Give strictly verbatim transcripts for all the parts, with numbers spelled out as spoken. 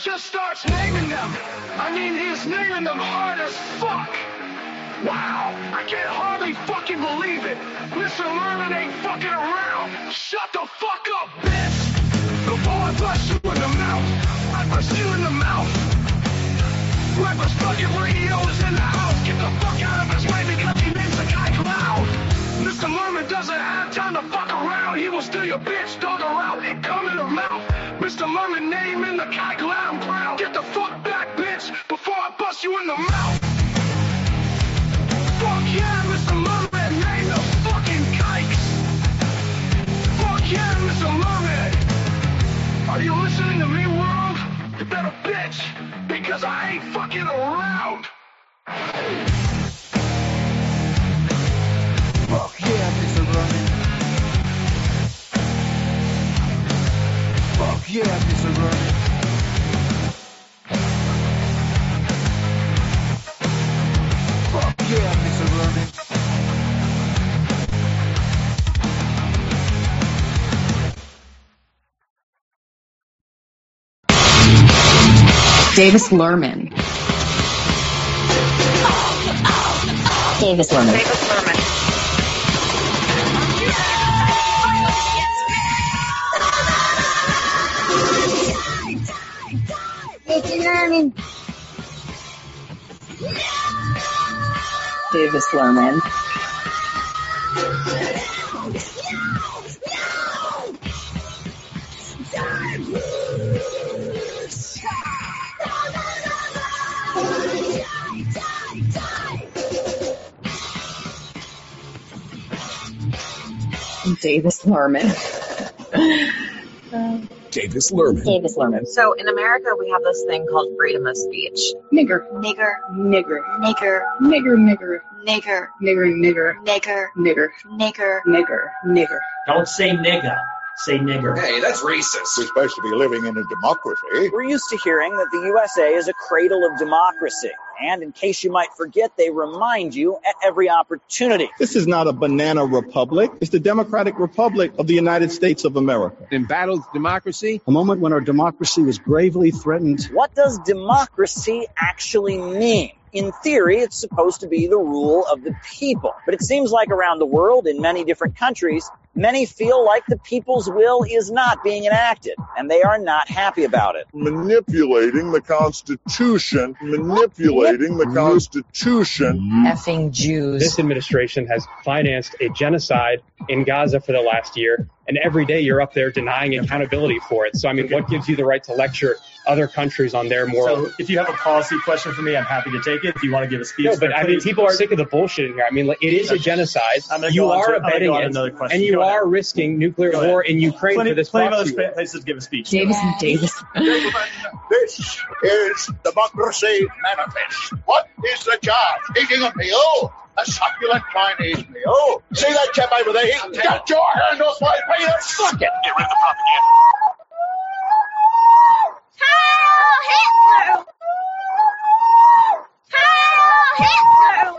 just starts naming them. I mean, he's naming them hard as fuck. Wow, I can hardly fucking believe it. Mister Lerman ain't fucking around. Shut the fuck up, bitch. Before I bust you in the mouth, I bust you in the mouth. Whoever's fucking radio is in the house, get the fuck out of his way because he names the guy Cloud. Mister Lerman doesn't have time to fuck around. He will steal your bitch, dog her out, and come in her mouth. Mister Lerman name in the Kai Clown crowd. Get the fuck back, bitch, before I bust you in the mouth. Fuck yeah, Mister Lerman, name the fucking kikes. Fuck yeah, Mister Lerman. Are you listening to me, world? You better bitch, because I ain't fucking around. Fuck yeah, Mister Lerman. Fuck yeah, Mister Lerman. Fuck yeah, Mister Lerman. Davis Lerman. Davis Lerman. Davis Lerman. Davis Lerman. Davis Lerman. Davis Lerman. Davis Lerman. So in America, we have this thing called freedom of speech. Nigger. Nigger. Nigger. Nigger. Nigger. Nigger. Nigger. Nigger. Nigger. Nigger. Nigger. Nigger. Nigger. Nigger. Don't say nigga. Say nigger. Hey, that's racist. We're supposed to be living in a democracy. We're used to hearing that the U S A is a cradle of democracy. And in case you might forget, they remind you at every opportunity. This is not a banana republic. It's the Democratic Republic of the United States of America. Embattled democracy. A moment when our democracy was gravely threatened. What does democracy actually mean? In theory, it's supposed to be the rule of the people. But it seems like around the world, in many different countries, many feel like the people's will is not being enacted, and they are not happy about it. Manipulating the Constitution, manipulating the Constitution. Effing Jews. This administration has financed a genocide in Gaza for the last year, and every day you're up there denying accountability for it. So, I mean, what gives you the right to lecture other countries on their moral? So if you have a policy question for me, I'm happy to take it. If you want to give a speech. No, but I mean, people are sick of the bullshit in here. I mean, like, it is a genocid. You are abetting it, and you are risking nuclear war in Ukraine plenty, for this plenty of proxy other war. places to give a speech. Davis and Davis. This is Democracy Manifest. What is the charge? Eating a meal? A succulent Chinese meal? See that chap over there? He got your hand off my penis! Fuck it! Get rid of the propaganda. Heil Hitler! Heil Hitler!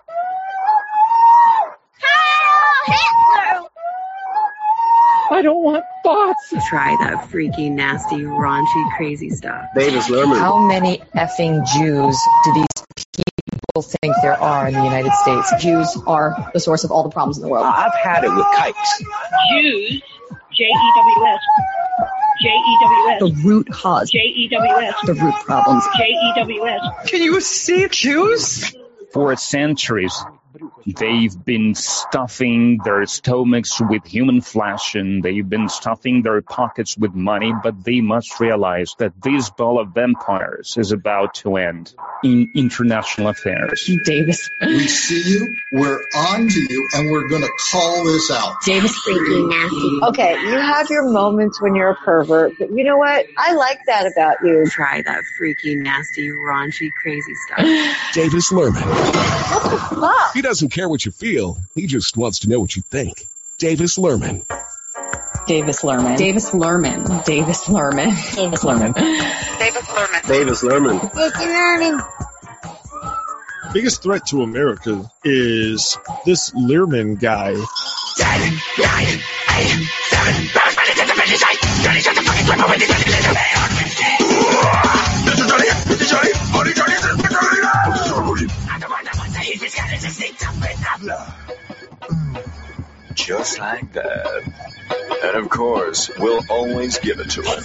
Heil Hitler! I don't want thoughts. Try that freaky, nasty, raunchy, crazy stuff. Davis Lerman. How many effing Jews do these people think there are in the United States? Jews are the source of all the problems in the world. I've had it with kikes. Jews, J E W S. J E W S. The root cause. J E W S. The root problems. J E W S. Can you see Jews? For centuries, they've been stuffing their stomachs with human flesh and they've been stuffing their pockets with money, but they must realize that this ball of vampires is about to end in international affairs. Davis. We see you, we're on to you, and we're going to call this out. Davis. Freaky, nasty. Okay, you have your moments when you're a pervert, but you know what? I like that about you. Try that freaky, nasty, raunchy, crazy stuff. Davis Lerman. What the fuck? He doesn't care what you feel. He just wants to know what you think. Davis Lerman. Davis Lerman. Davis Lerman. Davis Lerman. Davis Lerman. Davis Lerman. Davis Lerman. Davis Lerman. Biggest threat to America is this Learman guy. Nine, nine, eight, seven, Just like that. And of course, we'll always give it to him.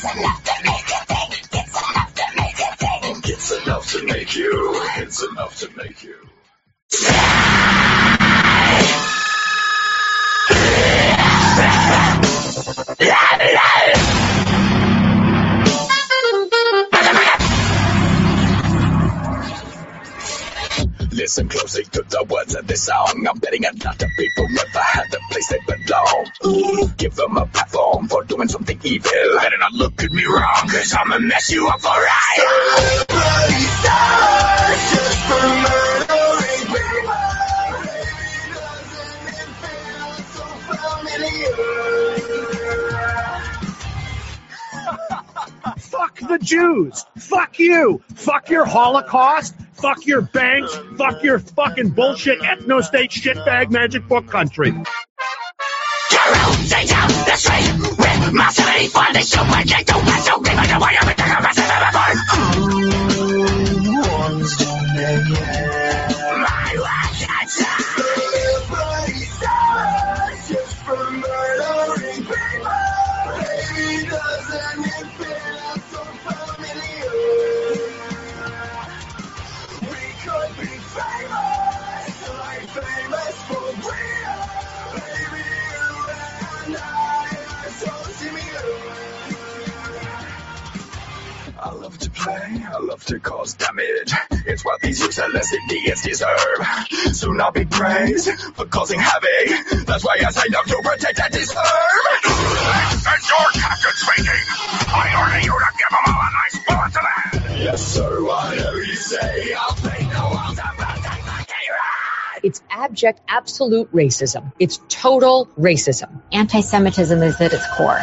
It's enough to make you. It's enough to make you. Listen closely to the words of this song. I'm betting a lot of people never had the place they belong. Ooh, give them a platform for doing something evil. Better not look at me wrong, cause I'ma mess you up alright. Somebody died just for murdering people. Doesn't it feel so familiar? Fuck the Jews. Fuck you. Fuck your Holocaust. Fuck your banks. Fuck your fucking bullshit ethno-state shitbag magic book country. Stay down the street with my seventy-five. They show my dick to pass so big. I don't want everything I'm messing with. Who wants to make my life outside? Everybody dies just for murdering people. Baby, doesn't it feel so familiar? We could be famous, like famous for real. Baby, you and I are so similar. I love to play, I love to cause damage. It's what these useless idiots deserve. Soon I'll be praised for causing havoc. That's why I signed up to protect and deserve. And your captain's waiting. I order you to give them all a nice bullet to the head. Yes, sir, whatever you say. I'll pay no one's about that. It's abject, absolute racism. It's total racism. Anti-Semitism is at its core.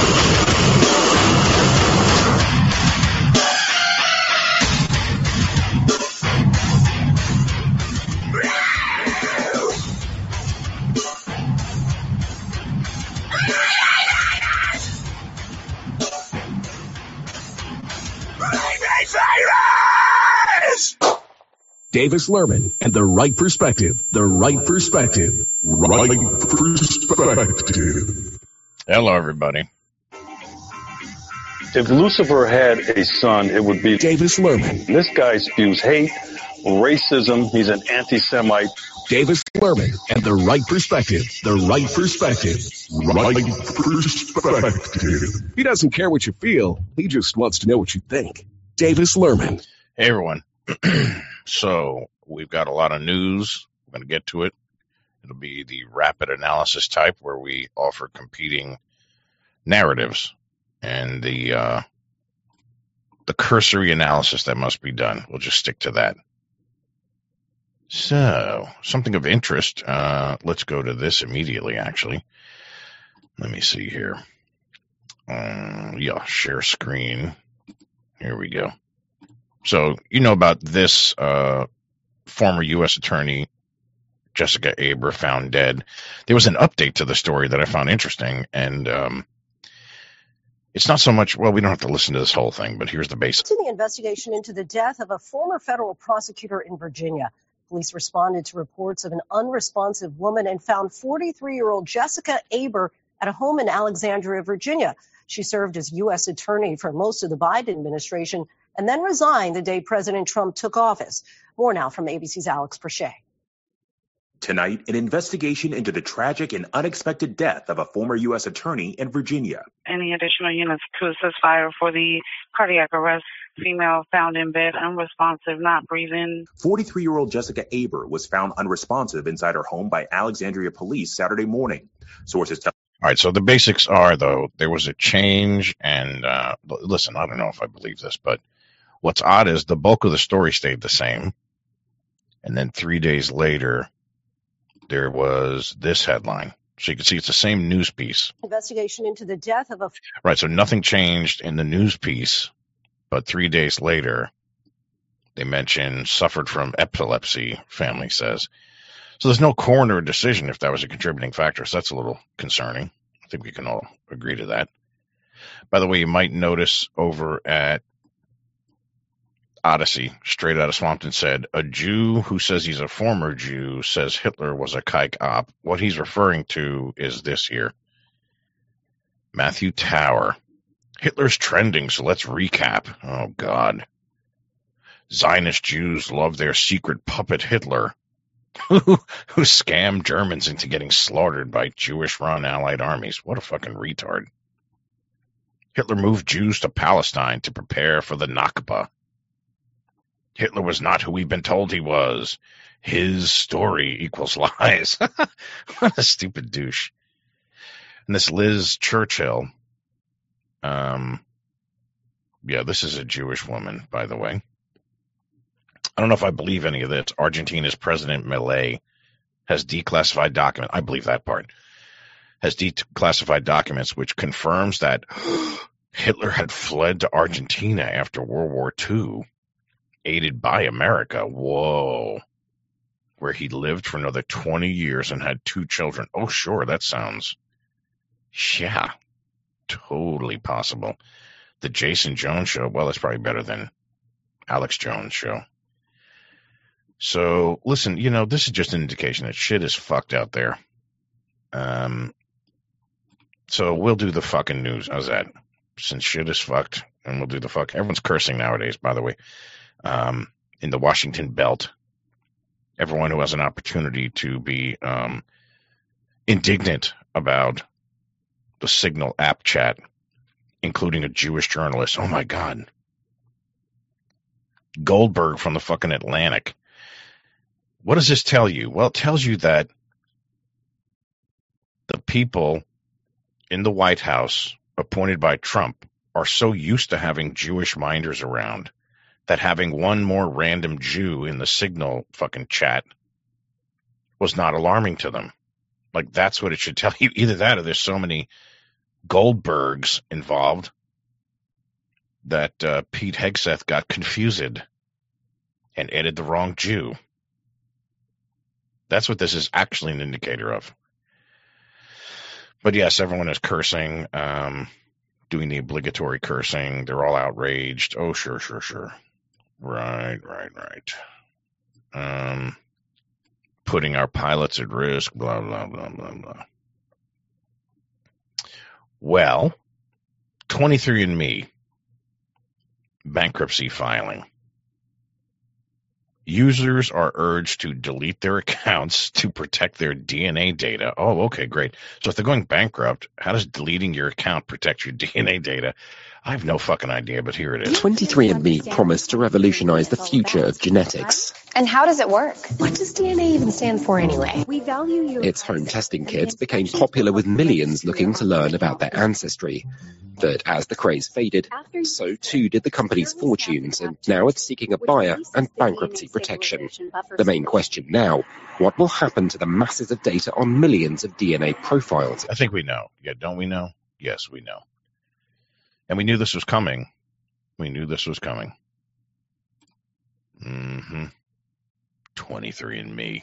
Davis Lerman and the right perspective. The right perspective. Right perspective. Hello, everybody. If Lucifer had a son, it would be Davis Lerman. This guy spews hate, racism. He's an anti-Semite. Davis Lerman and the right perspective. The right perspective. Right perspective. He doesn't care what you feel. He just wants to know what you think. Davis Lerman. Hey, everyone. So we've got a lot of news. I'm going to get to it. It'll be the rapid analysis type where we offer competing narratives and the uh, the cursory analysis that must be done. We'll just stick to that. So something of interest. Uh, let's go to this immediately, actually. Let me see here. Um, yeah, share screen. Here we go. So you know about this uh, former U S attorney, Jessica Aber, found dead. There was an update to the story that I found interesting, and um, it's not so much, well, we don't have to listen to this whole thing, but here's the basics. In the investigation into the death of a former federal prosecutor in Virginia, police responded to reports of an unresponsive woman and found forty-three-year-old Jessica Aber at a home in Alexandria, Virginia. She served as U S attorney for most of the Biden administration and then resigned the day President Trump took office. More now from A B C's Alex Perche. Tonight, an investigation into the tragic and unexpected death of a former U S attorney in Virginia. Any additional units to assist fire for the cardiac arrest. Female found in bed, unresponsive, not breathing. forty-three-year-old Jessica Aber was found unresponsive inside her home by Alexandria police Saturday morning. Sources tell. All right, so the basics are, though, there was a change, and uh, listen, I don't know if I believe this, but what's odd is the bulk of the story stayed the same, and then three days later, there was this headline. So you can see it's the same news piece. Investigation into the death of a... Right, so nothing changed in the news piece, but three days later, they mention suffered from epilepsy, family says. So there's no coroner decision if that was a contributing factor, so that's a little concerning. I think we can all agree to that. By the way, you might notice over at Odyssey, straight out of Swampton, said, a Jew who says he's a former Jew says Hitler was a kike op. What he's referring to is this here. Matthew Tower. Hitler's trending, so let's recap. Oh, God. Zionist Jews love their secret puppet Hitler, who scammed Germans into getting slaughtered by Jewish-run Allied armies. What a fucking retard. Hitler moved Jews to Palestine to prepare for the Nakba. Hitler was not who we've been told he was. His story equals lies. What a stupid douche. And this Liz Churchill, um, yeah, this is a Jewish woman, by the way. I don't know if I believe any of this. Argentina's President Milei has declassified documents. I believe that part. Has declassified documents which confirms that Hitler had fled to Argentina after World War Two, aided by America. Whoa. Where he lived for another twenty years and had two children. Oh, sure, that sounds, yeah, totally possible. The Jason Jones show, well, it's probably better than Alex Jones' show. So, listen, you know, this is just an indication that shit is fucked out there. Um, so we'll do the fucking news. How's that? Since shit is fucked, and we'll do the fuck. Everyone's cursing nowadays, by the way. Um, in the Washington Belt, everyone who has an opportunity to be um, indignant about the Signal app chat, including a Jewish journalist. Oh, my God. Goldberg from the fucking Atlantic. What does this tell you? Well, it tells you that the people in the White House appointed by Trump are so used to having Jewish minders around that having one more random Jew in the Signal fucking chat was not alarming to them. Like, that's what it should tell you. Either that or there's so many Goldbergs involved that uh, Pete Hegseth got confused and added the wrong Jew. That's what this is actually an indicator of. But yes, everyone is cursing, um, doing the obligatory cursing. They're all outraged. Oh, sure, sure, sure. Right, right, right. Um, putting our pilots at risk, blah, blah, blah, blah, blah. Well, twenty-three and me, bankruptcy filing. Users are urged to delete their accounts to protect their D N A data. Oh, okay, great. So if they're going bankrupt, how does deleting your account protect your D N A data? I have no fucking idea, but here it is. twenty-three and me promised to revolutionize the future of genetics. And how does it work? What does D N A even stand for anyway? We value your Its home testing kits became popular with millions looking to learn about their ancestry. But as the craze faded, so too did the company's fortunes, and now it's seeking a buyer and bankruptcy protection. The main question now, what will happen to the masses of data on millions of D N A profiles? I think we know. Yeah, don't we know? Yes, we know. And we knew this was coming. We knew this was coming. Mm-hmm. twenty-three and me.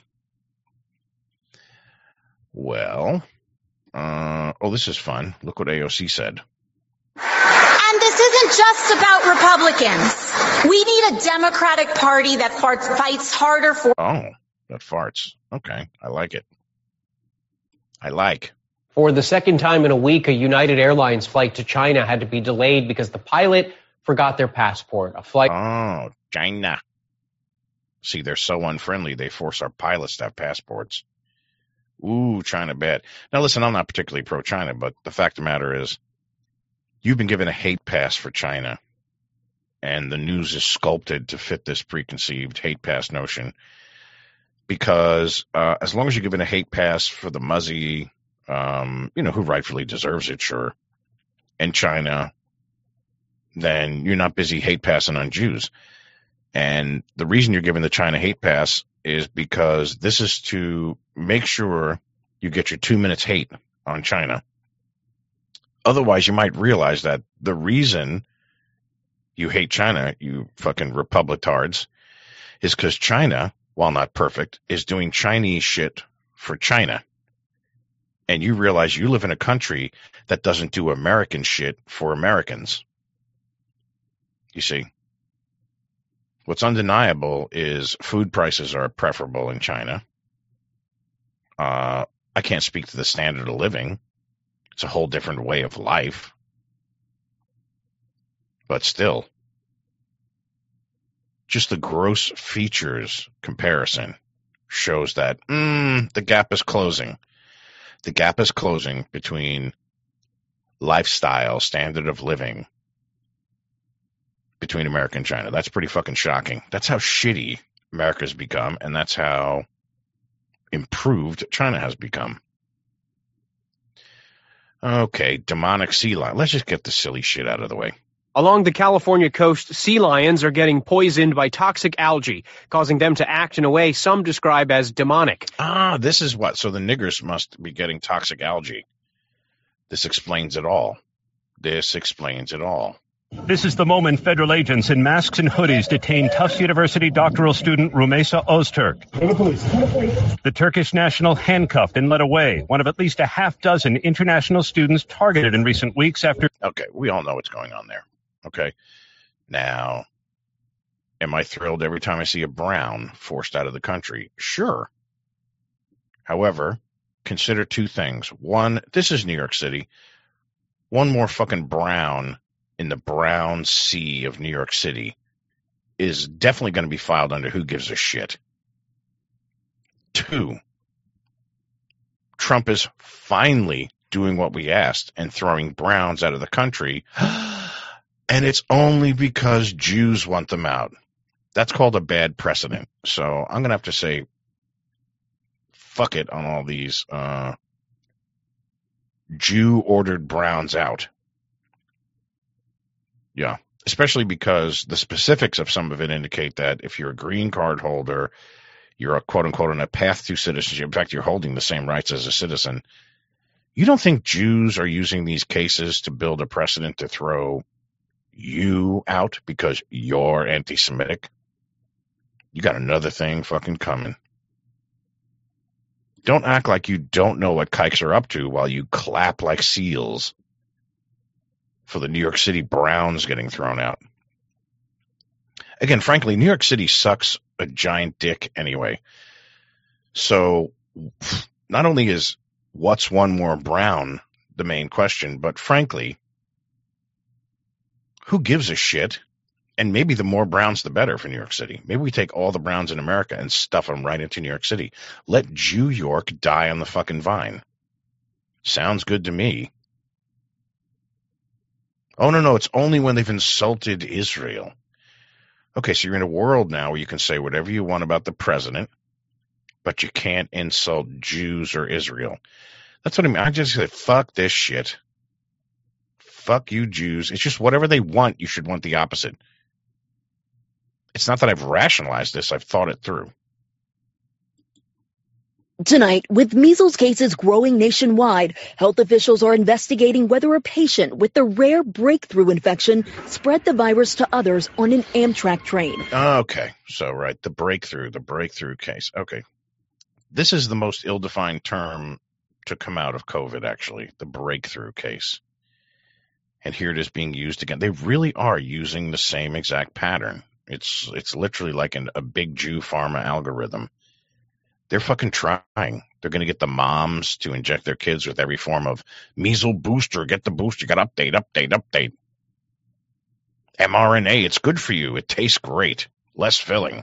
Well, uh, oh, this is fun. Look what A O C said. And this isn't just about Republicans. We need a Democratic Party that farts, fights harder for... Oh, that farts. Okay, I like it. I like. For the second time in a week, a United Airlines flight to China had to be delayed because the pilot forgot their passport. A flight... Oh, China. See, they're so unfriendly, they force our pilots to have passports. Ooh, China bad. Now, listen, I'm not particularly pro-China, but the fact of the matter is, you've been given a hate pass for China, and the news is sculpted to fit this preconceived hate pass notion, because uh, as long as you're given a hate pass for the Muzzy, um, you know, who rightfully deserves it, sure, and China, then you're not busy hate passing on Jews. And the reason you're given the China hate pass is because this is to make sure you get your two minutes hate on China. Otherwise, you might realize that the reason you hate China, you fucking republicards, is because China, while not perfect, is doing Chinese shit for China. And you realize you live in a country that doesn't do American shit for Americans. You see? What's undeniable is food prices are preferable in China. Uh, I can't speak to the standard of living. It's a whole different way of life. But still, just the gross features comparison shows that mm, the gap is closing. The gap is closing between lifestyle, standard of living, between America and China. That's pretty fucking shocking. That's how shitty America's become, and that's how improved China has become. Okay, demonic sea lion. Let's just get the silly shit out of the way. Along the California coast, sea lions are getting poisoned by toxic algae, causing them to act in a way some describe as demonic. Ah, this is what. So the niggers must be getting toxic algae. This explains it all. This explains it all. This is the moment federal agents in masks and hoodies detain Tufts University doctoral student Rumeysa Öztürk. The Turkish national handcuffed and led away, one of at least a half dozen international students targeted in recent weeks after... Okay, we all know what's going on there. Okay. Now, am I thrilled every time I see a brown forced out of the country? Sure. However, consider two things. One, this is New York City. One more fucking brown in the brown sea of New York City is definitely going to be filed under who gives a shit. Two, Trump is finally doing what we asked and throwing browns out of the country. And it's only because Jews want them out. That's called a bad precedent. So I'm going to have to say, fuck it on all these uh, Jew-ordered browns out. Yeah, especially because the specifics of some of it indicate that if you're a green card holder, you're a quote-unquote on a path to citizenship. In fact, you're holding the same rights as a citizen. You don't think Jews are using these cases to build a precedent to throw you out because you're anti-Semitic? You got another thing fucking coming. Don't act like you don't know what kikes are up to while you clap like seals for the New York City Browns getting thrown out. Again, frankly, New York City sucks a giant dick anyway. So not only is what's one more brown the main question, but frankly, who gives a shit? And maybe the more browns, the better for New York City. Maybe we take all the browns in America and stuff them right into New York City. Let Jew York die on the fucking vine. Sounds good to me. Oh, no, no, it's only when they've insulted Israel. Okay, so you're in a world now where you can say whatever you want about the president, but you can't insult Jews or Israel. That's what I mean. I just say, fuck this shit. Fuck you, Jews. It's just whatever they want, you should want the opposite. It's not that I've rationalized this. I've thought it through. Tonight, with measles cases growing nationwide, health officials are investigating whether a patient with the rare breakthrough infection spread the virus to others on an Amtrak train. Okay, so right, the breakthrough, the breakthrough case. Okay, this is the most ill-defined term to come out of COVID, actually, the breakthrough case. And here it is being used again. They really are using the same exact pattern. It's it's literally like an, a big Jew pharma algorithm. They're fucking trying. They're going to get the moms to inject their kids with every form of measles booster. Get the booster. You got update, update, update. mRNA, it's good for you. It tastes great. Less filling.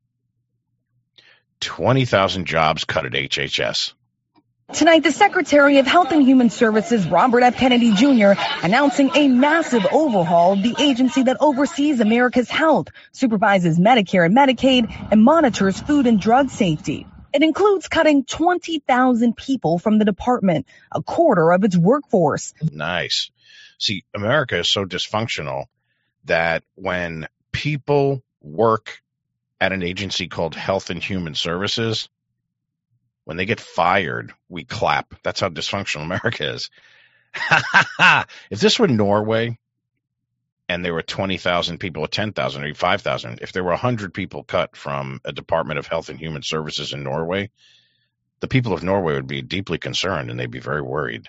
twenty thousand jobs cut at H H S. Tonight, the Secretary of Health and Human Services, Robert F. Kennedy Junior, announcing a massive overhaul of the agency that oversees America's health, supervises Medicare and Medicaid, and monitors food and drug safety. It includes cutting twenty thousand people from the department, a quarter of its workforce. Nice. See, America is so dysfunctional that when people work at an agency called Health and Human Services, when they get fired, we clap. That's how dysfunctional America is. If this were Norway and there were twenty thousand people or ten thousand or five thousand, if there were one hundred people cut from a Department of Health and Human Services in Norway, the people of Norway would be deeply concerned and they'd be very worried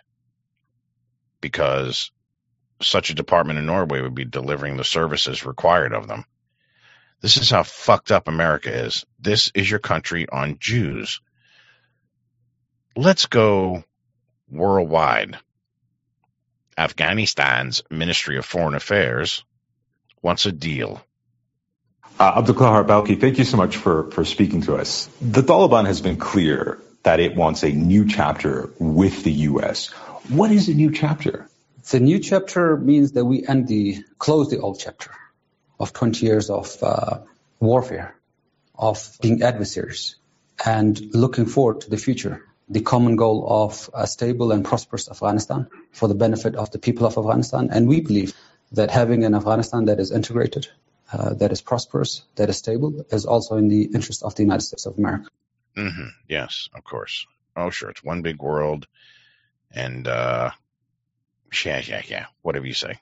because such a department in Norway would be delivering the services required of them. This is how fucked up America is. This is your country on Jews. Let's go worldwide. Afghanistan's Ministry of Foreign Affairs wants a deal. Uh, Abdulkahar Balki, thank you so much for, for speaking to us. The Taliban has been clear that it wants a new chapter with the U S. What is a new chapter? The new chapter means that we end the, close the old chapter of twenty years of uh, warfare, of being adversaries, and looking forward to the future. The common goal of a stable and prosperous Afghanistan for the benefit of the people of Afghanistan. And we believe that having an Afghanistan that is integrated, uh, that is prosperous, that is stable, is also in the interest of the United States of America. Mm-hmm. Yes, of course. Oh, sure. It's one big world. And, uh, yeah, yeah, yeah. Whatever you say.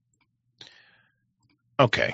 Okay.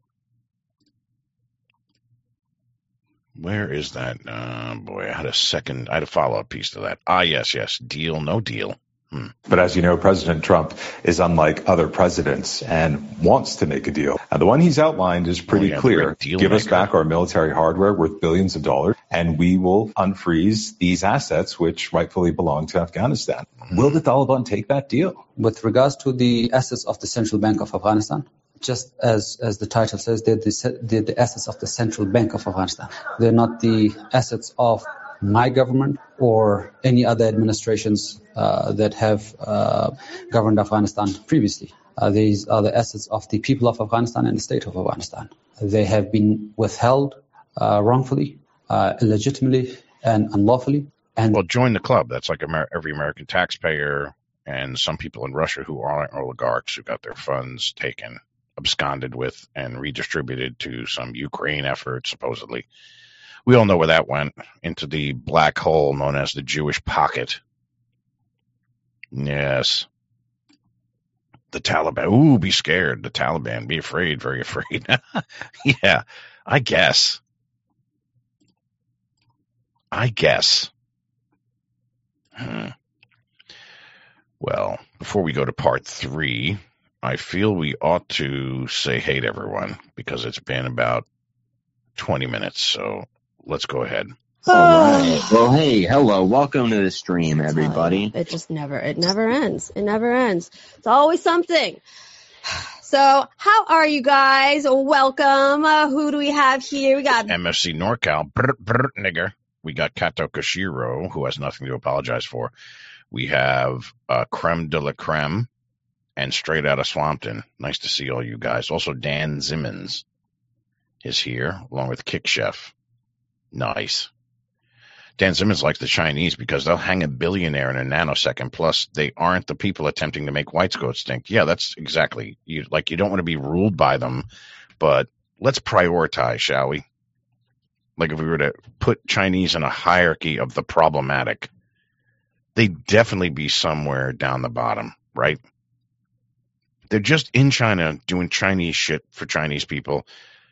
Where is that? Uh, boy, I had a second, I had a follow-up piece to that. Ah, yes, yes. Deal, no deal. Hmm. But as you know, President Trump is unlike other presidents and wants to make a deal. And the one he's outlined is pretty oh, yeah, clear. Give maker. us back our military hardware worth billions of dollars, and we will unfreeze these assets which rightfully belong to Afghanistan. Hmm. Will the Taliban take that deal? With regards to the assets of the Central Bank of Afghanistan, just as, as the title says, they're the, they're the assets of the Central Bank of Afghanistan. They're not the assets of my government or any other administrations uh, that have uh, governed Afghanistan previously. Uh, these are the assets of the people of Afghanistan and the state of Afghanistan. They have been withheld uh, wrongfully, uh, illegitimately, and unlawfully. And well, join the club. That's like Amer- every American taxpayer and some people in Russia who aren't oligarchs who got their funds taken, absconded with, and redistributed to some Ukraine effort, supposedly. We all know where that went, into the black hole known as the Jewish pocket. Yes. The Taliban. Ooh, be scared. The Taliban. Be afraid. Very afraid. Yeah, I guess. I guess. Hmm. Well, before we go to part three, I feel we ought to say hey to everyone because it's been about twenty minutes, so let's go ahead. All right. Well, hey, hello. Welcome to the stream, everybody. It just never, it never ends. It never ends. It's always something. So how are you guys? Welcome. Uh, who do we have here? We got M F C NorCal, brr, brr, nigger. We got Kato Koshiro, who has nothing to apologize for. We have uh, Creme de la Creme and Straight Outta Swampton. Nice to see all you guys. Also, Dan Simmons is here, along with Kick Chef. Nice. Dan Simmons likes the Chinese because they'll hang a billionaire in a nanosecond. Plus, they aren't the people attempting to make whites go extinct. Yeah, that's exactly. You like you don't want to be ruled by them, but let's prioritize, shall we? Like if we were to put Chinese in a hierarchy of the problematic, they'd definitely be somewhere down the bottom, right? They're just in China doing Chinese shit for Chinese people.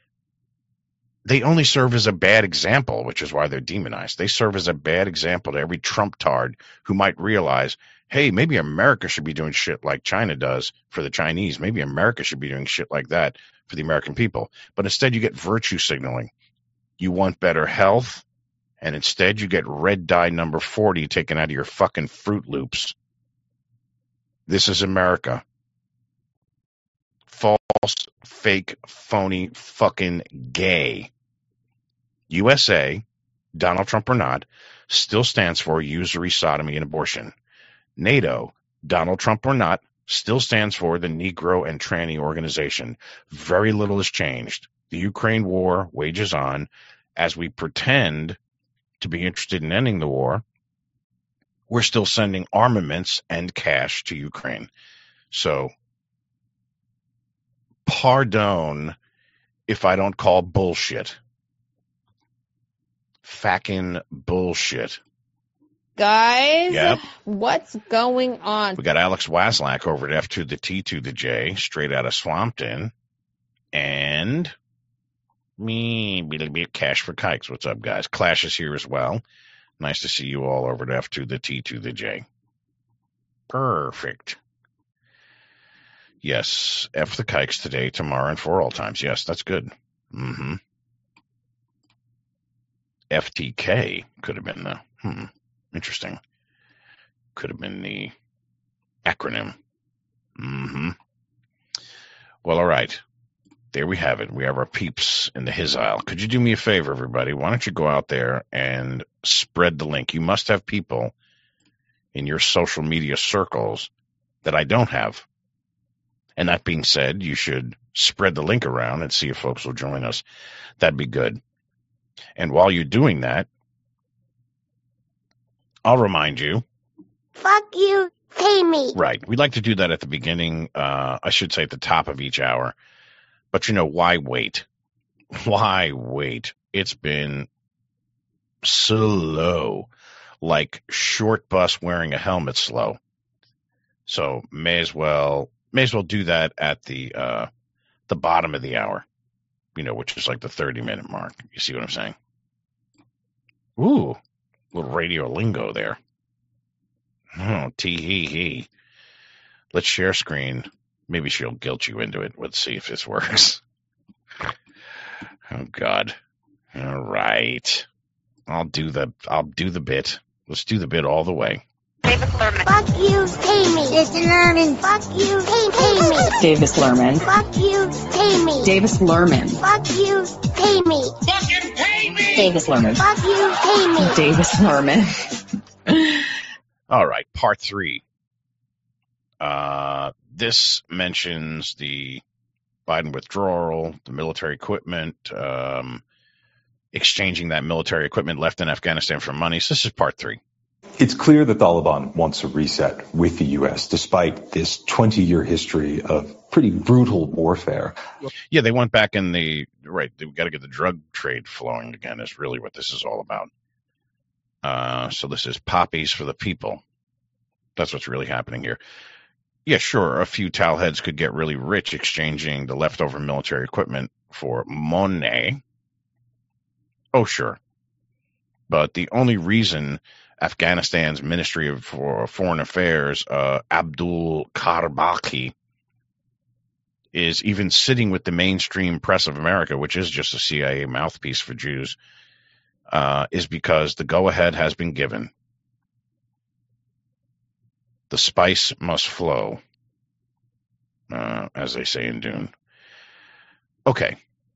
They only serve as a bad example, which is why they're demonized. They serve as a bad example to every Trump tard who might realize, hey, maybe America should be doing shit like China does for the Chinese. Maybe America should be doing shit like that for the American people. But instead you get virtue signaling. You want better health, and instead you get red dye number forty taken out of your fucking Fruit Loops. This is America. False, fake, phony, fucking gay. U S A, Donald Trump or not, still stands for usury, sodomy, and abortion. NATO, Donald Trump or not, still stands for the Negro and Tranny Organization. Very little has changed. The Ukraine war wages on. As we pretend to be interested in ending the war, we're still sending armaments and cash to Ukraine. So, pardon if I don't call bullshit. Fucking bullshit. Guys, yep. What's going on? We got Alex Waslak over at F to the T to the J, Straight Outta Swampton, and me, be be Cash for Kikes. What's up, guys? Clash is here as well. Nice to see you all over at F to the T to the J. Perfect. Yes, F the Kikes today, tomorrow, and for all times. Yes, that's good. Mm-hmm. F T K could have been the, hmm, interesting. Could have been the acronym. Mm-hmm. Well, all right. There we have it. We have our peeps in the his aisle. Could you do me a favor, everybody? Why don't you go out there and spread the link? You must have people in your social media circles that I don't have. And that being said, you should spread the link around and see if folks will join us. That'd be good. And while you're doing that, I'll remind you. Fuck you, pay me. Right. We like to do that at the beginning. Uh, I should say at the top of each hour. But, you know, why wait? Why wait? It's been slow, like short bus wearing a helmet slow. So may as well may as well do that at the uh, the bottom of the hour, you know, which is like the thirty minute mark. You see what I'm saying? Ooh, little radio lingo there. Oh, tee hee hee. Let's share screen. Maybe she'll guilt you into it. Let's see if this works. Oh God. All right. I'll do the I'll do the bit. Let's do the bit all the way. Davis Lerman. Fuck you, pay me. Davis Lerman. Fuck you, pay, pay me. Davis Lerman. Fuck you, pay me. Davis Lerman. Fuck you, pay me. Fucking pay me! Davis Lerman. Fuck you, pay me. Davis Lerman. All right, part three. Uh, this mentions the Biden withdrawal, the military equipment, um, exchanging that military equipment left in Afghanistan for money. So this is part three. It's clear the Taliban wants a reset with the U S, despite this twenty-year history of pretty brutal warfare. Yeah, they went back in the, right, they've got to get the drug trade flowing again is really what this is all about. Uh, so this is poppies for the people. That's what's really happening here. Yeah, sure, a few towel heads could get really rich exchanging the leftover military equipment for money. Oh, sure. But the only reason Afghanistan's Ministry of for Foreign Affairs, uh, Abdul Karbaki, is even sitting with the mainstream press of America, which is just a C I A mouthpiece for Jews, uh, is because the go-ahead has been given. The spice must flow, uh, as they say in Dune. Okay.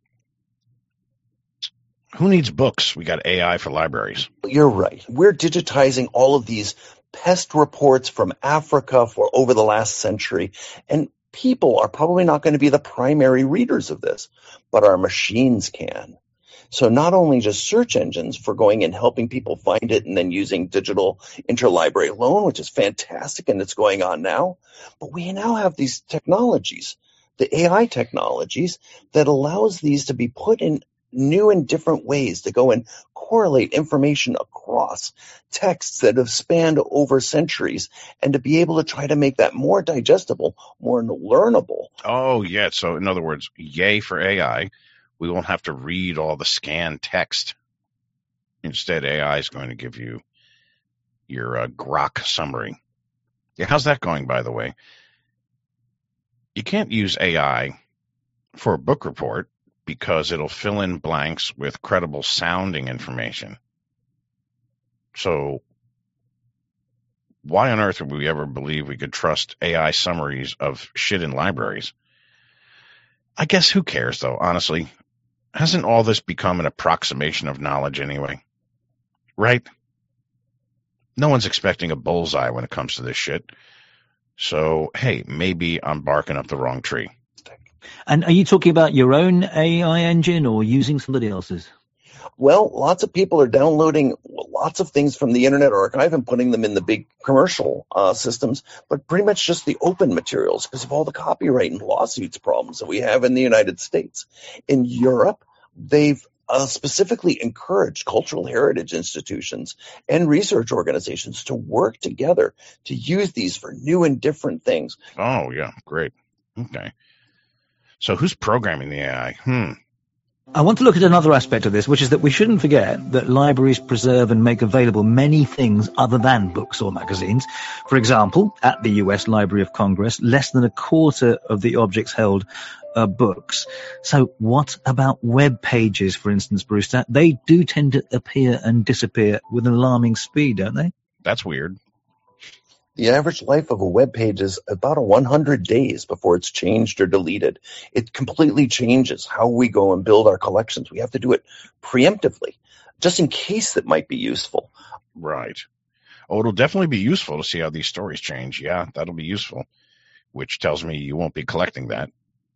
Who needs books? We got A I for libraries. You're right. We're digitizing all of these pest reports from Africa for over the last century, and people are probably not going to be the primary readers of this, but our machines can. So not only just search engines for going and helping people find it and then using digital interlibrary loan, which is fantastic and it's going on now, but we now have these technologies, the A I technologies, that allows these to be put in new and different ways to go and correlate information across texts that have spanned over centuries and to be able to try to make that more digestible, more learnable. Oh, yeah. So in other words, yay for A I. We won't have to read all the scanned text. Instead, A I is going to give you your uh, Grok summary. Yeah, how's that going, by the way? You can't use A I for a book report because it'll fill in blanks with credible sounding information. So why on earth would we ever believe we could trust A I summaries of shit in libraries? I guess who cares, though, honestly? Hasn't all this become an approximation of knowledge anyway? Right? No one's expecting a bullseye when it comes to this shit. So, hey, maybe I'm barking up the wrong tree. And are you talking about your own A I engine or using somebody else's? Well, lots of people are downloading lots of things from the Internet Archive and putting them in the big commercial uh, systems, but pretty much just the open materials because of all the copyright and lawsuits problems that we have in the United States. In Europe, they've uh, specifically encouraged cultural heritage institutions and research organizations to work together to use these for new and different things. Oh, yeah. Great. Okay. So who's programming the A I? Hmm. I want to look at another aspect of this, which is that we shouldn't forget that libraries preserve and make available many things other than books or magazines. For example, at the U S Library of Congress, less than a quarter of the objects held are books. So what about web pages, for instance, Brewster? They do tend to appear and disappear with an alarming speed, don't they? That's weird. The average life of a web page is about one hundred days before it's changed or deleted. It completely changes how we go and build our collections. We have to do it preemptively, just in case it might be useful. Right. Oh, it'll definitely be useful to see how these stories change. Yeah, that'll be useful, which tells me you won't be collecting that.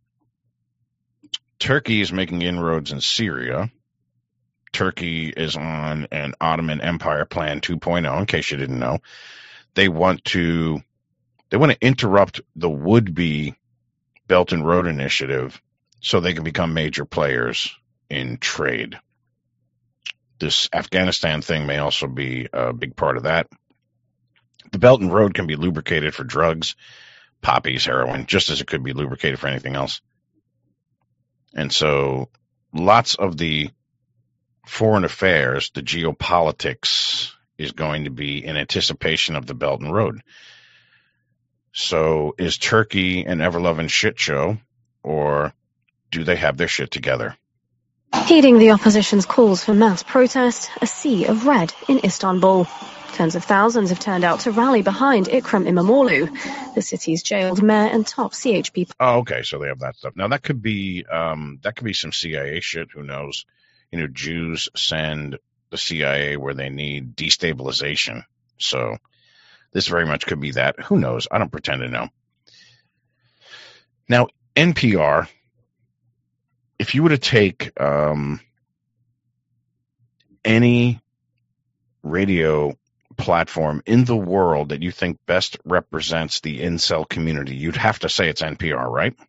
Turkey is making inroads in Syria. Turkey is on an Ottoman Empire Plan two point oh, in case you didn't know. They want to they want to interrupt the would-be Belt and Road Initiative so they can become major players in trade. This Afghanistan thing may also be a big part of that. The Belt and Road can be lubricated for drugs, poppies, heroin, just as it could be lubricated for anything else. And so lots of the foreign affairs, the geopolitics, is going to be in anticipation of the Belt and Road. So is Turkey an ever-loving shit show, or do they have their shit together? Heeding the opposition's calls for mass protest, a sea of red in Istanbul. Tens of thousands have turned out to rally behind Ekrem İmamoğlu, the city's jailed mayor and top C H P. Oh, okay, so they have that stuff. Now that could be um, that could be some C I A shit. Who knows? You know, Jews send the C I A where they need destabilization. So this very much could be that. Who knows? I don't pretend to know. Now, N P R, if you were to take um, any radio platform in the world that you think best represents the incel community, you'd have to say it's N P R, right?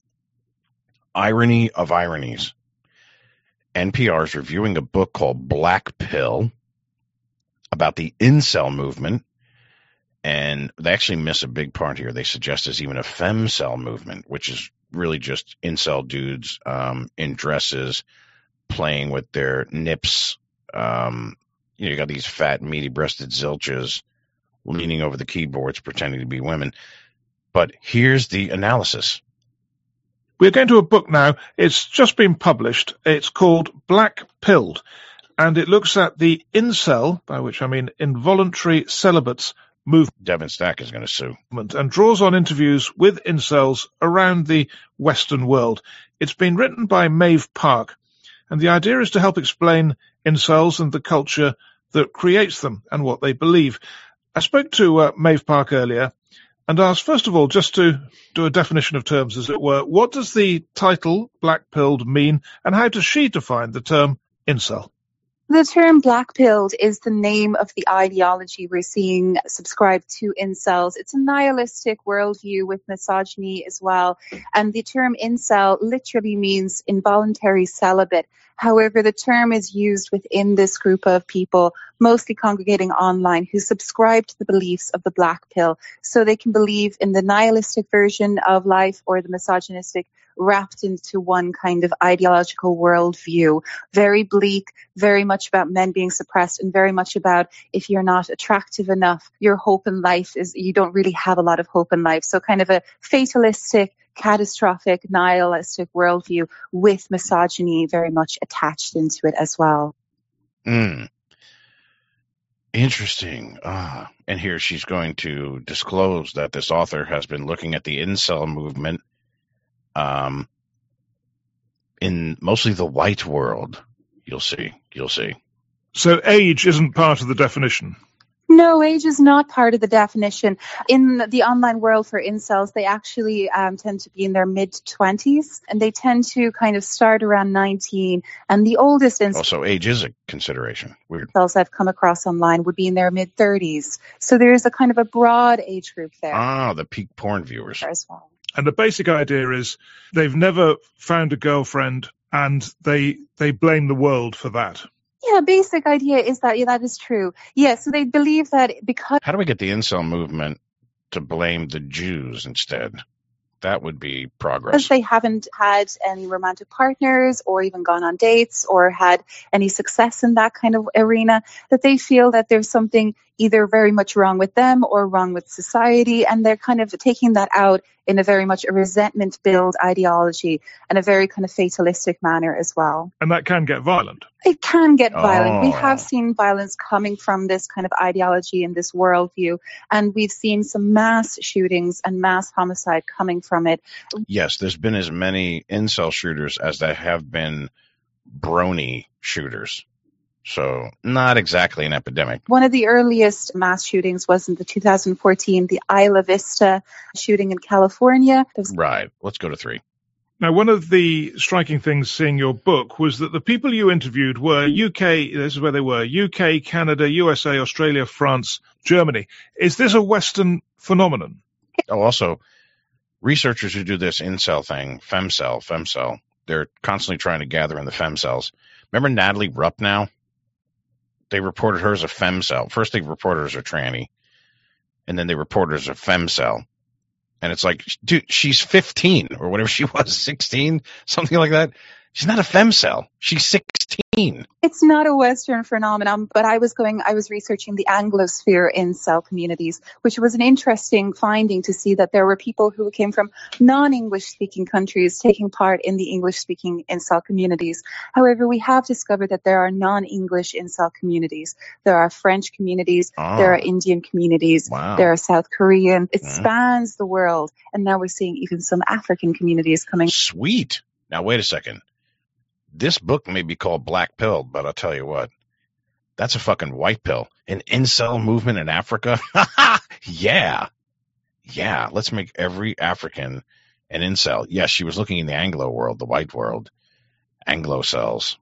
Irony of ironies. N P R is reviewing a book called Black Pill about the incel movement, and they actually miss a big part here. They suggest there's even a femcel movement, which is really just incel dudes um, in dresses playing with their nips. Um, you know, you got these fat, meaty-breasted zilches leaning over the keyboards pretending to be women. But here's the analysis. We're going to a book now. It's just been published. It's called Black Pilled, and it looks at the incel, by which I mean involuntary celibates, movement. Devin Stack is going to sue. And draws on interviews with incels around the Western world. It's been written by Maeve Park, and the idea is to help explain incels and the culture that creates them and what they believe. I spoke to uh, Maeve Park earlier and asked, first of all, just to do a definition of terms, as it were, what does the title Black-Pilled mean, and how does she define the term incel? The term black-pilled is the name of the ideology we're seeing subscribed to incels. It's a nihilistic worldview with misogyny as well. And the term incel literally means involuntary celibate. However, the term is used within this group of people, mostly congregating online, who subscribe to the beliefs of the black pill. So they can believe in the nihilistic version of life or the misogynistic, wrapped into one kind of ideological worldview. Very bleak, very much about men being suppressed, and very much about if you're not attractive enough, your hope in life is, you don't really have a lot of hope in life. So kind of a fatalistic, catastrophic, nihilistic worldview with misogyny very much attached into it as well. Mm. Interesting. Ah, and here she's going to disclose that this author has been looking at the incel movement um, in mostly the white world. You'll see. You'll see. So age isn't part of the definition? No, age is not part of the definition. In the online world for incels, they actually um, tend to be in their mid-twenties, and they tend to kind of start around nineteen. And the oldest incels... Also, age is a consideration. Weird. Incels I've come across online would be in their mid-thirties. So there is a kind of a broad age group there. Ah, the peak porn viewers. As well. And the basic idea is they've never found a girlfriend, and they they blame the world for that. Yeah, basic idea is that, yeah, that is true. Yeah, so they believe that because... How do we get the incel movement to blame the Jews instead That would be progress. Because they haven't had any romantic partners or even gone on dates or had any success in that kind of arena, that they feel that there's something either very much wrong with them or wrong with society, and they're kind of taking that out in a very much a resentment-build ideology and a very kind of fatalistic manner as well. And that can get violent. It can get violent. Oh. We have seen violence coming from this kind of ideology and this worldview, and we've seen some mass shootings and mass homicide coming from it. Yes, there's been as many incel shooters as there have been brony shooters. So not exactly an epidemic. One of the earliest mass shootings was in the two thousand fourteen, the Isla Vista shooting in California. Was- right. Let's go to three. Now, one of the striking things seeing your book was that the people you interviewed were U K, this is where they were, U K, Canada, U S A, Australia, France, Germany. Is this a Western phenomenon? Oh, also, researchers who do this incel thing, femcel, femcel, they're constantly trying to gather in the femcells. Remember Natalie Rupnow? They reported her as a femcel. First they reported her as a tranny, and then they reported her as a femcel. And it's like, dude, she's fifteen or whatever she was, sixteen, something like that. She's not a femcel. She's sixteen. It's not a Western phenomenon, but I was going, I was researching the Anglosphere incel communities, which was an interesting finding to see that there were people who came from non-English speaking countries taking part in the English speaking incel communities. However, we have discovered that there are non-English incel communities. There are French communities. Oh. There are Indian communities. Wow. There are South Korean. It Mm. spans the world. And now we're seeing even some African communities coming. Sweet. Now, wait a second. This book may be called Black Pill, but I'll tell you what, that's a fucking white pill. An incel movement in Africa? yeah. Yeah, let's make every African an incel. Yes, she was looking in the Anglo world, the white world, Anglo cells.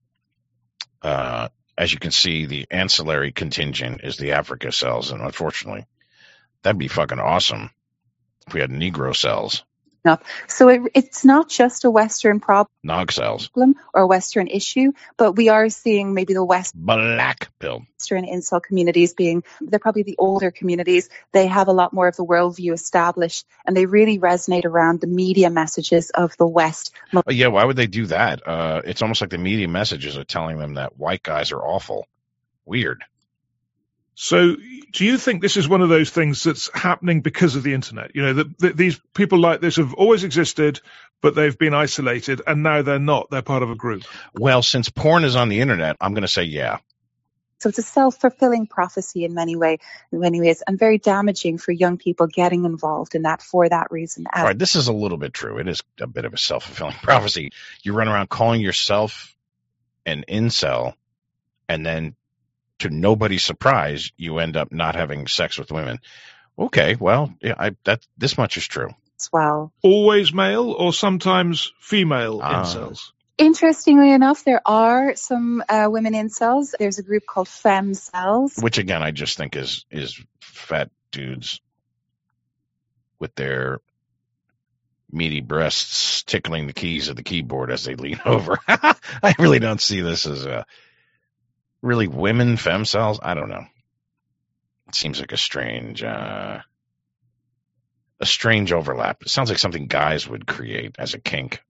Uh, as you can see, the ancillary contingent is the Africa cells, and unfortunately, that'd be fucking awesome if we had Negro cells. Up. So it, it's not just a Western problem Nog cells. or a Western issue, but we are seeing maybe the Western Black pill. incel communities being, they're probably the older communities. They have a lot more of the worldview established, and they really resonate around the media messages of the West. Oh, yeah, why would they do that? Uh, it's almost like the media messages are telling them that white guys are awful. Weird. So do you think this is one of those things that's happening because of the internet? You know, that, that these people like this have always existed, but they've been isolated, and now they're not. They're part of a group. Well, since porn is on the internet, I'm going to say yeah. So it's a self-fulfilling prophecy in many way, in many ways, and very damaging for young people getting involved in that for that reason. All right, this is a little bit true. It is a bit of a self-fulfilling prophecy. You run around calling yourself an incel, and then to nobody's surprise, you end up not having sex with women. Okay, well, yeah, I, that this much is true. As well. Always male or sometimes female Uh, incels? Interestingly enough, there are some uh, women incels. There's a group called femcells. Which, again, I just think is is fat dudes with their meaty breasts tickling the keys of the keyboard as they lean over. I really don't see this as a really women femcells. I don't know. It seems like a strange, uh, a strange overlap. It sounds like something guys would create as a kink.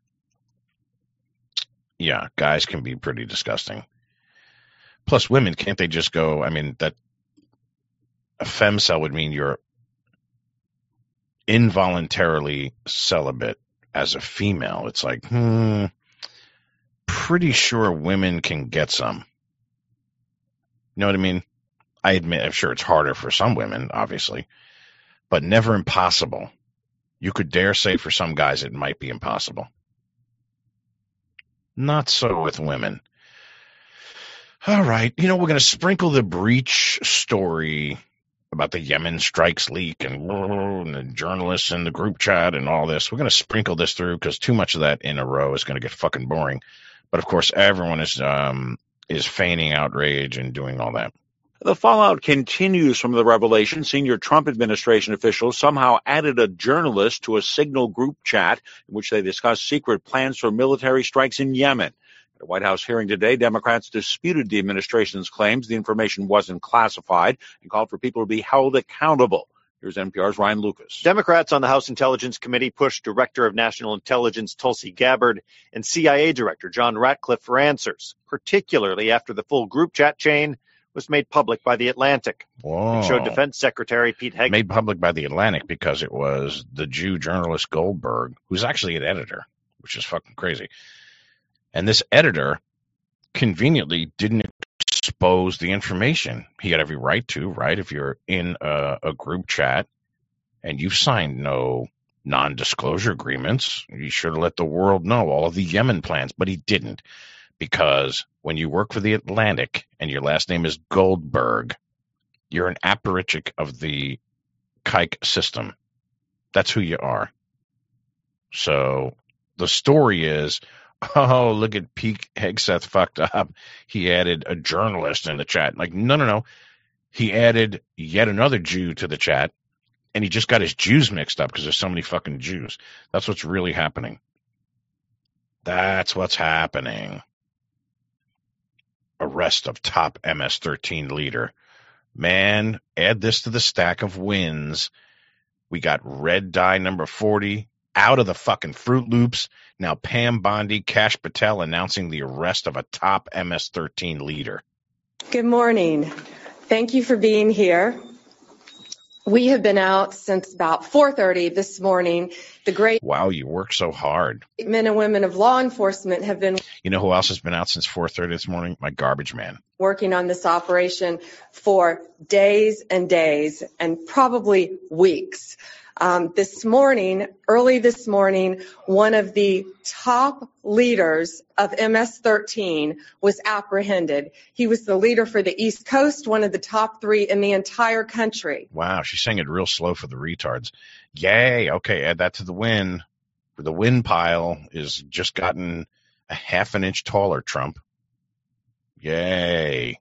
Yeah, guys can be pretty disgusting. Plus, women, can't they just go? I mean, that a femcel would mean you're involuntarily celibate as a female. It's like, hmm, pretty sure women can get some. You know what I mean? I admit, I'm sure it's harder for some women, obviously, but never impossible. You could dare say for some guys it might be impossible. Not so with women. All right. You know, we're going to sprinkle the breach story about the Yemen strikes leak and, and the journalists in the group chat and all this. We're going to sprinkle this through because too much of that in a row is going to get fucking boring. But, of course, everyone is um, is feigning outrage and doing all that. The fallout continues from the revelation. Senior Trump administration officials somehow added a journalist to a Signal group chat in which they discussed secret plans for military strikes in Yemen. At a White House hearing today, Democrats disputed the administration's claims the information wasn't classified and called for people to be held accountable. Here's N P R's Ryan Lucas. Democrats on the House Intelligence Committee pushed Director of National Intelligence Tulsi Gabbard and C I A Director John Ratcliffe for answers, particularly after the full group chat chain was made public by The Atlantic. Whoa. It showed Defense Secretary Pete Hegseth. Made public by The Atlantic because it was the Jew journalist Goldberg, who's actually an editor, which is fucking crazy. And this editor conveniently didn't expose the information. He had every right to, right? If you're in a, a group chat and you've signed no non-disclosure agreements, you should have let the world know all of the Yemen plans, but he didn't. Because when you work for The Atlantic and your last name is Goldberg, you're an apparatchik of the Kike system. That's who you are. So the story is, oh, look at Pete Hegseth fucked up. He added a journalist in the chat. Like, no, no, no. He added yet another Jew to the chat, and he just got his Jews mixed up because there's so many fucking Jews. That's what's really happening. That's what's happening. Arrest of top M S thirteen leader. Man, add this to the stack of wins. We got Red Dye number forty out of the fucking Fruit Loops. Now Pam Bondi, Kash Patel announcing the arrest of a top M S thirteen leader. Good morning. Thank you for being here. We have been out since about four thirty this morning. The great Wow, you work so hard. men and women of law enforcement have been You know who else has been out since four thirty this morning? My garbage man. working on this operation for days and days and probably weeks. Um, this morning, early this morning, one of the top leaders of M S thirteen was apprehended. He was the leader for the East Coast, one of the top three in the entire country. Wow, she's saying it real slow for the retards. Yay, okay, add that to the win. The win pile is just gotten a half an inch taller, Trump. Yay.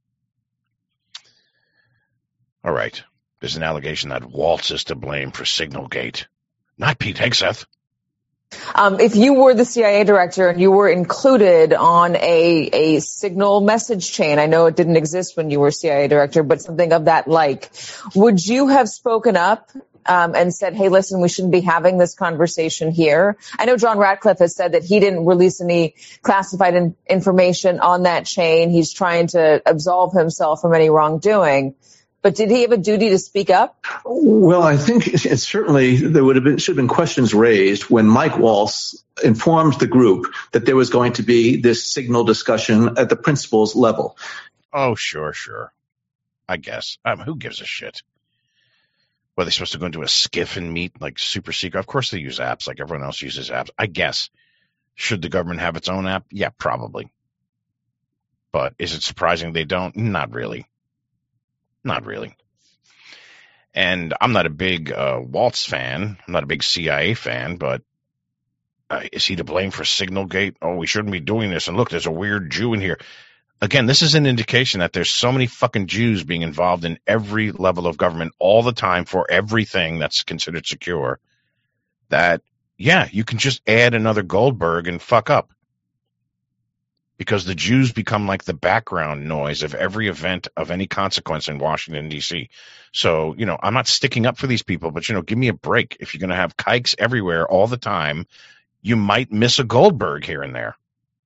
All right. There's an allegation that Waltz is to blame for Signalgate. Not Pete Hegseth. Um, if you were the C I A director and you were included on a, a signal message chain, I know it didn't exist when you were C I A director, but something of that like, would you have spoken up um, and said, hey, listen, we shouldn't be having this conversation here? I know John Ratcliffe has said that he didn't release any classified in- information on that chain. He's trying to absolve himself from any wrongdoing. But did he have a duty to speak up? Well, I think it's certainly there would have been should have been questions raised when Mike Waltz informed the group that there was going to be this signal discussion at the principals level. Oh, sure, sure. I guess. Um, who gives a shit? Were they supposed to go into a skiff and meet like super secret? Of course they use apps like everyone else uses apps. I guess. Should the government have its own app? Yeah, probably. But is it surprising they don't? Not really. Not really. And I'm not a big uh, Waltz fan. I'm not a big C I A fan, but uh, is he to blame for Signalgate? Oh, we shouldn't be doing this. And look, there's a weird Jew in here. Again, this is an indication that there's so many fucking Jews being involved in every level of government all the time for everything that's considered secure that, yeah, you can just add another Goldberg and fuck up. Because the Jews become like the background noise of every event of any consequence in Washington, D C. So, you know, I'm not sticking up for these people, but, you know, give me a break. If you're going to have kikes everywhere all the time, you might miss a Goldberg here and there.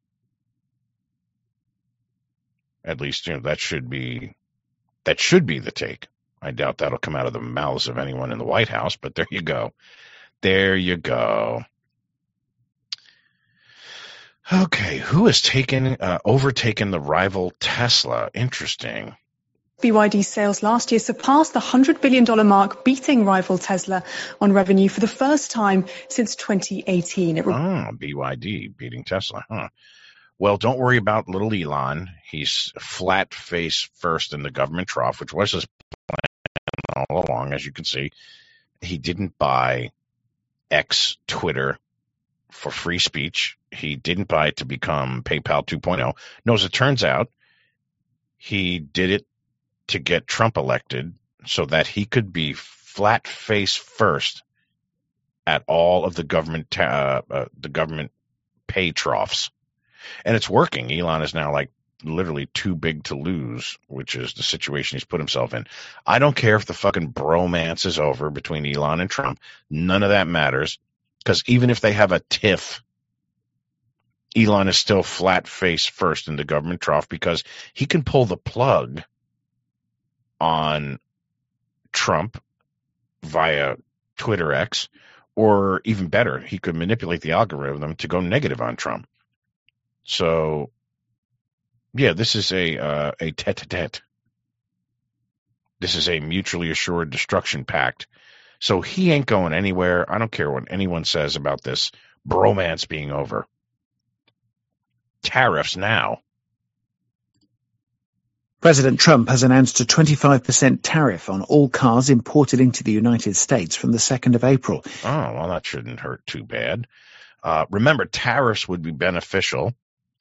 At least, you know, that should be that should be the take. I doubt that'll come out of the mouths of anyone in the White House, but there you go. There you go. Okay, who has taken uh, overtaken the rival Tesla? Interesting. B Y D sales last year surpassed the one hundred billion dollars mark, beating rival Tesla on revenue for the first time since twenty eighteen. It oh, B Y D beating Tesla, huh? Well, don't worry about little Elon. He's flat face first in the government trough, which was his plan all along, as you can see. He didn't buy X, Twitter, for free speech. He didn't buy it to become PayPal two point oh. No, as it turns out, he did it to get Trump elected so that he could be flat face first at all of the government uh, uh, the government pay troughs. And it's working. Elon is now like literally too big to lose, which is the situation he's put himself in. I don't care if the fucking bromance is over between Elon and Trump. None of that matters, because even if they have a tiff, Elon is still flat face first in the government trough because he can pull the plug on Trump via Twitter X, or even better, he could manipulate the algorithm to go negative on Trump. So, yeah, this is a uh, a tete-a-tete. This is a mutually assured destruction pact. So he ain't going anywhere. I don't care what anyone says about this bromance being over. Tariffs now. President Trump has announced a twenty-five percent tariff on all cars imported into the United States from the second of April. Oh, well, that shouldn't hurt too bad. Uh, remember, tariffs would be beneficial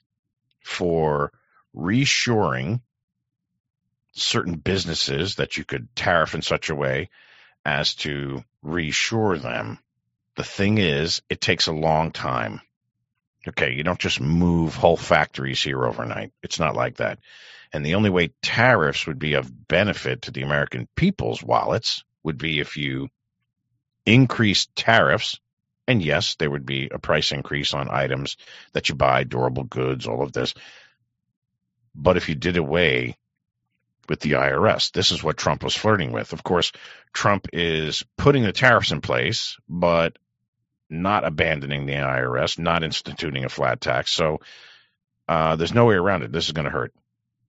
for reshoring certain businesses that you could tariff in such a way as to reshore them. The thing is, it takes a long time. Okay, you don't just move whole factories here overnight. It's not like that. And the only way tariffs would be of benefit to the American people's wallets would be if you increased tariffs. And yes, there would be a price increase on items that you buy, durable goods, all of this. But if you did away with the I R S, this is what Trump was flirting with. Of course, Trump is putting the tariffs in place, but not abandoning the I R S, not instituting a flat tax. So uh, there's no way around it. This is going to hurt.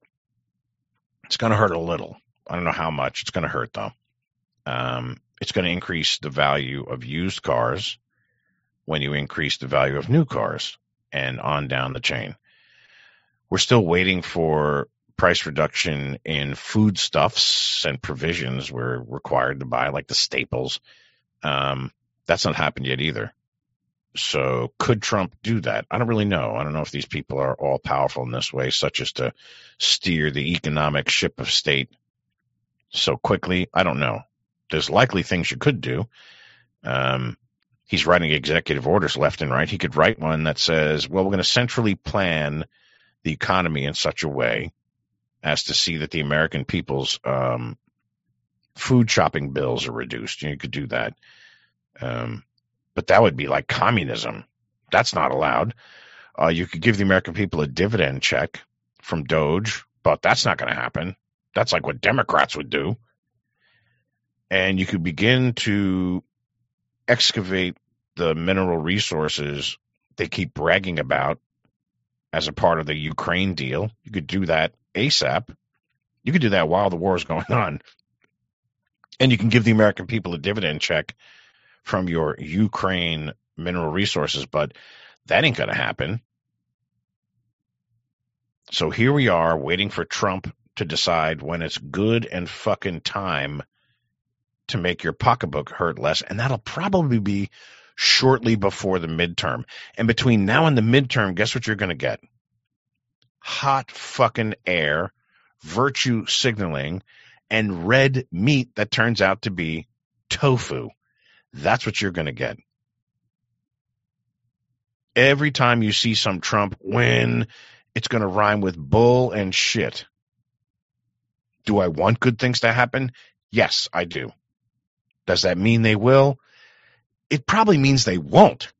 It's going to hurt a little. I don't know how much. It's going to hurt, though. Um, it's going to increase the value of used cars when you increase the value of new cars, and on down the chain. We're still waiting for price reduction in foodstuffs and provisions we're required to buy, like the staples. Um, that's not happened yet either. So could Trump do that? I don't really know. I don't know if these people are all powerful in this way, such as to steer the economic ship of state so quickly. I don't know. There's likely things you could do. Um, he's writing executive orders left and right. He could write one that says, well, we're going to centrally plan the economy in such a way as to see that the American people's um, food shopping bills are reduced. You could do that. Um, but that would be like communism. That's not allowed. Uh, you could give the American people a dividend check from Doge, but that's not going to happen. That's like what Democrats would do. And you could begin to excavate the mineral resources they keep bragging about as a part of the Ukraine deal. You could do that ASAP. You could do that while the war is going on. And you can give the American people a dividend check from your Ukraine mineral resources, but that ain't going to happen. So here we are waiting for Trump to decide when it's good and fucking time to make your pocketbook hurt less, and that'll probably be shortly before the midterm. And between now and the midterm, guess what you're going to get? Hot fucking air, virtue signaling, and red meat that turns out to be tofu. That's what you're going to get. Every time you see some Trump win, it's going to rhyme with bull and shit. Do I want good things to happen? Yes, I do. Does that mean they will? It probably means they won't.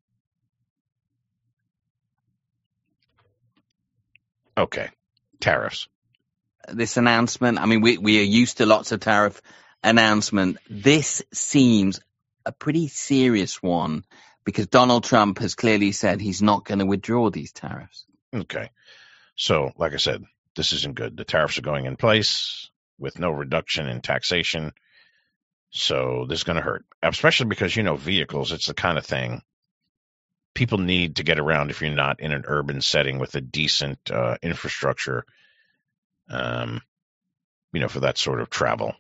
Okay, tariffs. This announcement, I mean, we, we are used to lots of tariff announcement. This seems a pretty serious one because Donald Trump has clearly said he's not going to withdraw these tariffs. Okay. So, like I said, this isn't good. The tariffs are going in place with no reduction in taxation. So this is going to hurt, especially because, you know, vehicles, it's the kind of thing people need to get around if you're not in an urban setting with a decent uh, infrastructure, um, you know, for that sort of travel.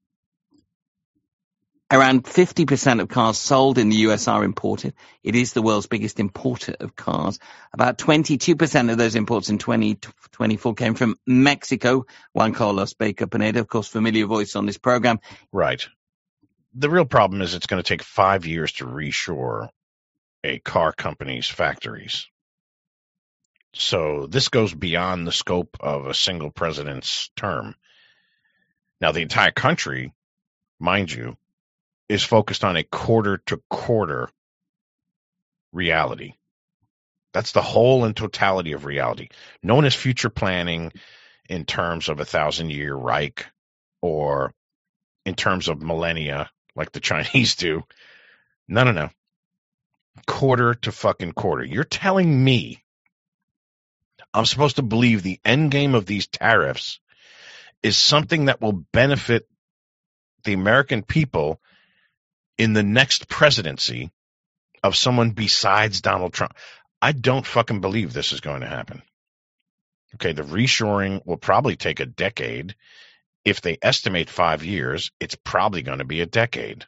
Around fifty percent of cars sold in the U S are imported. It is the world's biggest importer of cars. About twenty-two percent of those imports in twenty twenty-four came from Mexico. Juan Carlos Baker Pineda, of course, familiar voice on this program. Right. The real problem is it's going to take five years to reshore a car company's factories. So this goes beyond the scope of a single president's term. Now, the entire country, mind you, is focused on a quarter-to-quarter reality. That's the whole and totality of reality. No one is future planning in terms of a thousand-year Reich or in terms of millennia like the Chinese do. No, no, no. Quarter to fucking quarter. You're telling me I'm supposed to believe the end game of these tariffs is something that will benefit the American people in the next presidency of someone besides Donald Trump? I don't fucking believe this is going to happen. Okay, the reshoring will probably take a decade. If they estimate five years, it's probably going to be a decade.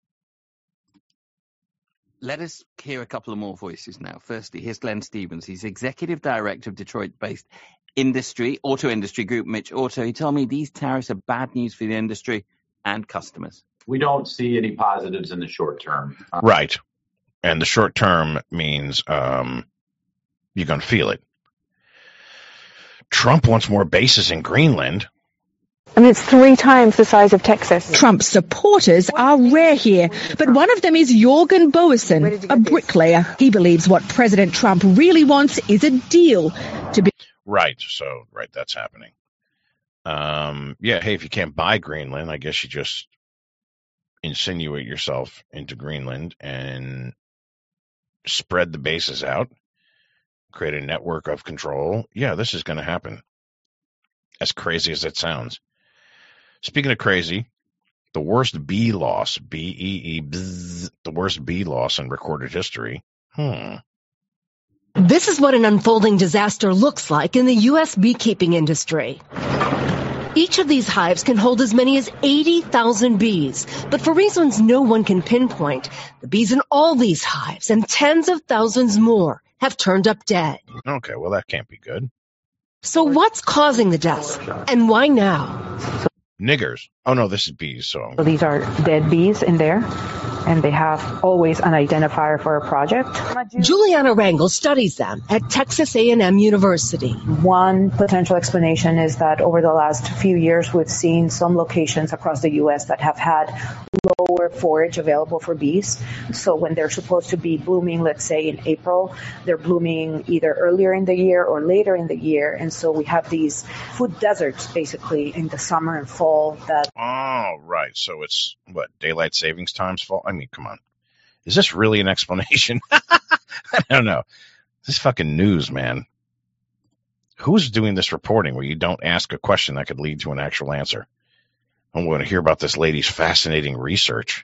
Let us hear a couple of more voices now. Firstly, here's Glenn Stevens. He's Executive Director of Detroit-based industry, auto industry group, Mitch Auto. He told me these tariffs are bad news for the industry and customers. We don't see any positives in the short term. Uh, right. And the short term means um, you're going to feel it. Trump wants more bases in Greenland. I mean, it's three times the size of Texas. Trump's supporters are rare here, but one of them is Jorgen Boesen, a bricklayer. He believes what President Trump really wants is a deal to be. Right. So, right, that's happening. Um, yeah, hey, if you can't buy Greenland, I guess you just insinuate yourself into Greenland and spread the bases out, create a network of control. Yeah, this is going to happen. As crazy as it sounds. Speaking of crazy, the worst bee loss, B E E, bzz, the worst bee loss in recorded history. Hmm. This is what an unfolding disaster looks like in the U S beekeeping industry. Each of these hives can hold as many as eighty thousand bees, but for reasons no one can pinpoint, the bees in all these hives and tens of thousands more have turned up dead. Okay, well, that can't be good. So what's causing the deaths, and why now? Niggers. Oh, no, this is bees. So So these are dead bees in there, and they have always an identifier for a project. Juliana Rangel studies them at Texas A and M University. One potential explanation is that over the last few years, we've seen some locations across the U S that have had lower forage available for bees. So when they're supposed to be blooming, let's say in April, they're blooming either earlier in the year or later in the year. And so we have these food deserts basically in the summer and fall that. Oh, right. So it's what, daylight savings times fall? I mean, come on. Is this really an explanation? I don't know. This is fucking news, man. Who's doing this reporting where you don't ask a question that could lead to an actual answer? I want to hear about this lady's fascinating research.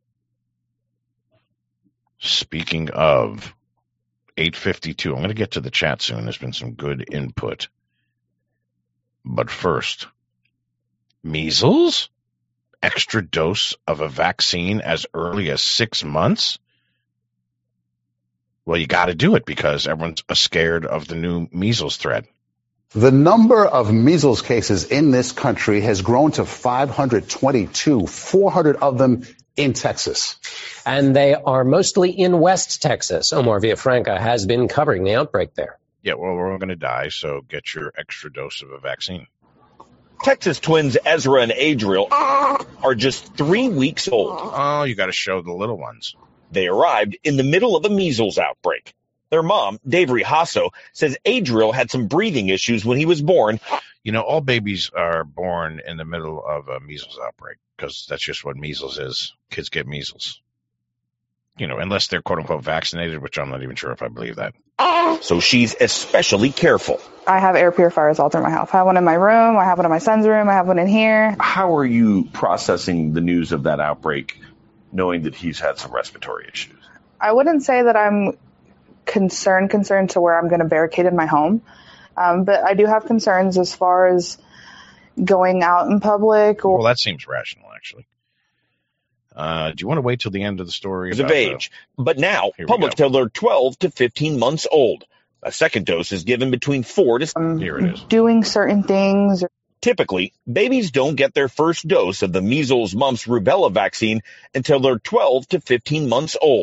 Speaking of eight fifty-two, I'm going to get to the chat soon. There's been some good input. But first, measles? Extra dose of a vaccine as early as six months? Well, you got to do it because everyone's scared of the new measles threat. The number of measles cases in this country has grown to five hundred twenty-two, four hundred of them in Texas. And they are mostly in West Texas. Omar Villafranca has been covering the outbreak there. Yeah, well, we're all going to die, so get your extra dose of a vaccine. Texas twins Ezra and Adriel are just three weeks old. Oh, you got to show the little ones. They arrived in the middle of a measles outbreak. Their mom, Davri Hasso, says Adriel had some breathing issues when he was born. You know, all babies are born in the middle of a measles outbreak because that's just what measles is. Kids get measles. You know, unless they're quote-unquote vaccinated, which I'm not even sure if I believe that. So she's especially careful. I have air purifiers all through my house. I have one in my room. I have one in my son's room. I have one in here. How are you processing the news of that outbreak, knowing that he's had some respiratory issues? I wouldn't say that I'm concerned, concerned to where I'm going to barricade in my home. Um, but I do have concerns as far as going out in public. Or- well, that seems rational, actually. Uh, do you want to wait till the end of the story? Of age. The... But now, public till they're twelve to fifteen months old. A second dose is given between four to... Um, Here it is. Doing certain things. Or... Typically, babies don't get their first dose of the measles, mumps, rubella vaccine until they're twelve to fifteen months old.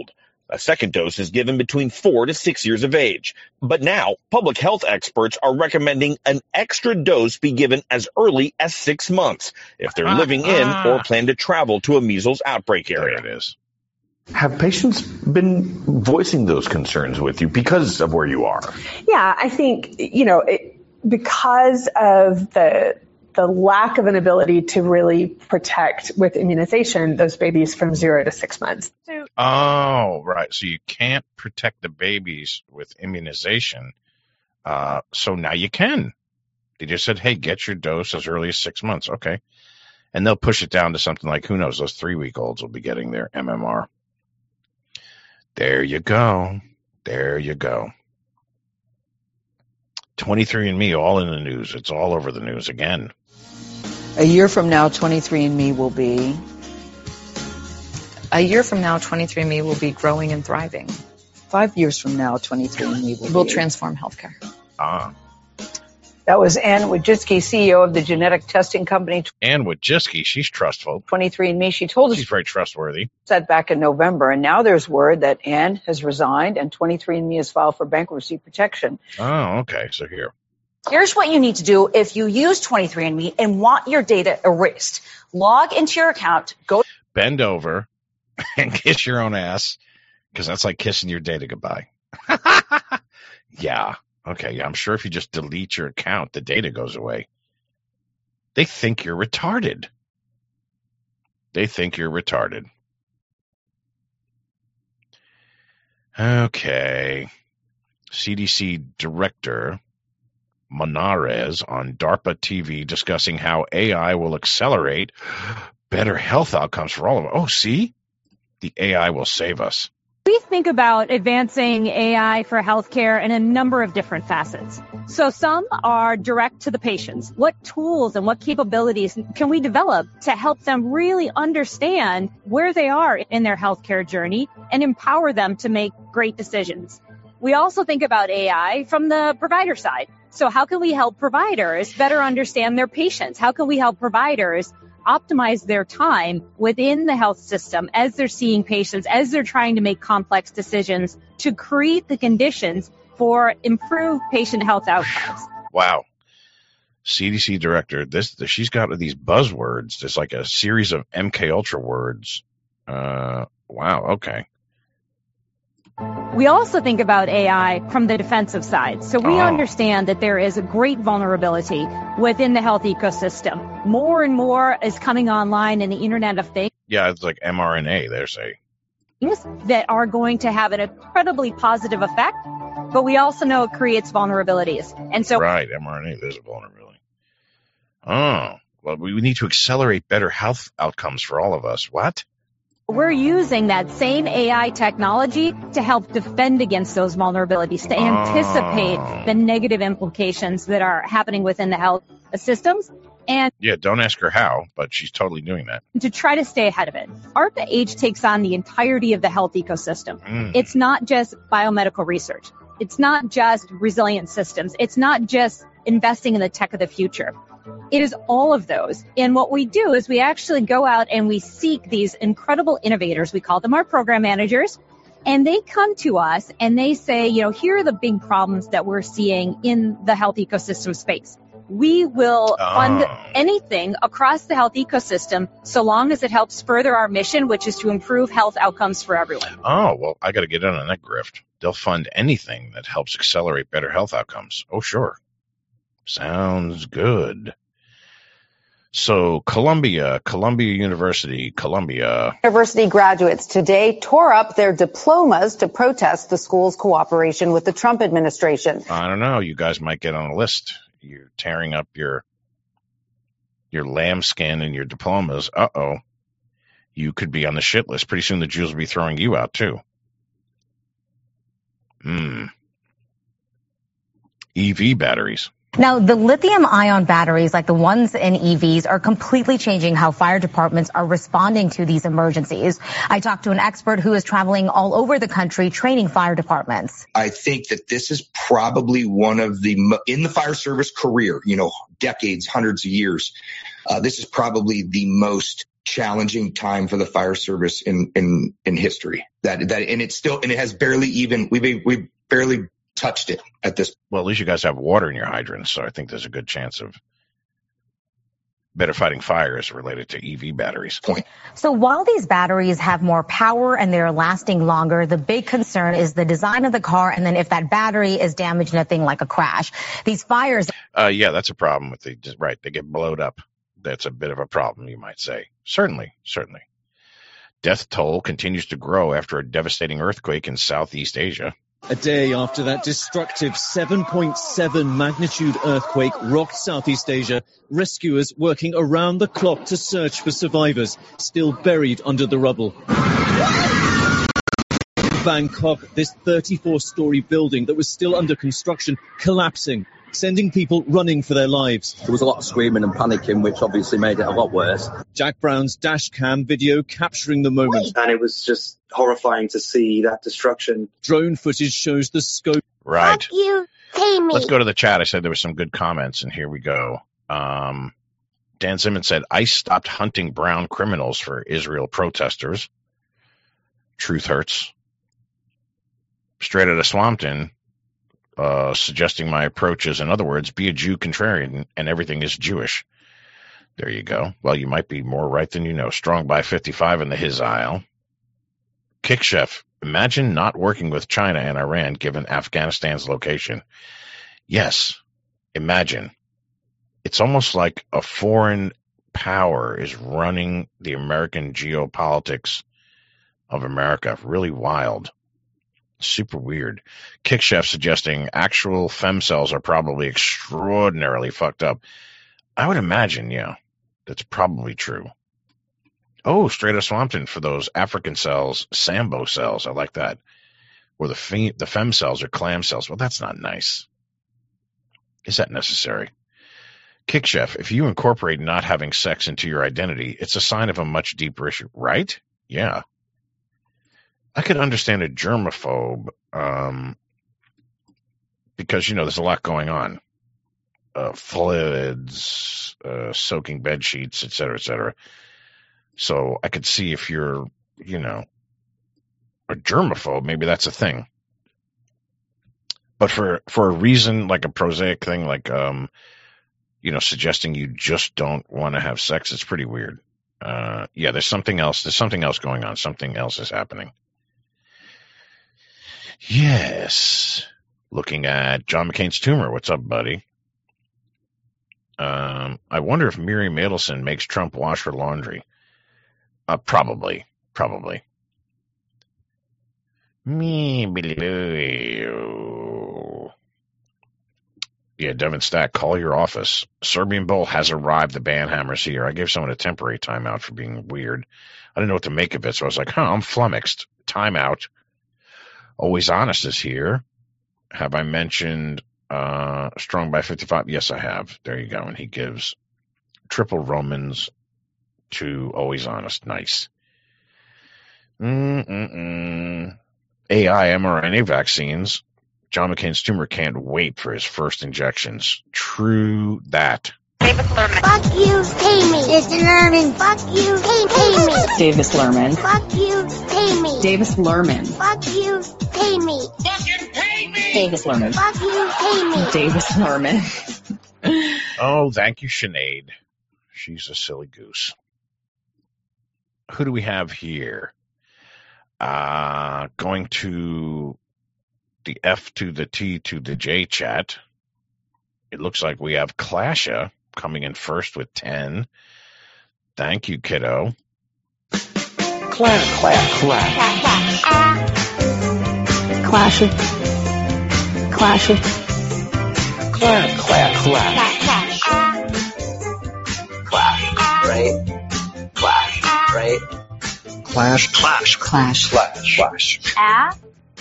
A second dose is given between four to six years of age. But now, public health experts are recommending an extra dose be given as early as six months if they're living in or plan to travel to a measles outbreak area. There it is. Have patients been voicing those concerns with you because of where you are? Yeah, I think, you know, it, because of the the lack of an ability to really protect with immunization those babies from zero to six months. Oh, right. So you can't protect the babies with immunization. Uh, so now you can. They just said, hey, get your dose as early as six months. Okay. And they'll push it down to something like, who knows, those three-week-olds will be getting their M M R. There you go. There you go. twenty-three and me, all in the news. It's all over the news again. A year from now, twenty-three and me will be... A year from now, twenty-three and me will be growing and thriving. Five years from now, twenty-three and me will, will transform healthcare. Ah. That was Ann Wojcicki, C E O of the genetic testing company. Ann Wojcicki, she's trustful. twenty-three and me, she told us. She's very trustworthy. Said back in November, and now there's word that Ann has resigned and twenty-three and me has filed for bankruptcy protection. Oh, okay. So here. Here's what you need to do if you use twenty-three and me and want your data erased. Log into your account, go. Bend over and kiss your own ass, because that's like kissing your data goodbye. Yeah. Okay, I'm sure if you just delete your account, the data goes away. They think you're retarded. They think you're retarded. Okay. C D C Director Monarez on DARPA T V discussing how A I will accelerate better health outcomes for all of us. Oh, see? The A I will save us. We think about advancing A I for healthcare in a number of different facets. So some are direct to the patients. What tools and what capabilities can we develop to help them really understand where they are in their healthcare journey and empower them to make great decisions? We also think about A I from the provider side. So how can we help providers better understand their patients? How can we help providers optimize their time within the health system as they're seeing patients, as they're trying to make complex decisions to create the conditions for improved patient health outcomes? Wow. C D C director, this, this she's got these buzzwords. There's like a series of M K Ultra words. Uh, wow. Okay. We also think about A I from the defensive side. So we Oh. understand that there is a great vulnerability within the health ecosystem. More and more is coming online in the Internet of Things Yeah, it's like mRNA. There's a that are going to have an incredibly positive effect, but we also know it creates vulnerabilities. And so right mRNA. There's a vulnerability. Oh, well, we need to accelerate better health outcomes for all of us. What? we're using that same A I technology to help defend against those vulnerabilities, to anticipate the negative implications that are happening within the health systems, and Yeah, don't ask her how, but she's totally doing that. to try to stay ahead of it. ARPA-H takes on the entirety of the health ecosystem. Mm. It's not just biomedical research. It's not just resilient systems. It's not just investing in the tech of the future. It is all of those. And what we do is we actually go out and we seek these incredible innovators. We call them our program managers. And they come to us and they say, you know, here are the big problems that we're seeing in the health ecosystem space. We will fund anything across the health ecosystem so long as it helps further our mission, which is to improve health outcomes for everyone. Oh, well, I got to get in on that grift. They'll fund anything that helps accelerate better health outcomes. Oh, sure. Sounds good. So Columbia, Columbia University, Columbia. University graduates today tore up their diplomas to protest the school's cooperation with the Trump administration. I don't know. You guys might get on a list. You're tearing up your your lambskin and your diplomas. Uh-oh. You could be on the shit list. Pretty soon the Jews will be throwing you out, too. Hmm. E V batteries. Now, the lithium-ion batteries, like the ones in E Vs, are completely changing how fire departments are responding to these emergencies. I talked to an expert who is traveling all over the country training fire departments. I think that this is probably one of the, mo- in the fire service career, you know, decades, hundreds of years, uh, this is probably the most challenging time for the fire service in, in, in history. That, that, and it's still, and it has barely even, we've, we've barely touched it at this. Well, at least you guys have water in your hydrants, so I think there's a good chance of better fighting fires related to E V batteries. Point. So while these batteries have more power and they're lasting longer, the big concern is the design of the car, and then if that battery is damaged in a thing like a crash. These fires. Uh, yeah, that's a problem with the, right, they get blowed up. That's a bit of a problem, you might say. Certainly, certainly. Death toll continues to grow after a devastating earthquake in Southeast Asia. A day after that destructive seven point seven magnitude earthquake rocked Southeast Asia, rescuers working around the clock to search for survivors still buried under the rubble. In Bangkok, this thirty-four story building that was still under construction collapsing, sending people running for their lives. There was a lot of screaming and panicking, which obviously made it a lot worse. Jack Brown's dash cam video capturing the moment. And it was just horrifying to see that destruction. Drone footage shows the scope. Right. Fuck you, pay me. Let's go to the chat. I said there were some good comments, and here we go. Um, Dan Simmons said, ICE stopped hunting brown criminals for Israel protesters. Truth hurts. Straight out of Swampton, uh, suggesting my approach is, in other words, be a Jew contrarian and everything is Jewish. There you go. Well, you might be more right than you know. Strong by fifty-five in the his aisle. Kick Chef, imagine not working with China and Iran given Afghanistan's location. Yes, imagine. It's almost like a foreign power is running the American geopolitics of America. Really wild. Super weird. Kick Chef suggesting actual femcells are probably extraordinarily fucked up. I would imagine, yeah, that's probably true. Oh, straight out of Swampton for those African cells, Sambo cells. I like that. Or the fem, the fem cells or clam cells. Well, that's not nice. Is that necessary? Kick Chef, if you incorporate not having sex into your identity, it's a sign of a much deeper issue, right? Yeah. I could understand a germaphobe um, because, you know, there's a lot going on. Uh, fluids, uh, soaking bed sheets, et cetera, et cetera. So I could see if you're, you know, a germaphobe, maybe that's a thing. But for, for a reason, like a prosaic thing, like, um, you know, suggesting you just don't want to have sex, it's pretty weird. Uh, yeah, there's something else. There's something else going on. Something else is happening. Yes. Looking at John McCain's tumor. What's up, buddy? Um, I wonder if Miriam Adelson makes Trump wash her laundry. Uh, probably. Probably. Me. Yeah, Devin Stack, call your office. Serbian Bull has arrived. The Banhammer's here. I gave someone a temporary timeout for being weird. I didn't know what to make of it, so I was like, huh, I'm flummoxed. Timeout. Always Honest is here. Have I mentioned uh, Strong by fifty-five? Yes, I have. There you go. And he gives triple Romans to Always Honest. Nice. Mm-mm-mm. A I mRNA vaccines. John McCain's tumor can't wait for his first injections. True that. Davis Lerman. Fuck you, pay me. Davis Lerman. Fuck you, pay, pay me. Davis Lerman. Fuck you, pay me. Davis Lerman. Fuck you, pay me. Fucking pay me. Davis Lerman. Fuck you, pay me. Davis Lerman. Oh, thank you, Sinead. She's a silly goose. Who do we have here? Uh, going to the F to the T to the J chat. It looks like we have Clasha coming in first with ten. Thank you, kiddo. Clash, clash, clash. Clash it. Clash it. Clash, clash, clash. Clash, right? Clash, right? Clash, clash, clash, clash, clash. Ah.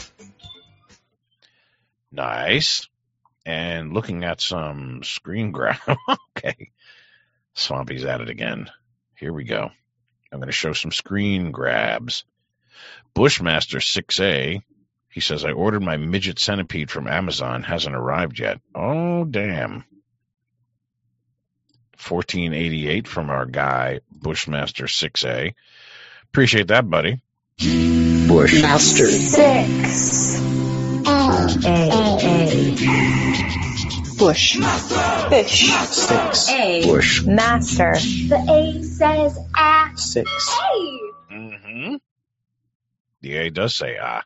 Nice. And looking at some screen grab. Okay. Swampy's at it again. Here we go. I'm going to show some screen grabs. Bushmaster six A. He says, I ordered my midget centipede from Amazon. Hasn't arrived yet. Oh, damn. fourteen eighty-eight from our guy, Bushmaster six A. Appreciate that, buddy. Bushmaster Six. A. A. Bush. Fish. Six. A. Bush. Master. The A says ah. Six. A. Mm-hmm. The A does say ah.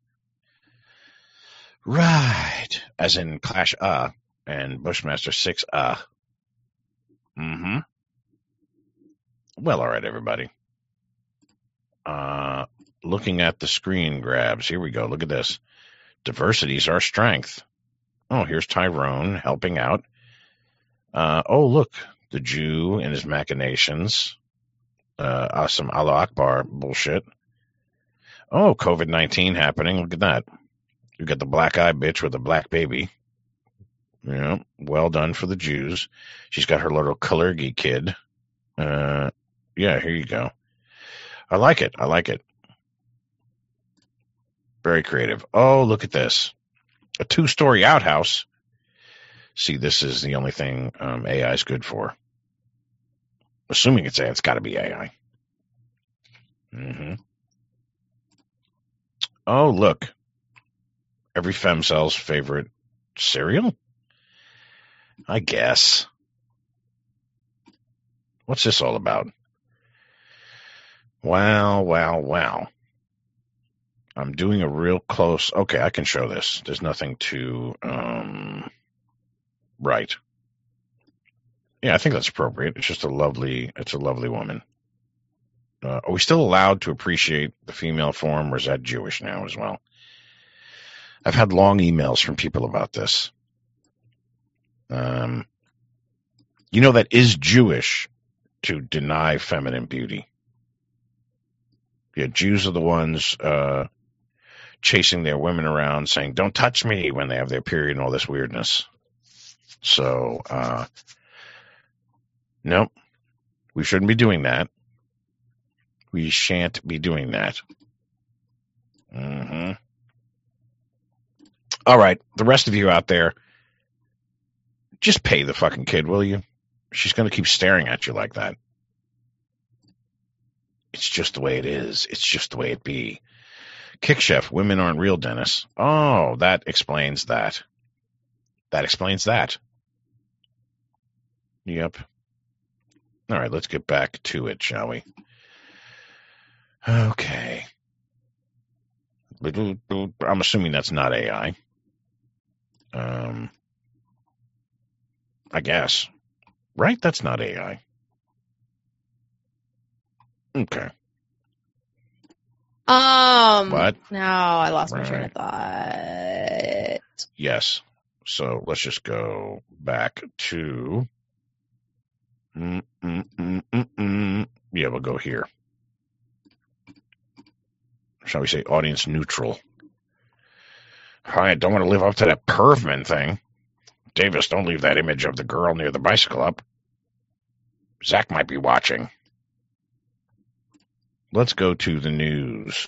Right. As in Clash ah and Bushmaster six ah. Mm-hmm. Well, all right, everybody. Uh, looking at the screen grabs. Here we go. Look at this. Diversity is our strength. Oh, here's Tyrone helping out. Uh, oh, look. The Jew and his machinations. Uh, uh, some Allah Akbar bullshit. Oh, COVID nineteen happening. Look at that. You got the black eye bitch with a black baby. You know, well done for the Jews. She's got her little Kalergi kid. Uh, yeah, here you go. I like it. I like it. Very creative. Oh, look at this. A two-story outhouse. See, this is the only thing um, A I is good for. Assuming it's A I, it's got to be A I. Mm-hmm. Oh, look. Every femcel's favorite cereal? I guess. What's this all about? Wow, wow, wow. I'm doing a real close. Okay, I can show this. There's nothing to. Um, right. Yeah, I think that's appropriate. It's just a lovely. It's a lovely woman. Uh, are we still allowed to appreciate the female form, or is that Jewish now as well? I've had long emails from people about this. Um, you know that is Jewish to deny feminine beauty. Yeah, Jews are the ones uh, chasing their women around saying, don't touch me when they have their period and all this weirdness. So, uh, nope, we shouldn't be doing that. We shan't be doing that. Mm-hmm. All right, the rest of you out there, just pay the fucking kid, will you? She's going to keep staring at you like that. It's just the way it is. It's just the way it be. Kick Chef, women aren't real, Dennis. Oh, that explains that. That explains that. Yep. All right, let's get back to it, shall we? Okay. I'm assuming that's not A I. Um, I guess. Right? That's not A I. Okay. Um. What? No, I lost right. my train of thought. Yes. So let's just go back to. Mm, mm, mm, mm, mm. Yeah, we'll go here. Shall we say audience neutral? I don't want to live up to that pervman thing. Davis, don't leave that image of the girl near the bicycle up. Zach might be watching. Let's go to the news.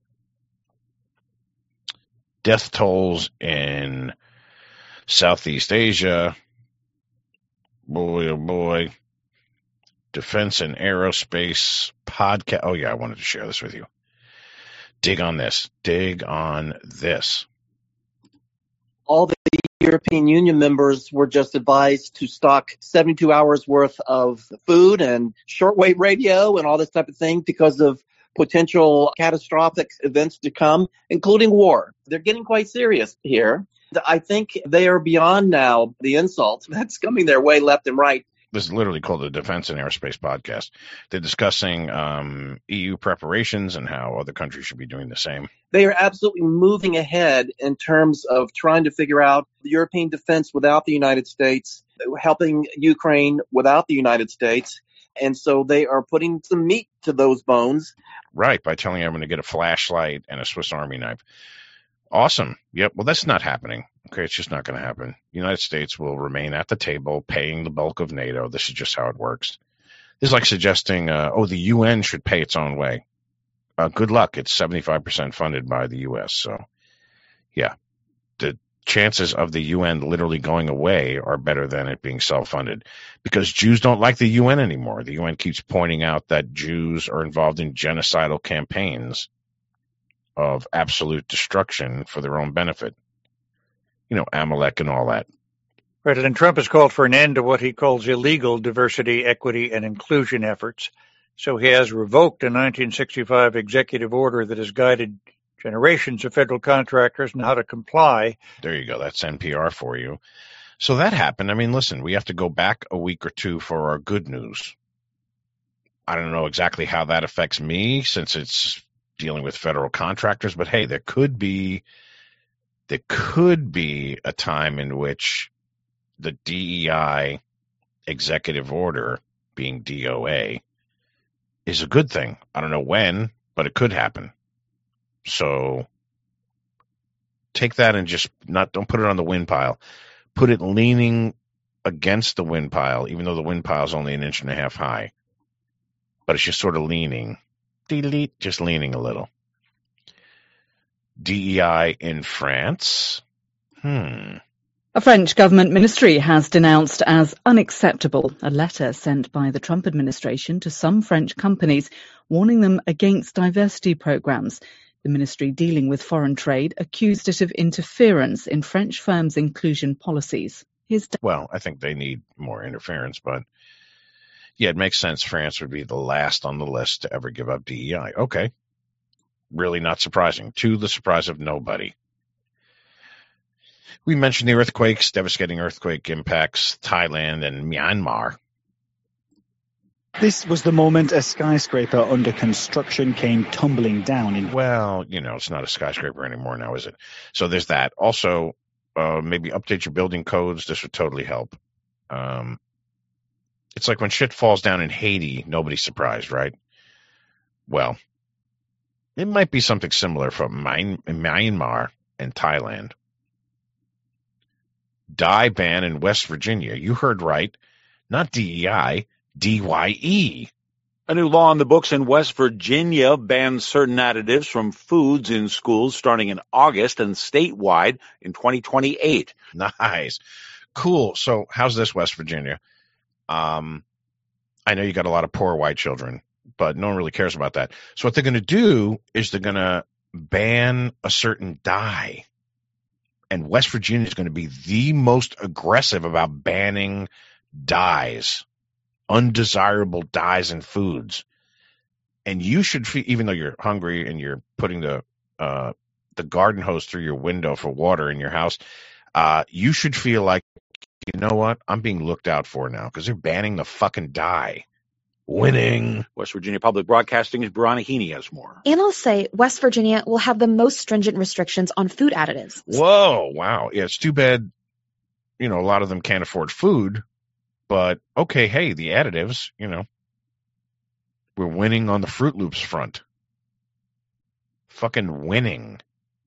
Death tolls in Southeast Asia. Boy, oh boy. Defense and aerospace podcast. Oh, yeah, I wanted to share this with you. Dig on this. Dig on this. All the European Union members were just advised to stock seventy-two hours worth of food and shortwave radio and all this type of thing because of potential catastrophic events to come, including war. They're getting quite serious here. I think they are beyond now the insult that's coming their way left and right. This is literally called the Defense and Aerospace Podcast. They're discussing um, E U preparations and how other countries should be doing the same. They are absolutely moving ahead in terms of trying to figure out the European defense without the United States, helping Ukraine without the United States. And so they are putting some meat to those bones. Right, by telling everyone to get a flashlight and a Swiss Army knife. Awesome. Yep. Well, that's not happening. Okay, it's just not going to happen. The United States will remain at the table paying the bulk of NATO. This is just how it works. This is like suggesting, uh, oh, the U N should pay its own way. Uh, good luck. It's seventy-five percent funded by the U S. So, yeah, the chances of the U N literally going away are better than it being self-funded, because Jews don't like the U N anymore. The U N keeps pointing out that Jews are involved in genocidal campaigns of absolute destruction for their own benefit. You know, Amalek and all that. President Trump has called for an end to what he calls illegal diversity, equity, and inclusion efforts. So he has revoked a nineteen sixty-five executive order that has guided generations of federal contractors on how to comply. There you go. That's N P R for you. So that happened. I mean, listen, we have to go back a week or two for our good news. I don't know exactly how that affects me since it's dealing with federal contractors, but hey, there could be, there could be a time in which the D E I executive order, being D O A, is a good thing. I don't know when, but it could happen. So take that and just not, don't put it on the wind pile. Put it leaning against the wind pile, even though the wind pile is only an inch and a half high. But it's just sort of leaning. Delete, just leaning a little. D E I in France? Hmm. A French government ministry has denounced as unacceptable a letter sent by the Trump administration to some French companies warning them against diversity programs. The ministry dealing with foreign trade accused it of interference in French firms' inclusion policies. Here's well, I think they need more interference, but yeah, it makes sense. France would be the last on the list to ever give up D E I. Okay. Really not surprising. To the surprise of nobody. We mentioned the earthquakes, devastating earthquake impacts Thailand and Myanmar. This was the moment a skyscraper under construction came tumbling down. In well, you know, it's not a skyscraper anymore now, is it? So there's that. Also, uh, maybe update your building codes. This would totally help. Um, it's like when shit falls down in Haiti, nobody's surprised, right? Well, it might be something similar from Myanmar and Thailand. Dye ban in West Virginia. You heard right. Not D E I, D Y E. A new law on the books in West Virginia bans certain additives from foods in schools starting in August and statewide in twenty twenty-eight. Nice. Cool. So how's this, West Virginia? Um, I know you got a lot of poor white children, but no one really cares about that. So what they're going to do is they're going to ban a certain dye. And West Virginia is going to be the most aggressive about banning dyes, undesirable dyes in foods. And you should feel, even though you're hungry and you're putting the uh, the garden hose through your window for water in your house, uh, you should feel like, you know what, I'm being looked out for now because they're banning the fucking dye. Winning. West Virginia Public Broadcasting's Brianna Heaney has more. Analysts say West Virginia will have the most stringent restrictions on food additives. Whoa, wow. Yeah, it's too bad, you know, a lot of them can't afford food. But, okay, hey, the additives, you know, we're winning on the Fruit Loops front. Fucking winning.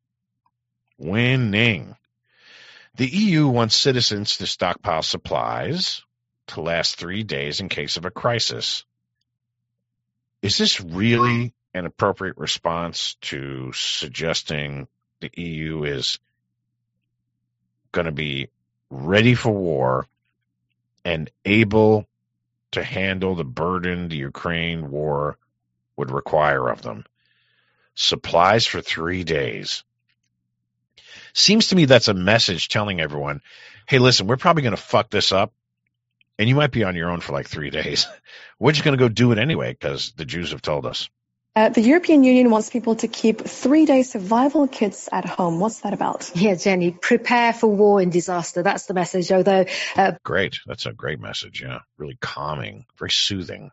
Winning. The E U wants citizens to stockpile supplies to last three days in case of a crisis. Is this really an appropriate response to suggesting the E U is going to be ready for war and able to handle the burden the Ukraine war would require of them? Supplies for three days. Seems to me that's a message telling everyone, hey, listen, we're probably going to fuck this up. And you might be on your own for like three days. We're just going to go do it anyway because the Jews have told us. Uh, the European Union wants people to keep three-day survival kits at home. What's that about? Yeah, Jenny, prepare for war and disaster. That's the message, although... Uh... Great. That's a great message, yeah. Really calming, very soothing.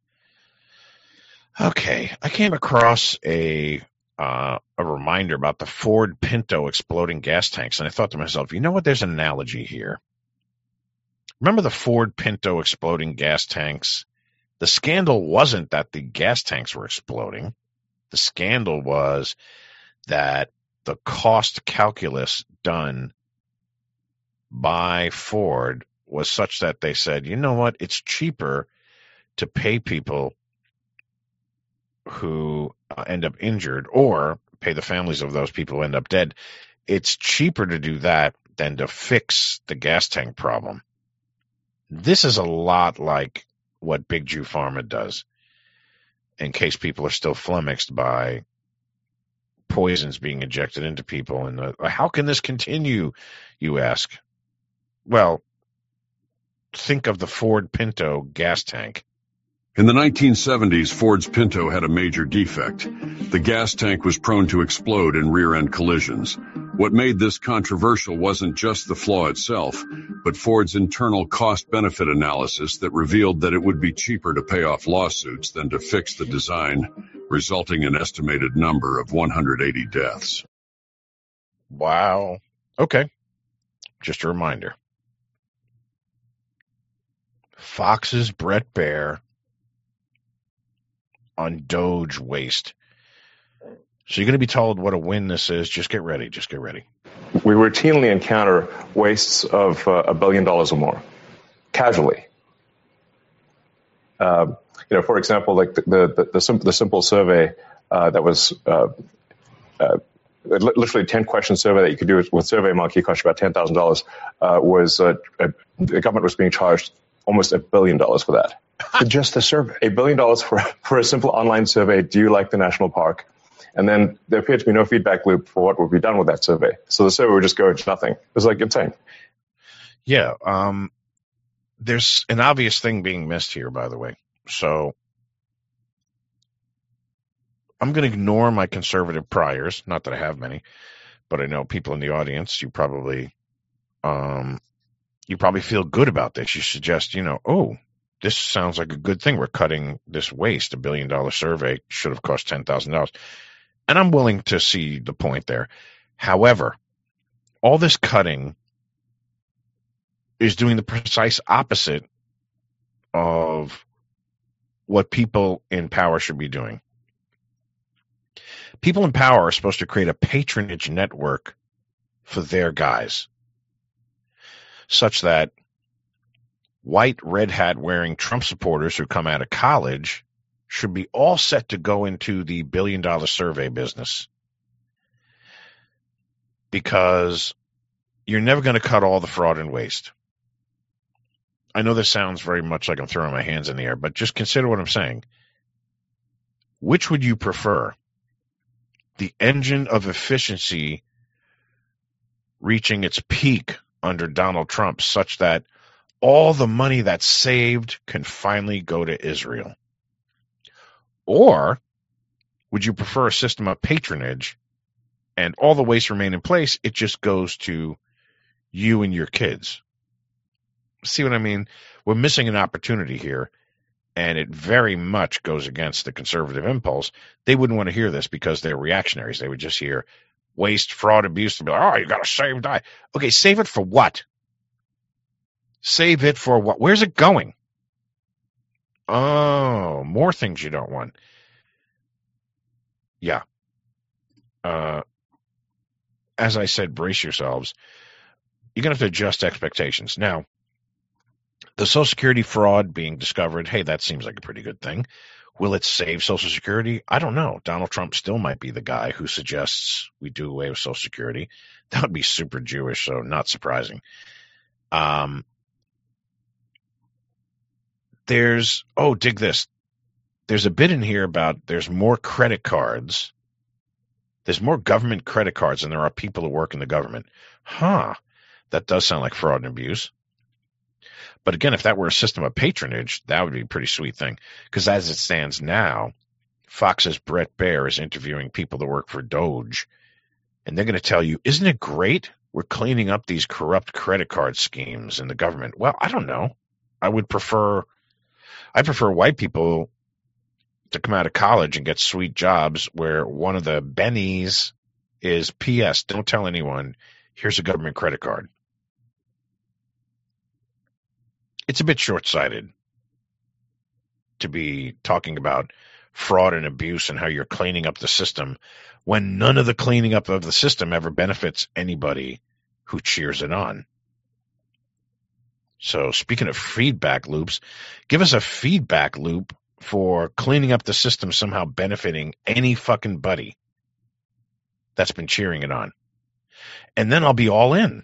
Okay. I came across a uh, a reminder about the Ford Pinto exploding gas tanks, and I thought to myself, you know what? There's an analogy here. Remember the Ford Pinto exploding gas tanks? The scandal wasn't that the gas tanks were exploding. The scandal was that the cost calculus done by Ford was such that they said, you know what, it's cheaper to pay people who uh, end up injured or pay the families of those people who end up dead it's cheaper to do that than to fix the gas tank problem. This is a lot like what Big Jew Pharma does, in case people are still flummoxed by poisons being injected into people. And uh, how can this continue, you ask? Well, think of the Ford Pinto gas tank. In the nineteen seventies, Ford's Pinto had a major defect. The gas tank was prone to explode in rear-end collisions. What made this controversial wasn't just the flaw itself, but Ford's internal cost-benefit analysis that revealed that it would be cheaper to pay off lawsuits than to fix the design, resulting in an estimated number of one hundred eighty deaths. Wow. Okay. Just a reminder. Fox's Bret Baier on Doge waste. So you're going to be told what a win this is. Just get ready. Just get ready. We routinely encounter wastes of uh, a billion dollars or more, casually. Uh, you know, for example, like the the, the, sim- the simple survey uh, that was uh, uh, literally a ten question survey that you could do with SurveyMonkey, cost you about ten thousand uh, dollars, was uh, a, the government was being charged almost a billion dollars for that. For just the survey. A billion dollars for for a simple online survey. Do you like the national park? And then there appeared to be no feedback loop for what would be done with that survey. So the survey would just go into nothing. It was like insane. Yeah. Um, there's an obvious thing being missed here, by the way. So I'm going to ignore my conservative priors. Not that I have many, but I know people in the audience, you probably, um, you probably feel good about this. You suggest, you know, oh, this sounds like a good thing. We're cutting this waste. A billion dollar survey should have cost ten thousand dollars. And I'm willing to see the point there. However, all this cutting is doing the precise opposite of what people in power should be doing. People in power are supposed to create a patronage network for their guys, such that white red hat wearing Trump supporters who come out of college should be all set to go into the billion dollar survey business, because you're never going to cut all the fraud and waste. I know this sounds very much like I'm throwing my hands in the air, but just consider what I'm saying. Which would you prefer? The engine of efficiency reaching its peak under Donald Trump, such that all the money that's saved can finally go to Israel? Or would you prefer a system of patronage and all the waste remain in place? It just goes to you and your kids. See what I mean? We're missing an opportunity here, and it very much goes against the conservative impulse. They wouldn't want to hear this because they're reactionaries. They would just hear waste, fraud, abuse, and be like, oh, you got to save die. Okay, save it for what? Save it for what? Where's it going? Oh, more things you don't want. Yeah. Uh, as I said, brace yourselves. You're going to have to adjust expectations. Now, the Social Security fraud being discovered, hey, that seems like a pretty good thing. Will it save Social Security? I don't know. Donald Trump still might be the guy who suggests we do away with Social Security. That would be super Jewish, so not surprising. Um, there's, oh, dig this. There's a bit in here about there's more credit cards. There's more government credit cards than there are people who work in the government. Huh. That does sound like fraud and abuse. But again, if that were a system of patronage, that would be a pretty sweet thing. Because as it stands now, Fox's Bret Baier is interviewing people that work for Doge. And they're going to tell you, isn't it great? We're cleaning up these corrupt credit card schemes in the government. Well, I don't know. I would prefer, I prefer white people to come out of college and get sweet jobs where one of the bennies is P S Don't tell anyone. Here's a government credit card. It's a bit short-sighted to be talking about fraud and abuse and how you're cleaning up the system when none of the cleaning up of the system ever benefits anybody who cheers it on. So speaking of feedback loops, give us a feedback loop for cleaning up the system somehow benefiting any fucking buddy that's been cheering it on. and then I'll be all in.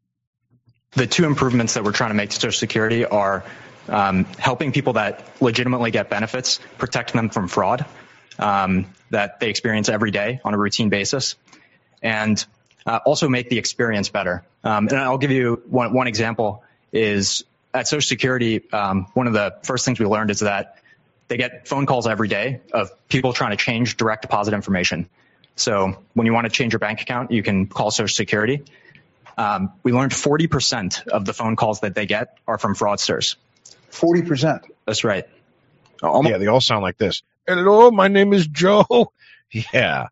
The two improvements that we're trying to make to Social Security are um, helping people that legitimately get benefits, protecting them from fraud um, that they experience every day on a routine basis, and uh, also make the experience better. Um, and I'll give you one, one example is at Social Security, um, one of the first things we learned is that they get phone calls every day of people trying to change direct deposit information. So when you want to change your bank account, you can call Social Security. Um, we learned forty percent of the phone calls that they get are from fraudsters. forty percent? That's right. Almost. Yeah, they all sound like this. Hello, my name is Joe. Yeah.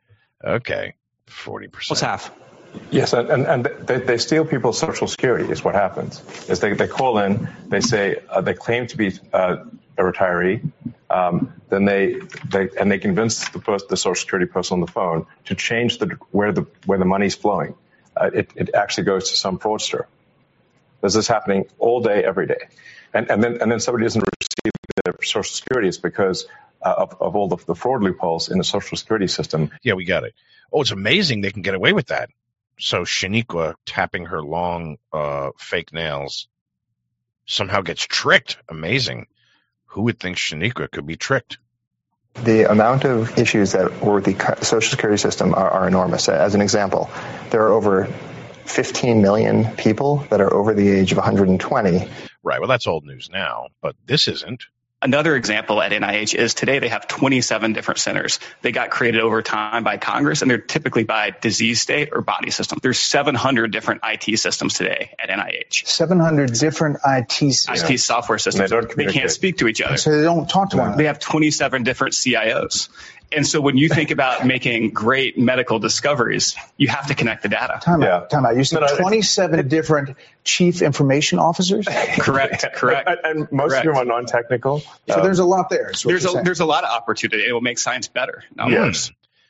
Okay. forty percent. What's half? Yes, and, and, and they, they steal people's Social Security is what happens. Is they, they call in, they say uh, they claim to be uh, a retiree, um, then they, they and they convince the, person, the Social Security person on the phone to change the where the where the money's flowing. Uh, it, it actually goes to some fraudster. This is happening all day, every day, and and then and then somebody doesn't receive their Social Security. It's because uh, of, of all the, the fraud loopholes in the Social Security system. Yeah, we got it. Oh, it's amazing they can get away with that. So Shaniqua tapping her long uh, fake nails somehow gets tricked. Amazing. Who would think Shaniqua could be tricked? The amount of issues that were with the Social Security system are, are enormous. As an example, there are over fifteen million people that are over the age of one hundred twenty. Right. Well, that's old news now, but this isn't. Another example at N I H is today they have twenty-seven different centers. They got created over time by Congress, and they're typically by disease state or body system. There's seven hundred different I T systems today at N I H. seven hundred different I T systems. I T software systems. They, don't they can't speak to each other. So they don't talk to one another. They have twenty-seven different C I Os. And so when you think about making great medical discoveries, you have to connect the data. Time out. Time out. You said no, twenty-seven different chief information officers? Correct. Correct. And, and most correct. of them are non-technical. So um, there's a lot there. There's a, there's a lot of opportunity. It will make science better, not yes. worse.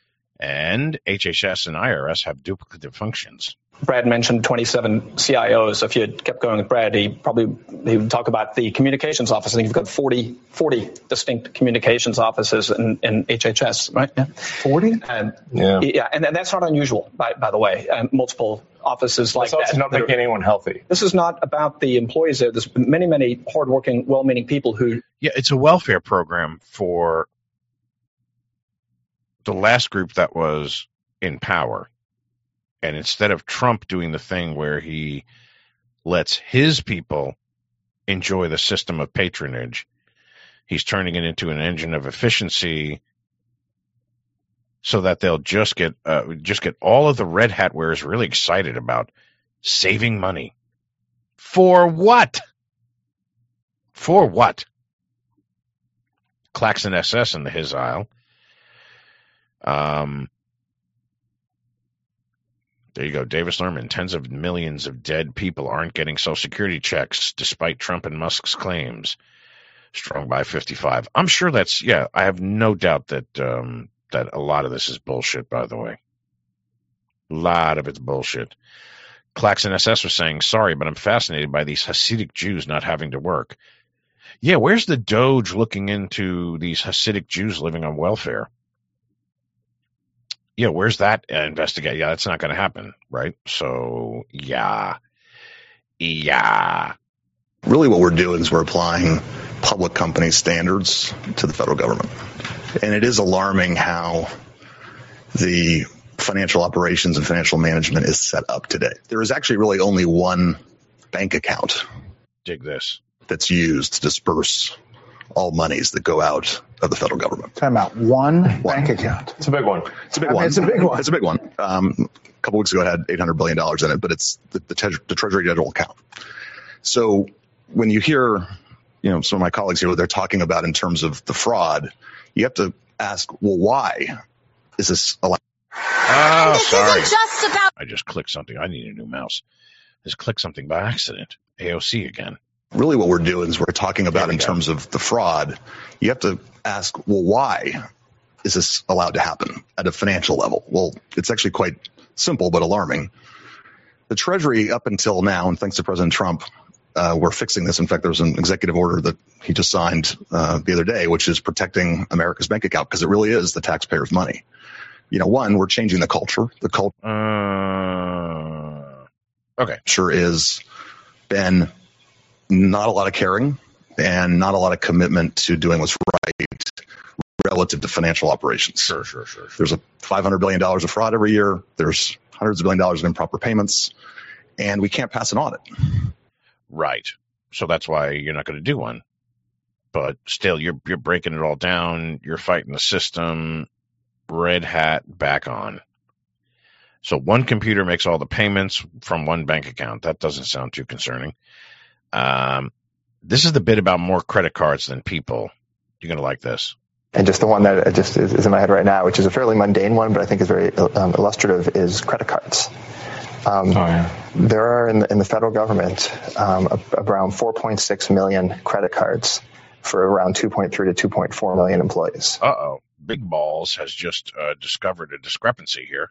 And H H S and I R S have duplicative functions. Brad mentioned twenty-seven C I Os. If you had kept going with Brad, he probably he would talk about the communications office. I think you've got forty, forty distinct communications offices in, in H H S, right? Yeah. forty? And, yeah. Yeah, and, and that's not unusual, by, by the way. Um, multiple offices like that. It's not making anyone healthy. This is not about the employees there. There's many, many hardworking, well-meaning people who... Yeah, it's a welfare program for the last group that was in power. And instead of Trump doing the thing where he lets his people enjoy the system of patronage, he's turning it into an engine of efficiency so that they'll just get uh, just get all of the red hat wearers really excited about saving money. For what? For what? Claxon S S in the his aisle. Um. There you go. Davis Lerman, tens of millions of dead people aren't getting Social Security checks despite Trump and Musk's claims. Strong by fifty-five. I'm sure that's, yeah, I have no doubt that um, that a lot of this is bullshit, by the way. A lot of it's bullshit. Claxon S S was saying, sorry, but I'm fascinated by these Hasidic Jews not having to work. Yeah, where's the Doge looking into these Hasidic Jews living on welfare? Yeah, where's that uh, investigate? Yeah, that's not going to happen, right? So, yeah. Yeah. Really what we're doing is we're applying public company standards to the federal government. And it is alarming how the financial operations and financial management is set up today. There is actually really only one bank account. Dig this. That's used to disperse all monies that go out of the federal government. Time out. One, one bank account. It's a big one. It's a big I mean, one. It's a big one. It's a big one. Um, a couple weeks ago, it had eight hundred billion dollars in it, but it's the, the, te- the Treasury General account. So when you hear, you know, some of my colleagues here, what they're talking about in terms of the fraud, you have to ask, well, why is this allowed? Oh, this sorry. isn't just about... I just clicked something. I need a new mouse. Just clicked something by accident. A O C again. Really what we're doing is we're talking about in go. terms of the fraud. You have to ask, well, why is this allowed to happen at a financial level? Well, it's actually quite simple but alarming. The Treasury up until now, and thanks to President Trump, uh, we're fixing this. In fact, there was an executive order that he just signed uh, the other day, which is protecting America's bank account because it really is the taxpayers' money. You know, one, we're changing the culture. The culture Uh, okay. sure is been not a lot of caring and not a lot of commitment to doing what's right relative to financial operations. Sure, sure, sure. sure. There's a five hundred billion dollars of fraud every year. There's hundreds of billion dollars of improper payments, and we can't pass an audit. Right. So that's why you're not going to do one. But still, you're you're breaking it all down. You're fighting the system. Red hat back on. So one computer makes all the payments from one bank account. That doesn't sound too concerning. Um, this is the bit about more credit cards than people. You're going to like this. And just the one that just is in my head right now, which is a fairly mundane one, but I think is very um, illustrative, is credit cards. Um, oh, yeah. There are in the, in the federal government um, around four point six million credit cards for around two point three to two point four million employees. Uh-oh. Big Balls has just uh, discovered a discrepancy here.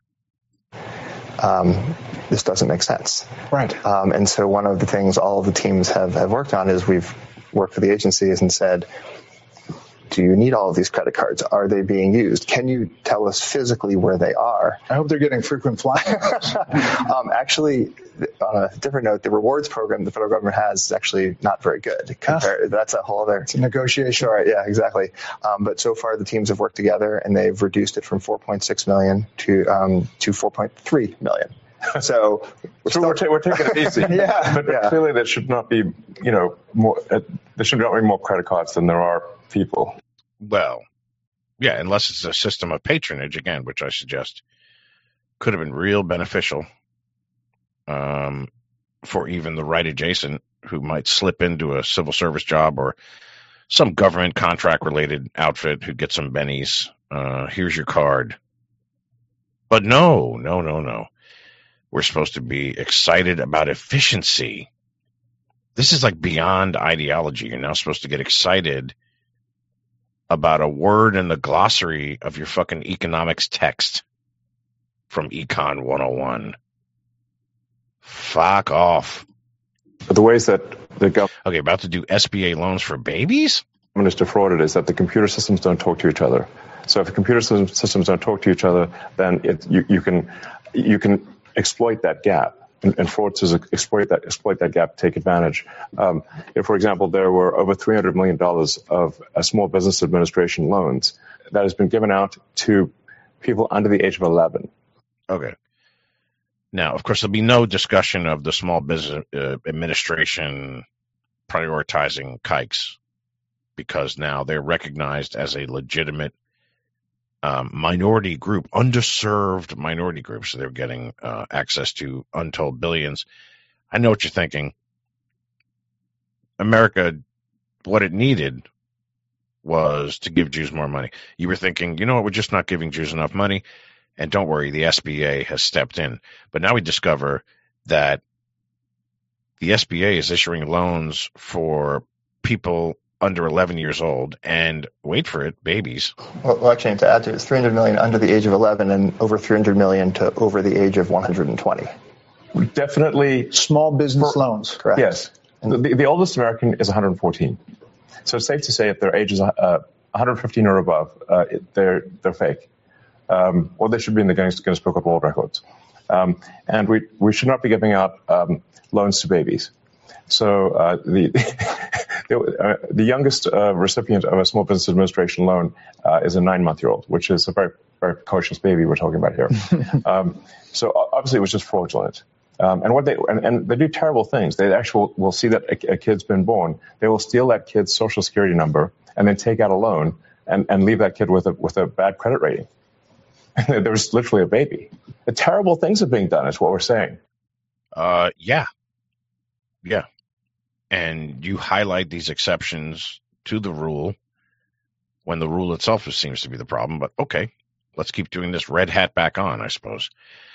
Um, this doesn't make sense. Right. Um, and so one of the things all of the teams have, have worked on is we've worked with the agencies and said, do you need all of these credit cards? Are they being used? Can you tell us physically where they are? I hope they're getting frequent flyers. um, actually, on a different note, the rewards program the federal government has is actually not very good. Compared, that's a whole other... It's a negotiation. Sure, yeah, exactly. Um, but so far, the teams have worked together, and they've reduced it from four point six million to um, to four point three million. So, we're, so we're, ta- we're taking it easy. yeah, but yeah. Clearly, there should not be, you know, more. Uh, there should not be more credit cards than there are people. Well, yeah, unless it's a system of patronage, again, which I suggest could have been real beneficial um, for even the right adjacent who might slip into a civil service job or some government contract-related outfit who gets some bennies. Uh, here's your card. But no, no, no, no. We're supposed to be excited about efficiency. This is like beyond ideology. You're now supposed to get excited about a word in the glossary of your fucking economics text from Econ one oh one. Fuck off. But the ways that the government... Okay, about to do S B A loans for babies? ...is defrauded is that the computer systems don't talk to each other. So if the computer systems don't talk to each other, then it, you, you can you can exploit that gap. And, and fraudsters exploit that exploit that gap, take advantage. Um, if, for example, there were over three hundred million dollars of uh, small business administration loans that has been given out to people under the age of eleven. Okay. Now, of course, there'll be no discussion of the small business uh, administration prioritizing kikes because now they're recognized as a legitimate Um, minority group, underserved minority groups. So they're getting uh, access to untold billions. I know what you're thinking. America, what it needed was to give Jews more money. You were thinking, you know what, we're just not giving Jews enough money. And don't worry, the S B A has stepped in. But now we discover that the S B A is issuing loans for people under eleven years old, and wait for it, babies. Well, well, actually, to add to it, it's three hundred million under the age of eleven and over three hundred million to over the age of one hundred twenty. Definitely small business for, loans. Correct. Yes. The, the, the oldest American is one hundred fourteen. So it's safe to say if their age is uh, one hundred fifteen or above, uh, it, they're they're fake. Um, or they should be in the Guinness, Guinness Book of World Records. Um, and we we should not be giving out um, loans to babies. So uh, the the, uh, the youngest uh, recipient of a small business administration loan uh, is a nine-month-year-old, which is a very very precocious baby we're talking about here. um, so obviously it was just fraudulent. Um, and what they and, and they do terrible things. They actually will see that a, a kid's been born. They will steal that kid's social security number and then take out a loan and, and leave that kid with a with a bad credit rating. There was literally a baby. The terrible things are being done is what we're saying. Uh, yeah. Yeah. And you highlight these exceptions to the rule when the rule itself seems to be the problem. But okay, let's keep doing this red hat back on, I suppose.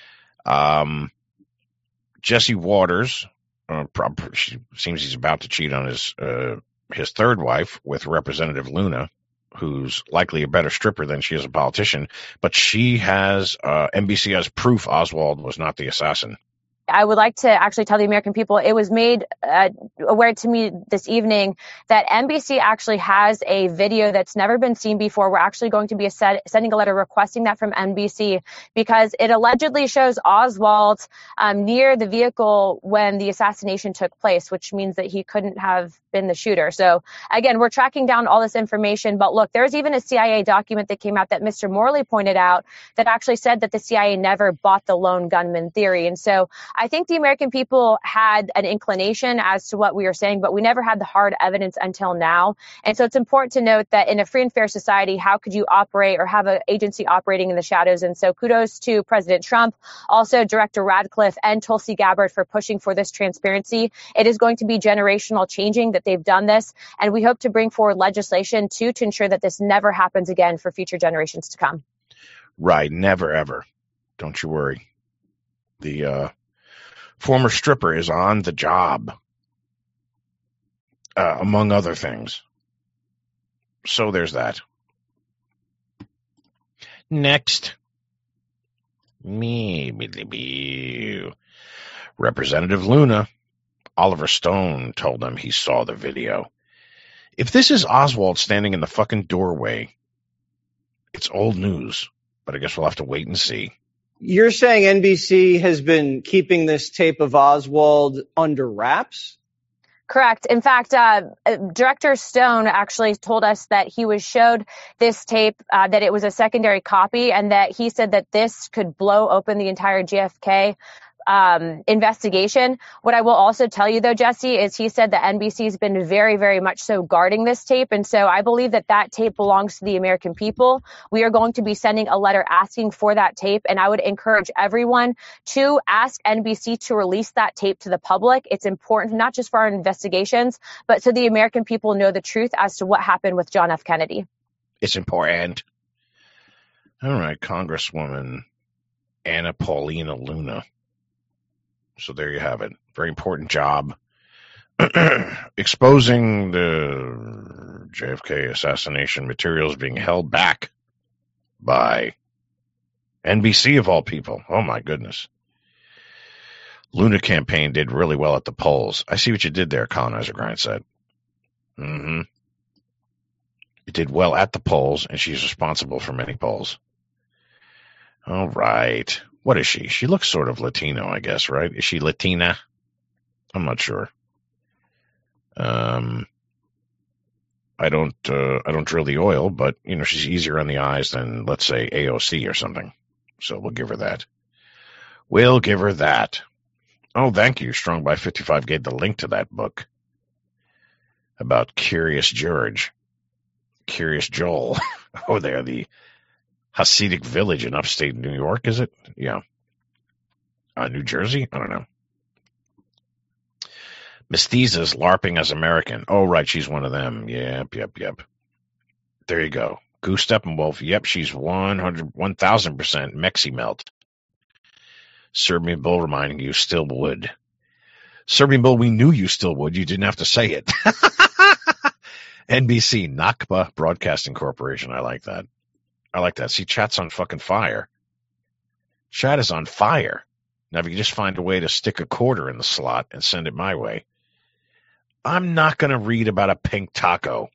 Um, Jesse Waters, uh, seems he's about to cheat on his uh, his third wife with Representative Luna, who's likely a better stripper than she is a politician. But she has, uh, N B C has proof Oswald was not the assassin. I would like to actually tell the American people it was made uh, aware to me this evening that N B C actually has a video that's never been seen before. We're actually going to be a set, sending a letter requesting that from N B C because it allegedly shows Oswald um, near the vehicle when the assassination took place, which means that he couldn't have been the shooter. So again, we're tracking down all this information. But look, there's even a C I A document that came out that Mister Morley pointed out that actually said that the C I A never bought the lone gunman theory. And so I think the American people had an inclination as to what we were saying, but we never had the hard evidence until now. And so it's important to note that in a free and fair society, how could you operate or have an agency operating in the shadows? And so kudos to President Trump, also Director Radcliffe and Tulsi Gabbard for pushing for this transparency. It is going to be generational changing that they've done this. And we hope to bring forward legislation too to ensure that this never happens again for future generations to come. Right. Never, ever. Don't you worry. The uh, former stripper is on the job, uh, among other things. So there's that. Next. Me, me, me. Representative Luna. Oliver Stone told them he saw the video. If this is Oswald standing in the fucking doorway, it's old news. But I guess we'll have to wait and see. You're saying N B C has been keeping this tape of Oswald under wraps? Correct. In fact, uh, Director Stone actually told us that he was showed this tape, uh, that it was a secondary copy, and that he said that this could blow open the entire J F K um, investigation. What I will also tell you, though, Jesse, is he said that N B C has been very, very much so guarding this tape. And so I believe that that tape belongs to the American people. We are going to be sending a letter asking for that tape. And I would encourage everyone to ask N B C to release that tape to the public. It's important, not just for our investigations, but so the American people know the truth as to what happened with John F. Kennedy. It's important. All right, Congresswoman Anna Paulina Luna. So there you have it. Very important job. Exposing the J F K assassination materials being held back by N B C of all people. Oh, my goodness. Luna campaign did really well at the polls. I see what you did there, Colonizer Grind said. Mm-hmm. It did well at the polls, and she's responsible for many polls. All right. What is she? She looks sort of Latino, I guess, right? Is she Latina? I'm not sure. Um, I don't, uh, I don't drill the oil, but you know, she's easier on the eyes than, let's say, A O C or something. So we'll give her that. We'll give her that. Oh, thank you. Strong by fifty-five gave the link to that book about Curious George, Curious Joel. Oh, they're the Hasidic village in upstate New York, is it? Yeah. Uh, New Jersey? I don't know. Mestizas LARPing as American. Oh, right, she's one of them. Yep, yep, yep. There you go. Goose Steppenwolf. Yep, she's one hundred, one thousand percent Mexi Melt. Serbian Bull reminding you still would. Serbian Bull, we knew you still would. You didn't have to say it. N B C, Nakba Broadcasting Corporation. I like that. I like that. See, chat's on fucking fire. Chat is on fire. Now, if you just find a way to stick a quarter in the slot and send it my way, I'm not going to read about a pink taco.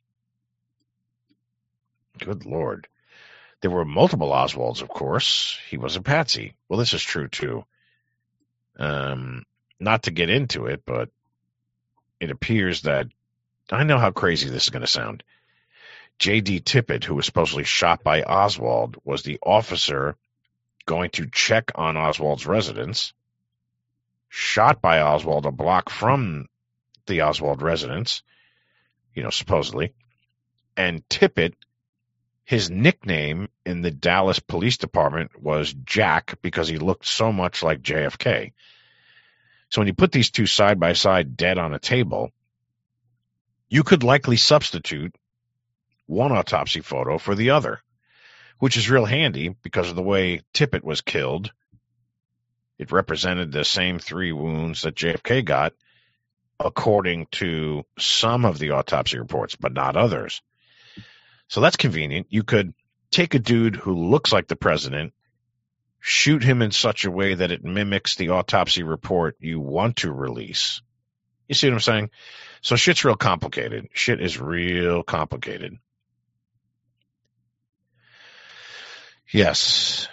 Good Lord. There were multiple Oswalds, of course. He was a patsy. Well, this is true, too. Um, not to get into it, but it appears that I know how crazy this is going to sound. J D Tippit, who was supposedly shot by Oswald, was the officer going to check on Oswald's residence, shot by Oswald a block from the Oswald residence, you know, supposedly. And Tippit, his nickname in the Dallas Police Department was Jack because he looked so much like J F K. So when you put these two side by side dead on a table, you could likely substitute one autopsy photo for the other, which is real handy because of the way Tippit was killed. It represented the same three wounds that J F K got, according to some of the autopsy reports, but not others. So that's convenient. You could take a dude who looks like the president, shoot him in such a way that it mimics the autopsy report you want to release. You see what I'm saying? So shit's real complicated. Shit is real complicated. Yes.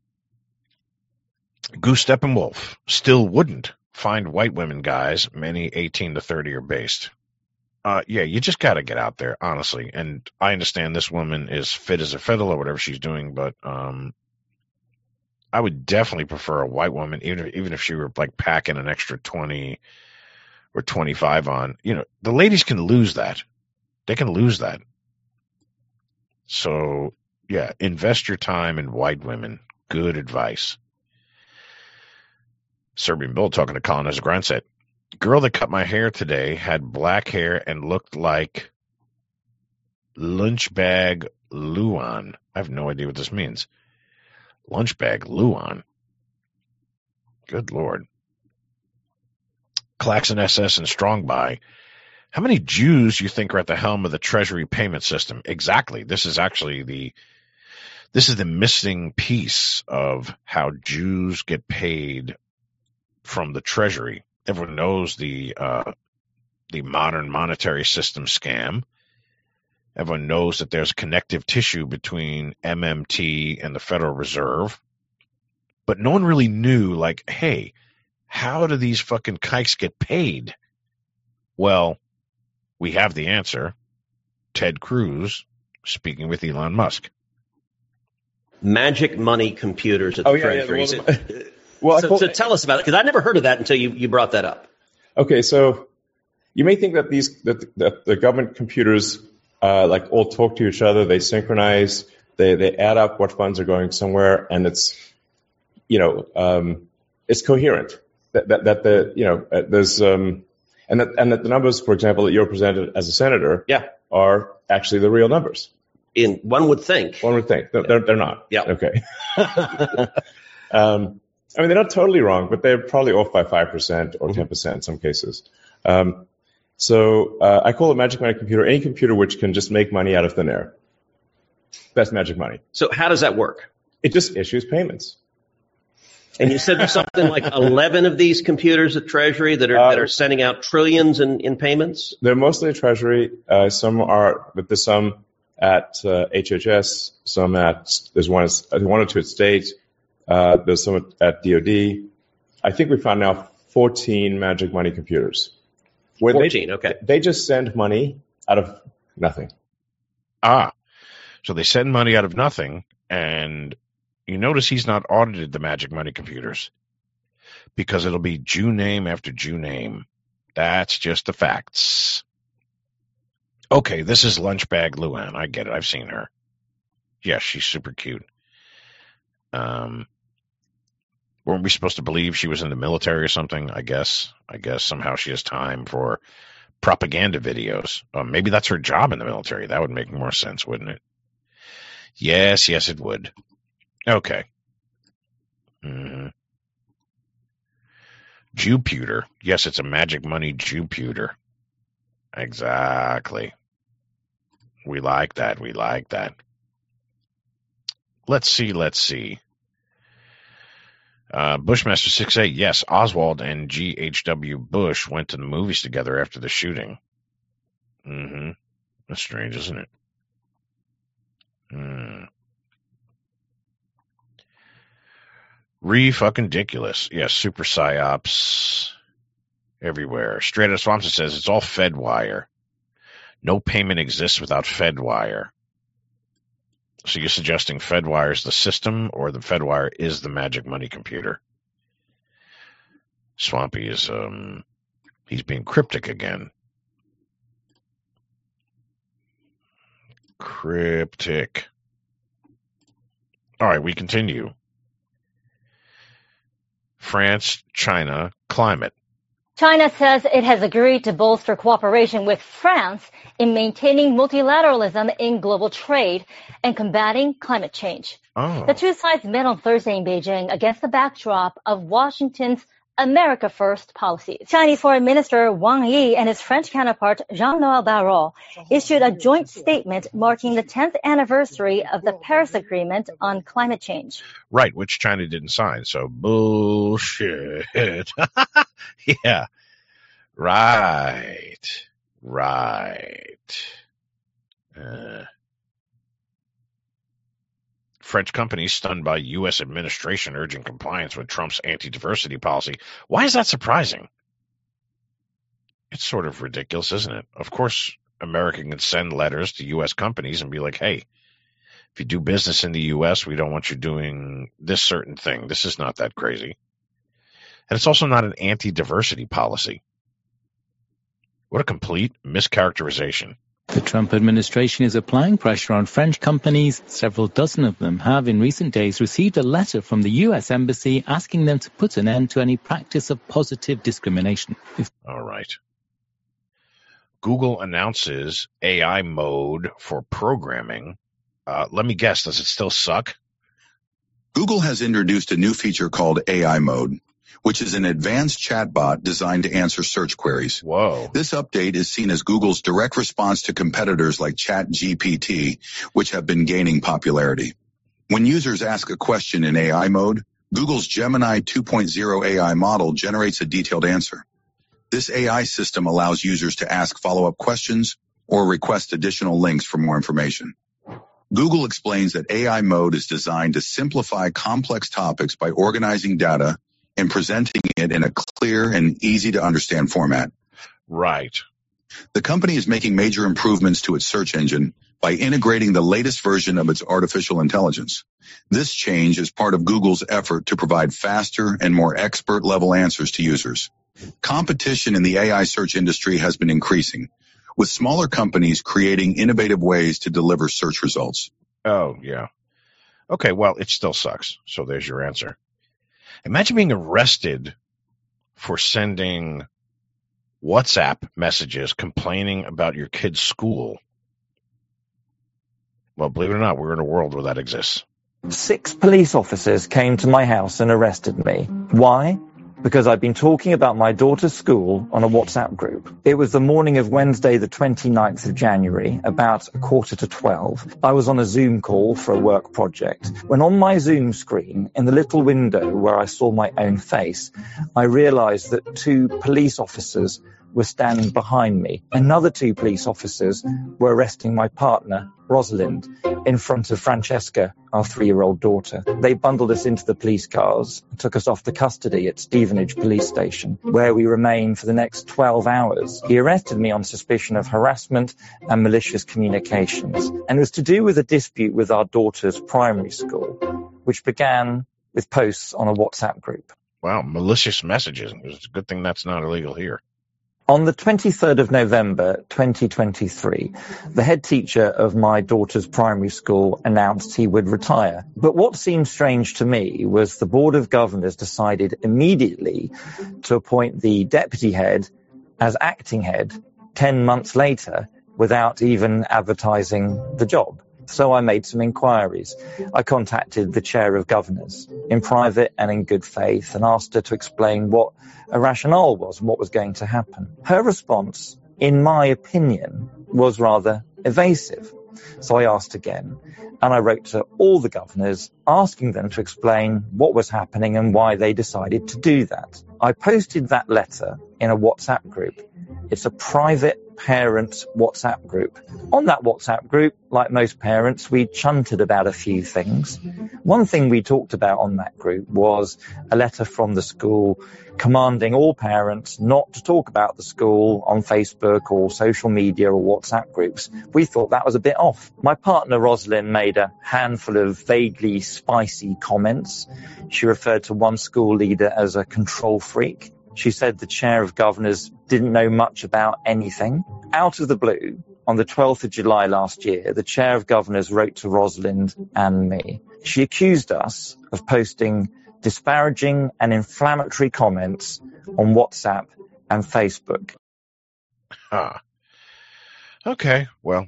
Goose Steppenwolf still wouldn't find white women, guys. Many eighteen to thirty are based. Uh, yeah, you just got to get out there, honestly. And I understand this woman is fit as a fiddle or whatever she's doing, but um, I would definitely prefer a white woman, even if, even if she were like packing an extra twenty or twenty-five on. You know, the ladies can lose that. They can lose that. So, yeah, invest your time in white women. Good advice. Serbian Bill talking to Colin as a grind set. Girl that cut my hair today had black hair and looked like Lunchbag Luan. I have no idea what this means. Lunchbag Luan. Good Lord. Claxon S S and Strong Buy. How many Jews you think are at the helm of the Treasury payment system? Exactly. This is actually the this is the missing piece of how Jews get paid from the Treasury. Everyone knows the uh, the modern monetary system scam. Everyone knows that there's connective tissue between M M T and the Federal Reserve. But no one really knew, like, hey, how do these fucking kikes get paid? Well, we have the answer. Ted Cruz speaking with Elon Musk. Magic money computers at the oh, yeah, Treasury. Yeah, well, well, so, so tell us about it, because I never heard of that until you, you brought that up. Okay, so you may think that these that, that the government computers uh, like all talk to each other, they synchronize, they they add up what funds are going somewhere, and it's you know um, it's coherent. That, that that the you know uh, there's um, and that and that the numbers, for example, that you're presented as a senator, yeah. are actually the real numbers. In one would think. One would think. They're they're, they're not. Yeah. Okay. um, I mean, they're not totally wrong, but they're probably off by five percent or ten percent in some cases. Um, so uh, I call it magic money computer, any computer which can just make money out of thin air. That's magic money. So how does that work? It just issues payments. And you said there's something like eleven of these computers at Treasury that are uh, that are sending out trillions in, in payments? They're mostly at Treasury. Uh, some are, but there's some at uh, H H S, some at, there's one, one or two at State. Uh, there's some at D O D. I think we found now fourteen magic money computers. Where fourteen, they, okay. They just send money out of nothing. Ah, so they send money out of nothing, and you notice he's not audited the magic money computers because it'll be Jew name after Jew name. That's just the facts. Okay, this is Lunchbag Luan. I get it. I've seen her. Yes, she's super cute. Um, weren't we supposed to believe she was in the military or something? I guess. I guess somehow she has time for propaganda videos. Uh, maybe that's her job in the military. That would make more sense, wouldn't it? Yes, yes, it would. Okay. Mm-hmm. Jewputer. Yes, it's a magic money Jewputer. Exactly. We like that. We like that. Let's see. Let's see. Uh, Bushmaster six eight. Yes, Oswald and G H W Bush went to the movies together after the shooting. Mm-hmm. That's strange, isn't it? Hmm. Re-fucking-diculous. Yes, super psyops everywhere. Straight Up Swampson says it's all FedWire. No payment exists without FedWire. So you're suggesting FedWire is the system, or the FedWire is the magic money computer? Swampy is, um, he's being cryptic again. Cryptic. All right, we continue. France, China, climate. China says it has agreed to bolster cooperation with France in maintaining multilateralism in global trade and combating climate change. Oh. The two sides met on Thursday in Beijing against the backdrop of Washington's America First policies. Chinese Foreign Minister Wang Yi and his French counterpart Jean-Noël Barrot issued a joint statement marking the tenth anniversary of the Paris Agreement on climate change. Right, which China didn't sign, so bullshit. Yeah. Right. Right. Uh, French companies stunned by U S administration urging compliance with Trump's anti-diversity policy. Why is that surprising? It's sort of ridiculous, isn't it? Of course, America can send letters to U S companies and be like, hey, if you do business in the U S, we don't want you doing this certain thing. This is not that crazy. And it's also not an anti-diversity policy. What a complete mischaracterization. The Trump administration is applying pressure on French companies. Several dozen of them have in recent days received a letter from the U S Embassy asking them to put an end to any practice of positive discrimination. All right. Google announces A I mode for programming. Uh, let me guess, does it still suck? Google has introduced a new feature called A I mode, which is an advanced chatbot designed to answer search queries. Whoa. This update is seen as Google's direct response to competitors like ChatGPT, which have been gaining popularity. When users ask a question in A I mode, Google's Gemini two point oh A I model generates a detailed answer. This A I system allows users to ask follow-up questions or request additional links for more information. Google explains that A I mode is designed to simplify complex topics by organizing data and presenting it in a clear and easy-to-understand format. Right. The company is making major improvements to its search engine by integrating the latest version of its artificial intelligence. This change is part of Google's effort to provide faster and more expert-level answers to users. Competition in the A I search industry has been increasing, with smaller companies creating innovative ways to deliver search results. Oh, yeah. Okay, well, it still sucks. So there's your answer. Imagine being arrested for sending WhatsApp messages complaining about your kid's school. Well, believe it or not, we're in a world where that exists. Six police officers came to my house and arrested me. Why? Because I'd been talking about my daughter's school on a WhatsApp group. It was the morning of Wednesday, the twenty-ninth of January, about a quarter to twelve. I was on a Zoom call for a work project, when on my Zoom screen, in the little window where I saw my own face, I realized that two police officers were standing behind me. Another two police officers were arresting my partner, Rosalind, in front of Francesca, our three-year-old daughter. They bundled us into the police cars and took us off to custody at Stevenage Police Station, where we remained for the next twelve hours. He arrested me on suspicion of harassment and malicious communications, and it was to do with a dispute with our daughter's primary school, which began with posts on a WhatsApp group. Wow, malicious messages. It's a good thing that's not illegal here. On the twenty-third of November, twenty twenty-three, the head teacher of my daughter's primary school announced he would retire. But what seemed strange to me was the Board of Governors decided immediately to appoint the deputy head as acting head ten months later without even advertising the job. So I made some inquiries. I contacted the chair of governors in private and in good faith and asked her to explain what a rationale was and what was going to happen. Her response, in my opinion, was rather evasive. So I asked again, and I wrote to all the governors asking them to explain what was happening and why they decided to do that. I posted that letter in a WhatsApp group. It's a private parent WhatsApp group. On that WhatsApp group, like most parents, we chunted about a few things. One thing we talked about on that group was a letter from the school commanding all parents not to talk about the school on Facebook or social media or WhatsApp groups. We thought that was a bit off. My partner Rosalind made a handful of vaguely spicy comments. She referred to one school leader as a control freak. She said the chair of governors didn't know much about anything. Out of the blue, on the twelfth of July last year, the chair of governors wrote to Rosalind and me. She accused us of posting disparaging and inflammatory comments on WhatsApp and Facebook. Ah. Okay, well,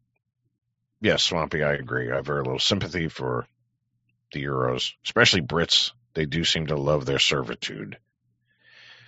yes, Swampy, I agree. I have very little sympathy for the Euros, especially Brits. They do seem to love their servitude.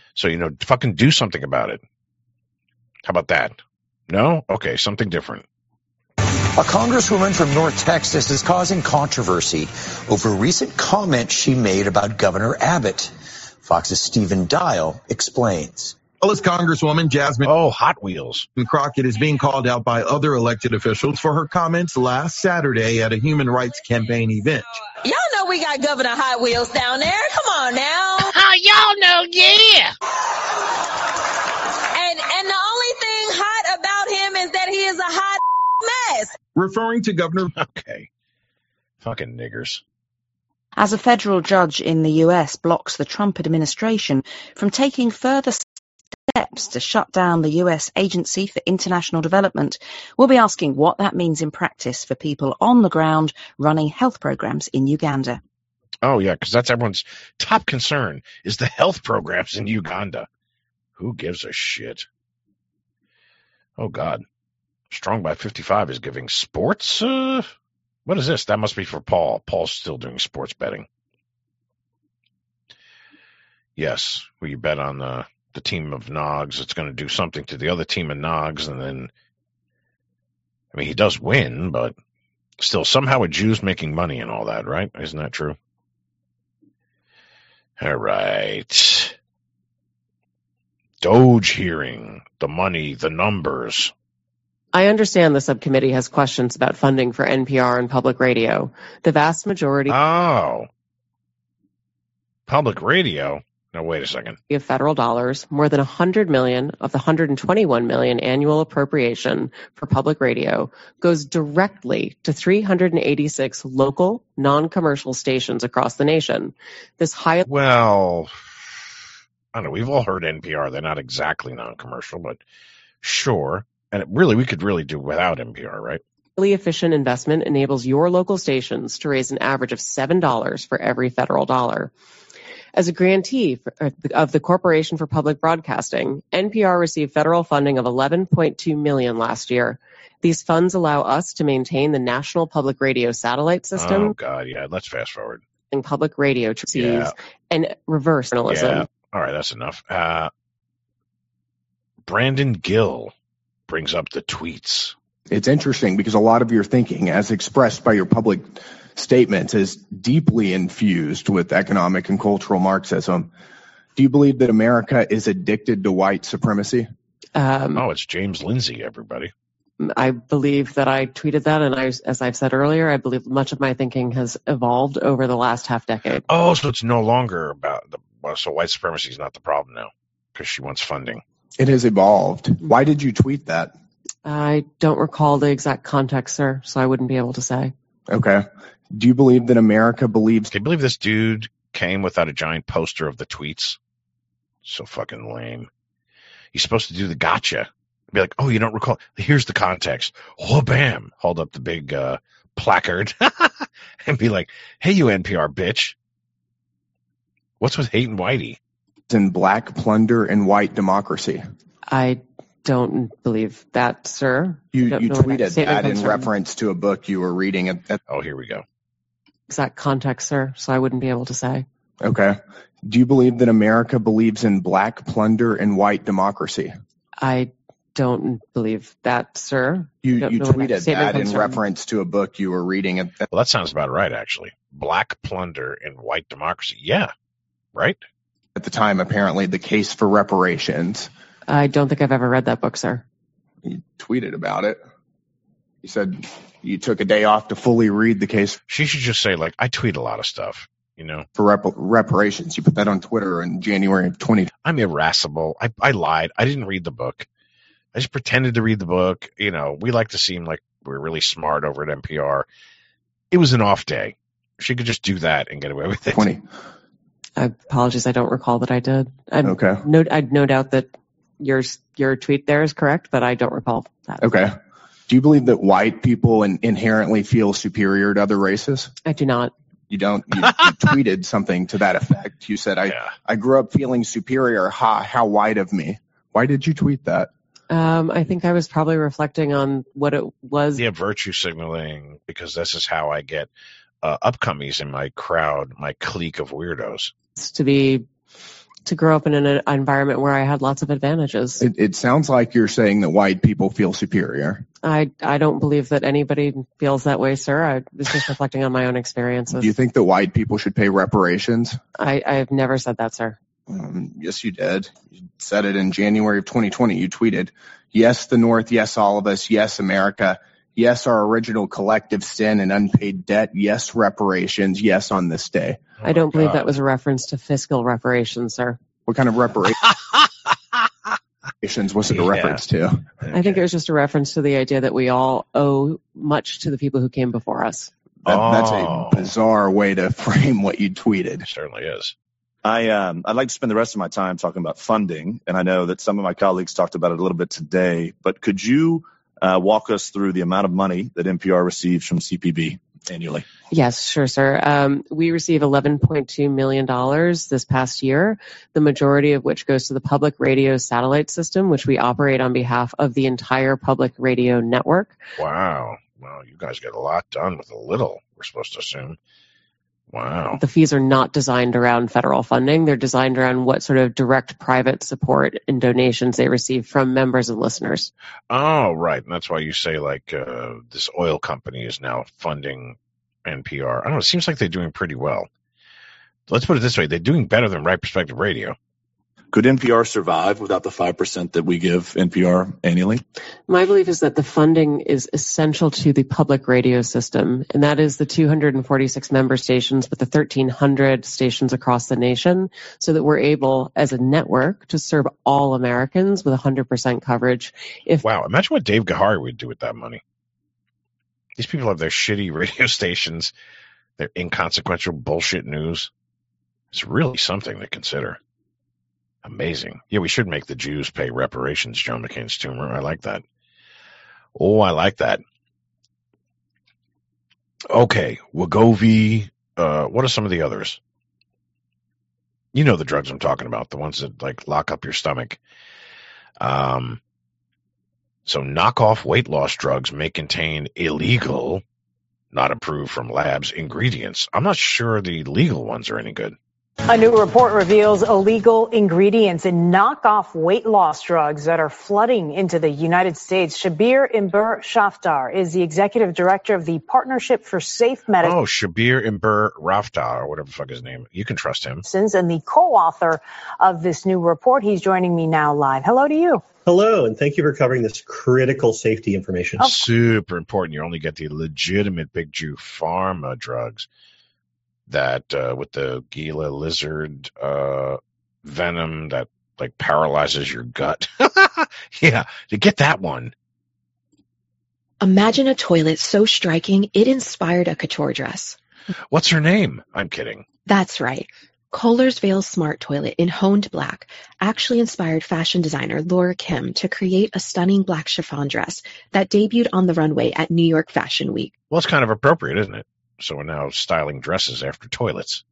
So, you know, fucking do something about it. How about that? No? Okay, something different. A congresswoman from North Texas is causing controversy over recent comments she made about Governor Abbott. Fox's Stephen Dial explains. Dallas Congresswoman Jasmine Oh, Hot Wheels. Crockett is being called out by other elected officials for her comments last Saturday at a human rights campaign event. Y'all know we got Governor Hot Wheels down there. Come on now. Oh, y'all know, yeah. And and the only thing hot about him is that he is a hot mess. Referring to Governor... Okay. Fucking niggers. As a federal judge in the U S blocks the Trump administration from taking further steps to shut down the U S Agency for International Development, we'll be asking what that means in practice for people on the ground running health programs in Uganda. Oh, yeah, because that's everyone's top concern is the health programs in Uganda. Who gives a shit? Oh, God. Strong by fifty-five is giving sports? Uh, what is this? That must be for Paul. Paul's still doing sports betting. Yes, will you bet on the, the team of Nogs? It's going to do something to the other team of Nogs, and then, I mean, he does win, but still, somehow a Jew's making money and all that, right? Isn't that true? All right. Doge hearing, the money, the numbers. I understand the subcommittee has questions about funding for N P R and public radio. The vast majority Oh. Public radio? Now, wait a second. of federal dollars, more than one hundred million dollars of the one hundred twenty-one million dollars annual appropriation for public radio goes directly to three hundred eighty-six local, non-commercial stations across the nation. This high Well, I don't know. We've all heard N P R. They're not exactly non-commercial, but sure. And it really, we could really do without N P R, right? highly efficient investment enables your local stations to raise an average of seven dollars for every federal dollar. As a grantee for, of the Corporation for Public Broadcasting, N P R received federal funding of eleven point two million dollars last year. These funds allow us to maintain the National Public Radio Satellite System. Oh, God, yeah. Let's fast forward. And public radio trees Yeah. and reverse journalism. Yeah. All right, that's enough. Uh, Brandon Gill brings up the tweets. It's interesting because a lot of your thinking, as expressed by your public statements, is deeply infused with economic and cultural Marxism. Do you believe that America is addicted to white supremacy? Um, oh, it's James Lindsay, everybody. I believe that I tweeted that, and I, as I've said earlier, I believe much of my thinking has evolved over the last half decade. Oh, so it's no longer about the well, so white supremacy is not the problem now because she wants funding. It has evolved. Why did you tweet that? I don't recall the exact context, sir, so I wouldn't be able to say. Okay. Do you believe that America believes... Can you believe this dude came without a giant poster of the tweets? So fucking lame. He's supposed to do the gotcha. Be like, oh, you don't recall? Here's the context. Oh, bam. Hold up the big uh, placard and be like, hey, you N P R bitch. What's with hating Whitey? In black plunder and white democracy. I don't believe that, sir. You, don't you know where tweeted statement that in comes from. reference to a book you were reading. At, at, oh, here we go. Exact context, sir, so I wouldn't be able to say. Okay. Do you believe that America believes in black plunder and white democracy? I don't believe that, sir. You, Don't you know where tweeted statement that in comes from. reference to a book you were reading. At, at, Well, that sounds about right, actually. Black plunder and white democracy. Yeah, right? at the time, apparently, the case for reparations. I don't think I've ever read that book, sir. You tweeted about it. You said you took a day off to fully read the case. She should just say, like, I tweet a lot of stuff, you know. For rep- reparations. You put that on Twitter in January of twenty. I'm irascible. I, I lied. I didn't read the book. I just pretended to read the book. You know, we like to seem like we're really smart over at N P R. It was an off day. She could just do that and get away with it. twenty. I apologize. I don't recall that I did. I'm Okay. No, I no doubt that your your tweet there is correct, but I don't recall that. Okay. Do you believe that white people in, inherently feel superior to other races? I do not. You don't. You, you tweeted something to that effect. You said, "I Yeah. I grew up feeling superior. Ha! How white of me." Why did you tweet that? Um, I think I was probably reflecting on what it was. Yeah, virtue signaling, because this is how I get uh, upcomies in my crowd, my clique of weirdos. To be to grow up in an environment where I had lots of advantages. It, it sounds like you're saying that white people feel superior. I, I don't believe that anybody feels that way, sir. I was just reflecting on my own experiences. Do you think that white people should pay reparations? I, I have never said that, sir. Um, yes, you did. You said it in January of twenty twenty. You tweeted, yes, the North, yes, all of us, yes, America, yes, our original collective sin and unpaid debt, yes, reparations, yes, on this day. Oh I don't believe God. That was a reference to fiscal reparations, sir. What kind of reparations was it a yeah. reference to? Okay. I think it was just a reference to the idea that we all owe much to the people who came before us. That, oh. That's a bizarre way to frame what you tweeted. It certainly is. I, um, I'd like to spend the rest of my time talking about funding, and I know that some of my colleagues talked about it a little bit today, but could you uh, walk us through the amount of money that N P R receives from C P B annually? Yes, sure, sir. Um, we receive eleven point two million dollars this past year, the majority of which goes to the public radio satellite system, which we operate on behalf of the entire public radio network. Wow. Well, you guys get a lot done with a little, we're supposed to assume. Wow. The fees are not designed around federal funding. They're designed around what sort of direct private support and donations they receive from members and listeners. Oh, right. And that's why you say, like, uh, this oil company is now funding N P R. I don't know. It seems like they're doing pretty well. Let's put it this way. They're doing better than Right Perspective Radio. Could N P R survive without the five percent that we give N P R annually? My belief is that the funding is essential to the public radio system, and that is the two hundred forty-six member stations with the thirteen hundred stations across the nation, so that we're able, as a network, to serve all Americans with one hundred percent coverage. If Wow, imagine what Dave Gahary would do with that money. These people have their shitty radio stations, their inconsequential bullshit news. It's really something to consider. Amazing. Yeah, we should make the Jews pay reparations, John McCain's tumor. I like that. Oh, I like that. Okay, Wegovy. Uh, what are some of the others? You know the drugs I'm talking about, the ones that like lock up your stomach. Um, so knockoff weight loss drugs may contain illegal, not approved from labs, ingredients. I'm not sure the legal ones are any good. A new report reveals illegal ingredients in knockoff weight loss drugs that are flooding into the United States. Shabir Imber Shaftar is the executive director of the Partnership for Safe Medicine. Oh, Shabir Imber Raftar, or whatever the fuck his name. You can trust him. And the co-author of this new report. He's joining me now live. Hello to you. Hello, and thank you for covering this critical safety information. Oh. Super important. You only get the legitimate big Jew pharma drugs. That uh, with the Gila lizard uh, venom that like paralyzes your gut. Yeah, to get that one. Imagine a toilet so striking it inspired a couture dress. What's her name? I'm kidding. That's right. Kohler's Veil Smart Toilet in honed black actually inspired fashion designer Laura Kim to create a stunning black chiffon dress that debuted on the runway at New York Fashion Week. Well, it's kind of appropriate, isn't it? So we're now styling dresses after toilets.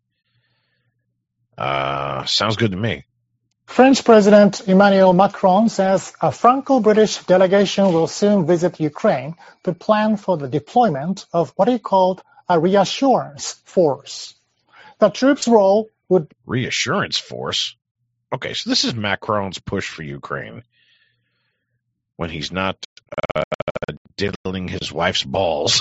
Uh, sounds good to me. French President Emmanuel Macron says a Franco-British delegation will soon visit Ukraine to plan for the deployment of what he called a reassurance force. The troops' role would... Reassurance force? Okay, so this is Macron's push for Ukraine when he's not uh, diddling his wife's balls.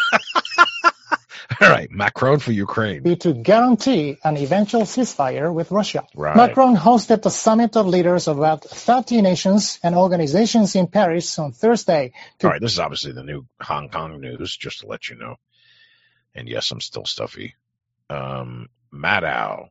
All right, Macron for Ukraine. Be to guarantee an eventual ceasefire with Russia. Right. Macron hosted the summit of leaders of about thirty nations and organizations in Paris on Thursday. To... All right, this is obviously the new Hong Kong news, just to let you know. And yes, I'm still stuffy. Um, Maddow.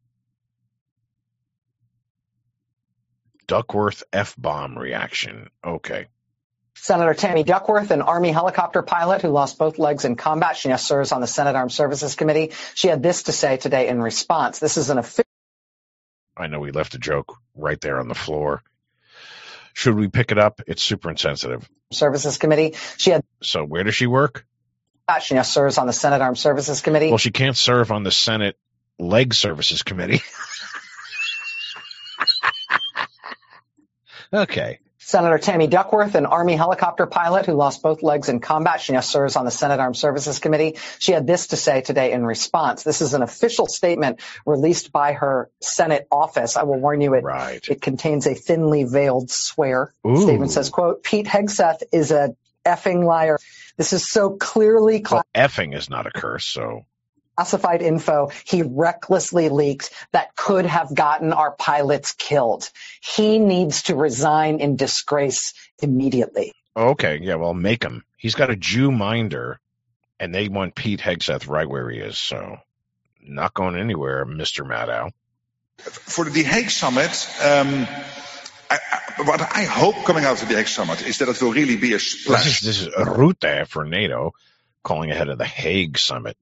Duckworth F-bomb reaction. Okay. Senator Tammy Duckworth, an Army helicopter pilot who lost both legs in combat. She now serves on the Senate Armed Services Committee. She had this to say today in response. This is an official. I know we left a joke right there on the floor. Should we pick it up? It's super insensitive. Services Committee. She had. So where does she work? She now serves on the Senate Armed Services Committee. Well, she can't serve on the Senate Leg Services Committee. Okay. Senator Tammy Duckworth, an Army helicopter pilot who lost both legs in combat. She now serves on the Senate Armed Services Committee. She had this to say today in response. This is an official statement released by her Senate office. I will warn you, it, right. it contains a thinly veiled swear. Ooh. The statement says, quote, Pete Hegseth is a effing liar. This is so clearly well, effing is not a curse, so... classified info he recklessly leaked that could have gotten our pilots killed. He needs to resign in disgrace immediately. Okay, yeah, well, make him. He's got a Jew minder, and they want Pete Hegseth right where he is, so not going anywhere, Mister Maddow. For the Hague Summit, um, I, I, what I hope coming out of the Hague Summit is that it will really be a splash. This is, this is Rutte for NATO calling ahead of the Hague Summit.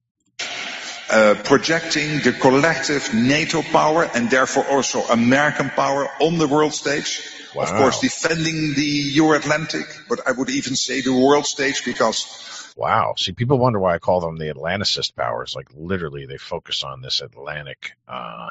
Uh, projecting the collective NATO power and therefore also American power on the world stage. Wow. Of course, defending the Euro-Atlantic, but I would even say the world stage because... Wow. See, people wonder why I call them the Atlanticist powers. Like, literally, they focus on this Atlantic uh,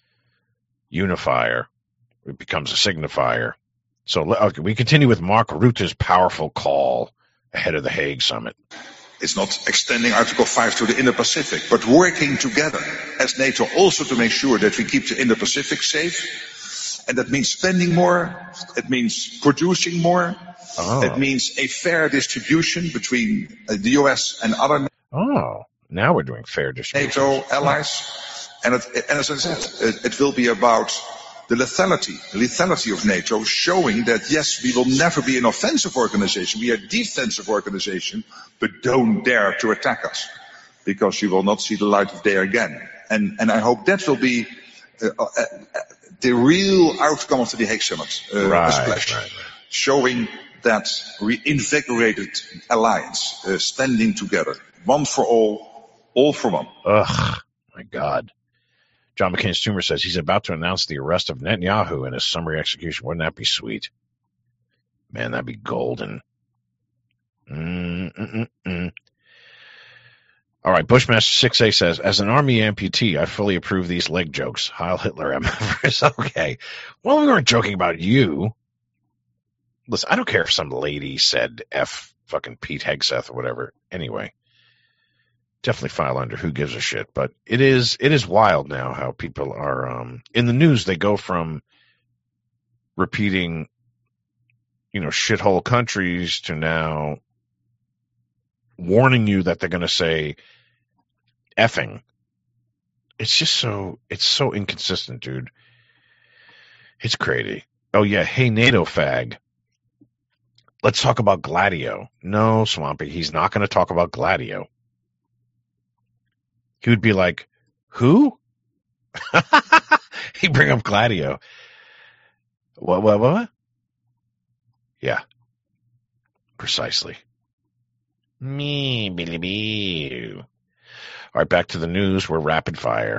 unifier. It becomes a signifier. So, okay, we continue with Mark Rutte's powerful call ahead of the Hague Summit. It's not extending Article five to the Indo-Pacific, but working together as NATO also to make sure that we keep the Indo-Pacific safe. And that means spending more. It means producing more. Oh. It means a fair distribution between uh, the U S and other Oh, now we're doing fair distribution. NATO allies. And, it, and as I said, it, it will be about the lethality, the lethality of NATO, showing that, yes, we will never be an offensive organization. We are a defensive organization, but don't dare to attack us, because you will not see the light of day again. And, and I hope that will be uh, uh, uh, the real outcome of the Hague Summit, uh, right, splash, right, right. showing that reinvigorated alliance, uh, standing together, one for all, all for one. Ugh, my God. John McCain's tumor says he's about to announce the arrest of Netanyahu in his summary execution. Wouldn't that be sweet? Man, that'd be golden. Mm-mm-mm-mm. All right, Bushmaster six A says, as an Army amputee, I fully approve these leg jokes. Heil Hitler, M F. Okay. Well, we weren't joking about you. Listen, I don't care if some lady said F fucking Pete Hegseth or whatever. Anyway. Definitely file under who gives a shit, but it is it is wild now how people are um, in the news. They go from repeating, you know, shithole countries to now warning you that they're going to say effing. It's just so it's so inconsistent, dude. It's crazy. Oh yeah, hey NATO fag. Let's talk about Gladio. No, Swampy, he's not going to talk about Gladio. He would be like, who? He'd bring up Gladio. What, what, what? Yeah. Precisely. Me, billy bee. All right, back to the news. We're rapid fire.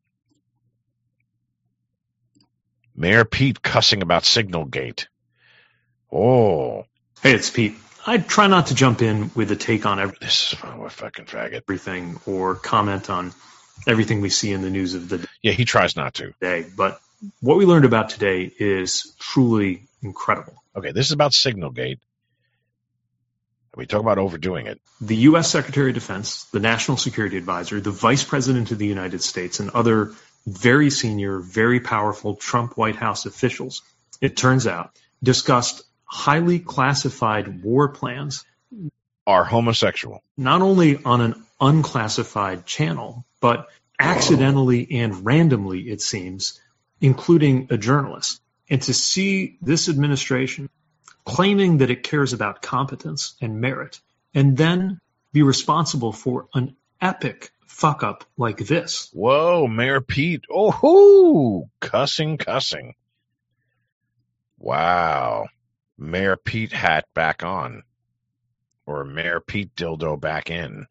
Mayor Pete cussing about Signalgate. Oh. Hey, it's Pete. I try not to jump in with a take on every, this is oh, a fucking faggot. everything or comment on everything we see in the news of the day. Yeah, he tries not to. Day. But what we learned about today is truly incredible. Okay, this is about Signalgate. We talk about overdoing it. The U S Secretary of Defense, the National Security Advisor, the Vice President of the United States, and other very senior, very powerful Trump White House officials, it turns out, discussed highly classified war plans are homosexual. Not only on an unclassified channel, but accidentally Whoa. and randomly, it seems, including a journalist. And to see this administration claiming that it cares about competence and merit, and then be responsible for an epic fuck-up like this. Whoa, Mayor Pete. Oh, hoo! Cussing, cussing. Wow. Mayor Pete hat back on. Or Mayor Pete dildo back in.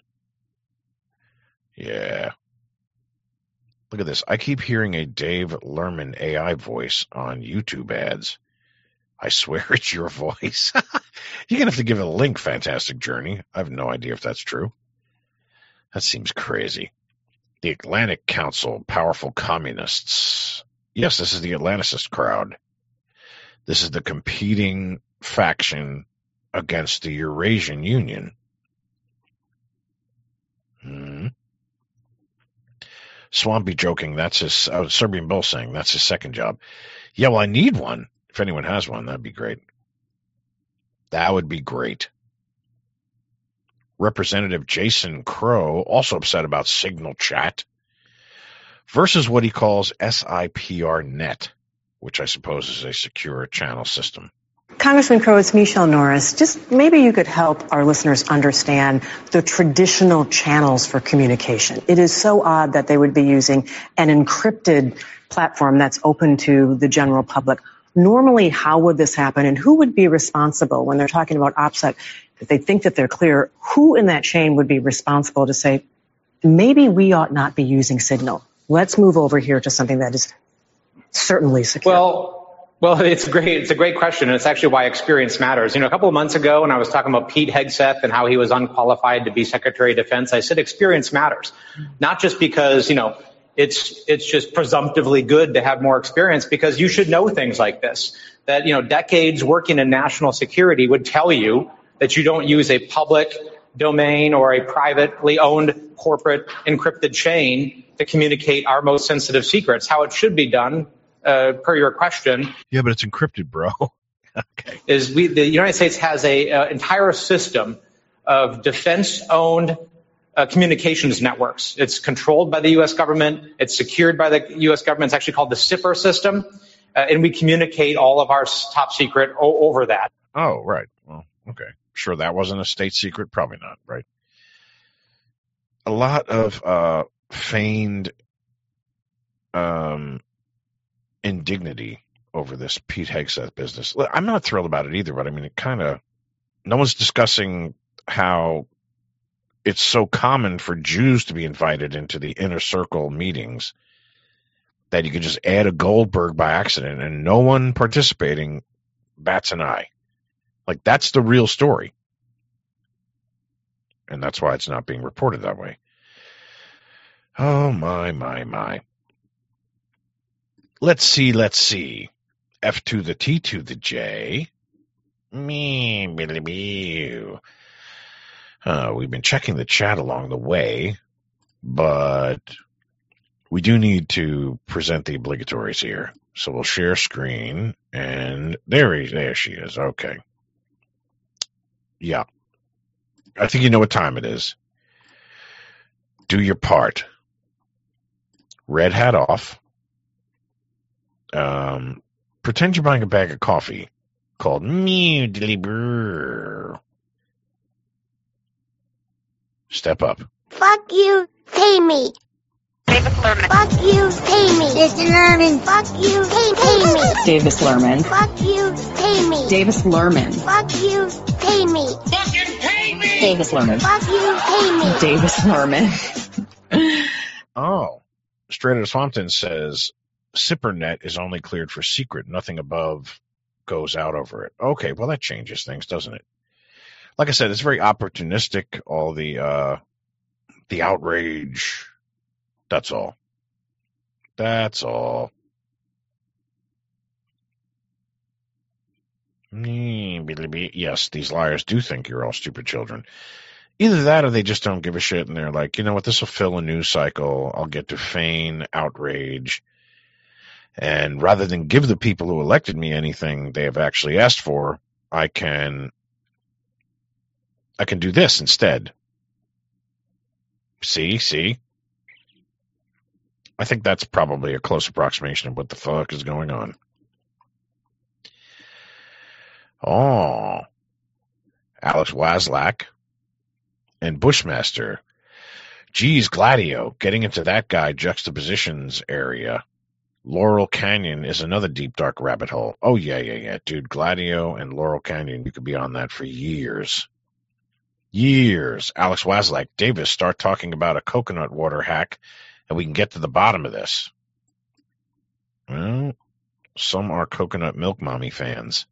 Yeah. Look at this. I keep hearing a Dave Lerman A I voice on YouTube ads. I swear it's your voice. You're going to have to give it a link, Fantastic Journey. I have no idea if that's true. That seems crazy. The Atlantic Council, powerful communists. Yes, this is the Atlanticist crowd. This is the competing faction against the Eurasian Union. Hmm. Swampy joking, that's his, uh, Serbian Bill saying, that's his second job. Yeah, well, I need one. If anyone has one, that'd be great. That would be great. Representative Jason Crow, also upset about Signal Chat, versus what he calls S I P R Net, which I suppose is a secure channel system. Congressman Crow, it's Michelle Norris. Just maybe you could help our listeners understand the traditional channels for communication. It is so odd that they would be using an encrypted platform that's open to the general public. Normally, how would this happen, and who would be responsible when they're talking about OPSEC? If they think that they're clear, who in that chain would be responsible to say, maybe we ought not be using Signal? Let's move over here to something that is certainly secure. Well, Well, it's great. It's a great question, and it's actually why experience matters. You know, a couple of months ago when I was talking about Pete Hegseth and how he was unqualified to be Secretary of Defense, I said experience matters. Not just because, you know, it's it's just presumptively good to have more experience, because you should know things like this. That, you know, decades working in national security would tell you that you don't use a public domain or a privately owned corporate encrypted chain to communicate our most sensitive secrets. How it should be done, Uh, per your question. Yeah, but it's encrypted, bro. Okay. Is we the United States has a uh, entire system of defense-owned uh, communications networks. It's controlled by the U S government. It's secured by the U S government. It's actually called the SIPR system, uh, and we communicate all of our top secret o- over that. Oh, right. Well, okay. Sure, that wasn't a state secret. Probably not, right? A lot of uh, feigned um. indignity over this Pete Hegseth business. I'm not thrilled about it either, but I mean, it kind of, no one's discussing how it's so common for Jews to be invited into the inner circle meetings that you can just add a Goldberg by accident and no one participating bats an eye. Like, that's the real story. And that's why it's not being reported that way. Oh, my, my, my. Let's see, let's see. F to the T to the J. Me, me, me. Uh, we've been checking the chat along the way, but we do need to present the obligatories here. So we'll share screen, and there, he, there she is. Okay. Yeah. I think you know what time it is. Do your part. Red hat off. Um, pretend you're buying a bag of coffee called Mew Dilly Brr. Step up. Fuck you, pay me. Davis Lerman. Fuck you, pay me. Davis Lerman. Fuck you, pay, pay me. Davis Lerman. Fuck you, pay me. Davis Lerman. Fuck you, pay me. Fucking pay me. Davis Lerman. Fuck you, pay me. Davis Lerman. Oh, Straight Outta Swampton says SIPRnet is only cleared for secret. Nothing above goes out over it. Okay, well, that changes things, doesn't it? Like I said, it's very opportunistic, all the uh, the outrage. That's all. That's all. Yes, these liars do think you're all stupid children. Either that or they just don't give a shit, and they're like, you know what, this will fill a news cycle. I'll get to feign outrage. And rather than give the people who elected me anything they have actually asked for, I can I can do this instead. See, see? I think that's probably a close approximation of what the fuck is going on. Oh. Alex Waslak and Bushmaster. Geez, Gladio, getting into that guy juxtapositions area. Laurel Canyon is another deep, dark rabbit hole. Oh, yeah, yeah, yeah. Dude, Gladio and Laurel Canyon, you could be on that for years. Years. Alex Waslak, Davis, start talking about a coconut water hack, and we can get to the bottom of this. Well, some are coconut milk mommy fans.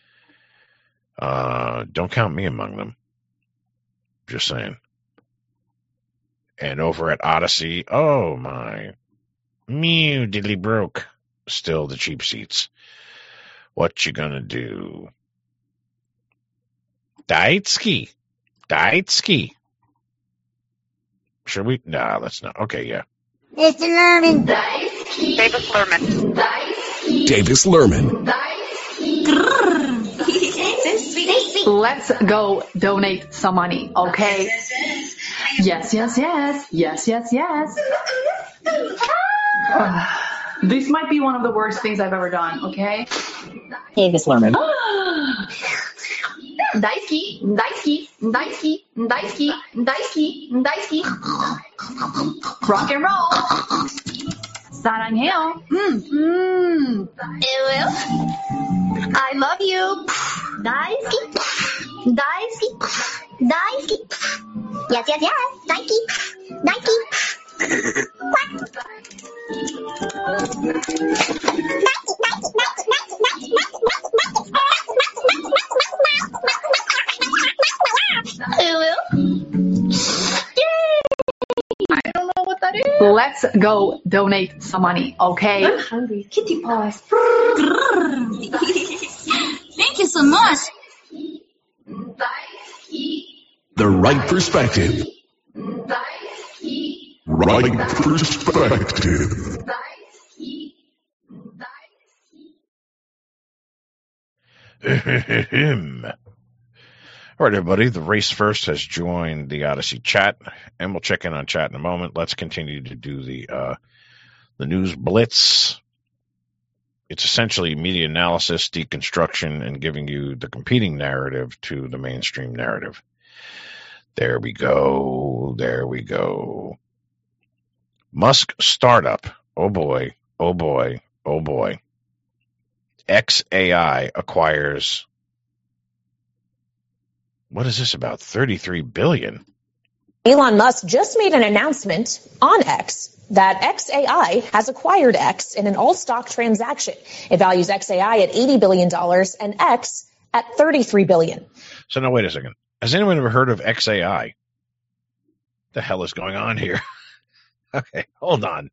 Uh, don't count me among them. Just saying. And over at Odyssey, oh, my... Mew diddly broke. Still the cheap seats. What you gonna do? Daitsky. Daitsky. Should we? No, let's not. Okay, yeah. Mister Lerman. Davis Lerman. Davis Lerman. Let's go donate some money, okay? Yes, yes, yes. Yes, yes, yes. Uh, this might be one of the worst things I've ever done, okay? Davis Lerman. Daisuke, Daisuke, Daisuke, Daisuke, Daisuke, Daisuke. Rock and roll. 사랑해요. Mm. Mm. I love you. Daisuke. Daisuke. Daisuke. Yes, yes, yes. Daisuke. Daisuke. What? I don't know what that is. Let's go donate some money, okay? I'm hungry. Kitty paws. Thank you so much. The right perspective. Right perspective. All right, everybody. The Race First has joined the Odyssey chat, and we'll check in on chat in a moment. Let's continue to do the uh, the news blitz. It's essentially media analysis, deconstruction, and giving you the competing narrative to the mainstream narrative. There we go. There we go. Musk startup. Oh boy. Oh boy. Oh boy. X A I acquires. What is this about? thirty-three billion dollars. Elon Musk just made an announcement on X that X A I has acquired X in an all-stock transaction. It values X A I at eighty billion dollars and X at thirty-three billion dollars. So now wait a second. Has anyone ever heard of X A I? The hell is going on here? Okay, hold on.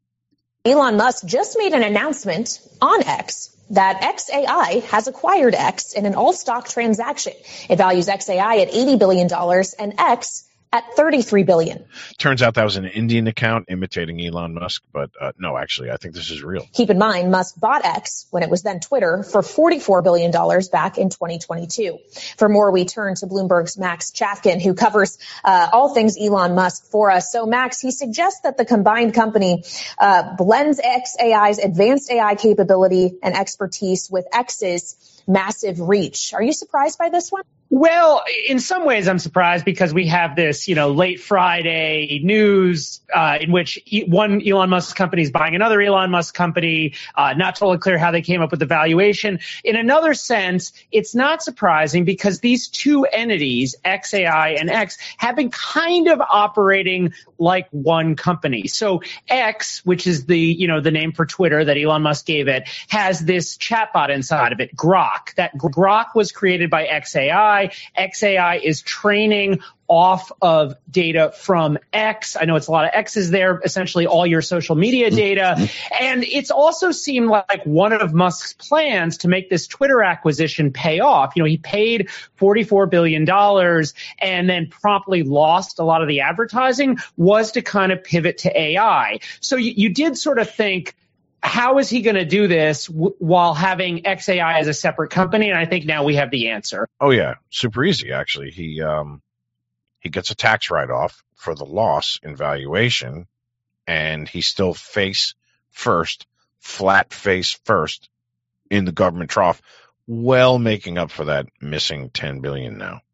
Elon Musk just made an announcement on X that X A I has acquired X in an all-stock transaction. It values X A I at eighty billion dollars and X at thirty-three billion dollars. Turns out that was an Indian account imitating Elon Musk, but uh, no, actually, I think this is real. Keep in mind, Musk bought X, when it was then Twitter, for forty-four billion dollars back in twenty twenty-two. For more, we turn to Bloomberg's Max Chafkin, who covers uh, all things Elon Musk for us. So, Max, he suggests that the combined company uh, blends X A I's advanced A I capability and expertise with X's massive reach. Are you surprised by this one? Well, in some ways, I'm surprised because we have this, you know, late Friday news uh, in which one Elon Musk company is buying another Elon Musk company. Uh, not totally clear how they came up with the valuation. In another sense, it's not surprising because these two entities, X A I and X, have been kind of operating like one company. So X, which is the, you know, the name for Twitter that Elon Musk gave it, has this chatbot inside of it, Grok. That Grok was created by X A I. X A I is training off of data from X. I know it's a lot of X's there, essentially all your social media data. And it's also seemed like one of Musk's plans to make this Twitter acquisition pay off. You know, he paid forty-four billion dollars and then promptly lost a lot of the advertising, was to kind of pivot to A I. So you, you did sort of think, how is he going to do this w- while having X A I as a separate company? And I think now we have the answer. Oh, yeah. Super easy, actually. He um, he gets a tax write-off for the loss in valuation, and he's still face first, flat face first in the government trough, well making up for that missing ten billion dollars now.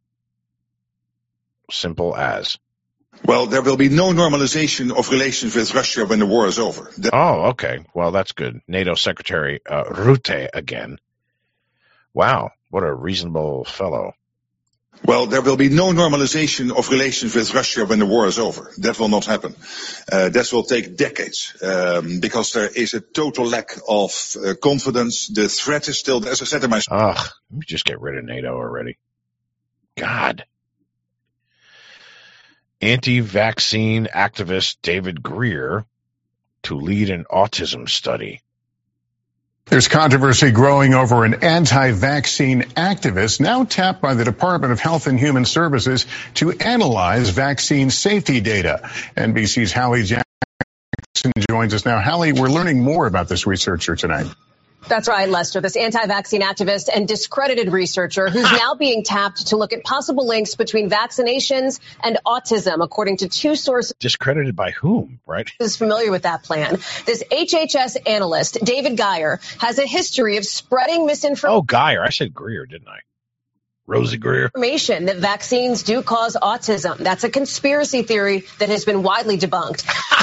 Simple as. Well, there will be no normalization of relations with Russia when the war is over. The- oh, okay. Well, that's good. NATO Secretary uh, Rutte again. Wow, what a reasonable fellow. Well, there will be no normalization of relations with Russia when the war is over. That will not happen. Uh, that will take decades um, because there is a total lack of uh, confidence. The threat is still there. As I said to my... Ugh, let me just get rid of NATO already. God. Anti-vaccine activist David Greer to lead an autism study. There's controversy growing over an anti-vaccine activist now tapped by the Department of Health and Human Services to analyze vaccine safety data. N B C's Hallie Jackson joins us now. Hallie, we're learning more about this researcher tonight. That's right, Lester. This anti-vaccine activist and discredited researcher who's now being tapped to look at possible links between vaccinations and autism, according to two sources. Discredited by whom, right? Is familiar with that plan. This H H S analyst, David Geyer, has a history of spreading misinformation. Oh, Geyer. I said Greer, didn't I? Rosie Greer. Information that vaccines do cause autism. That's a conspiracy theory that has been widely debunked.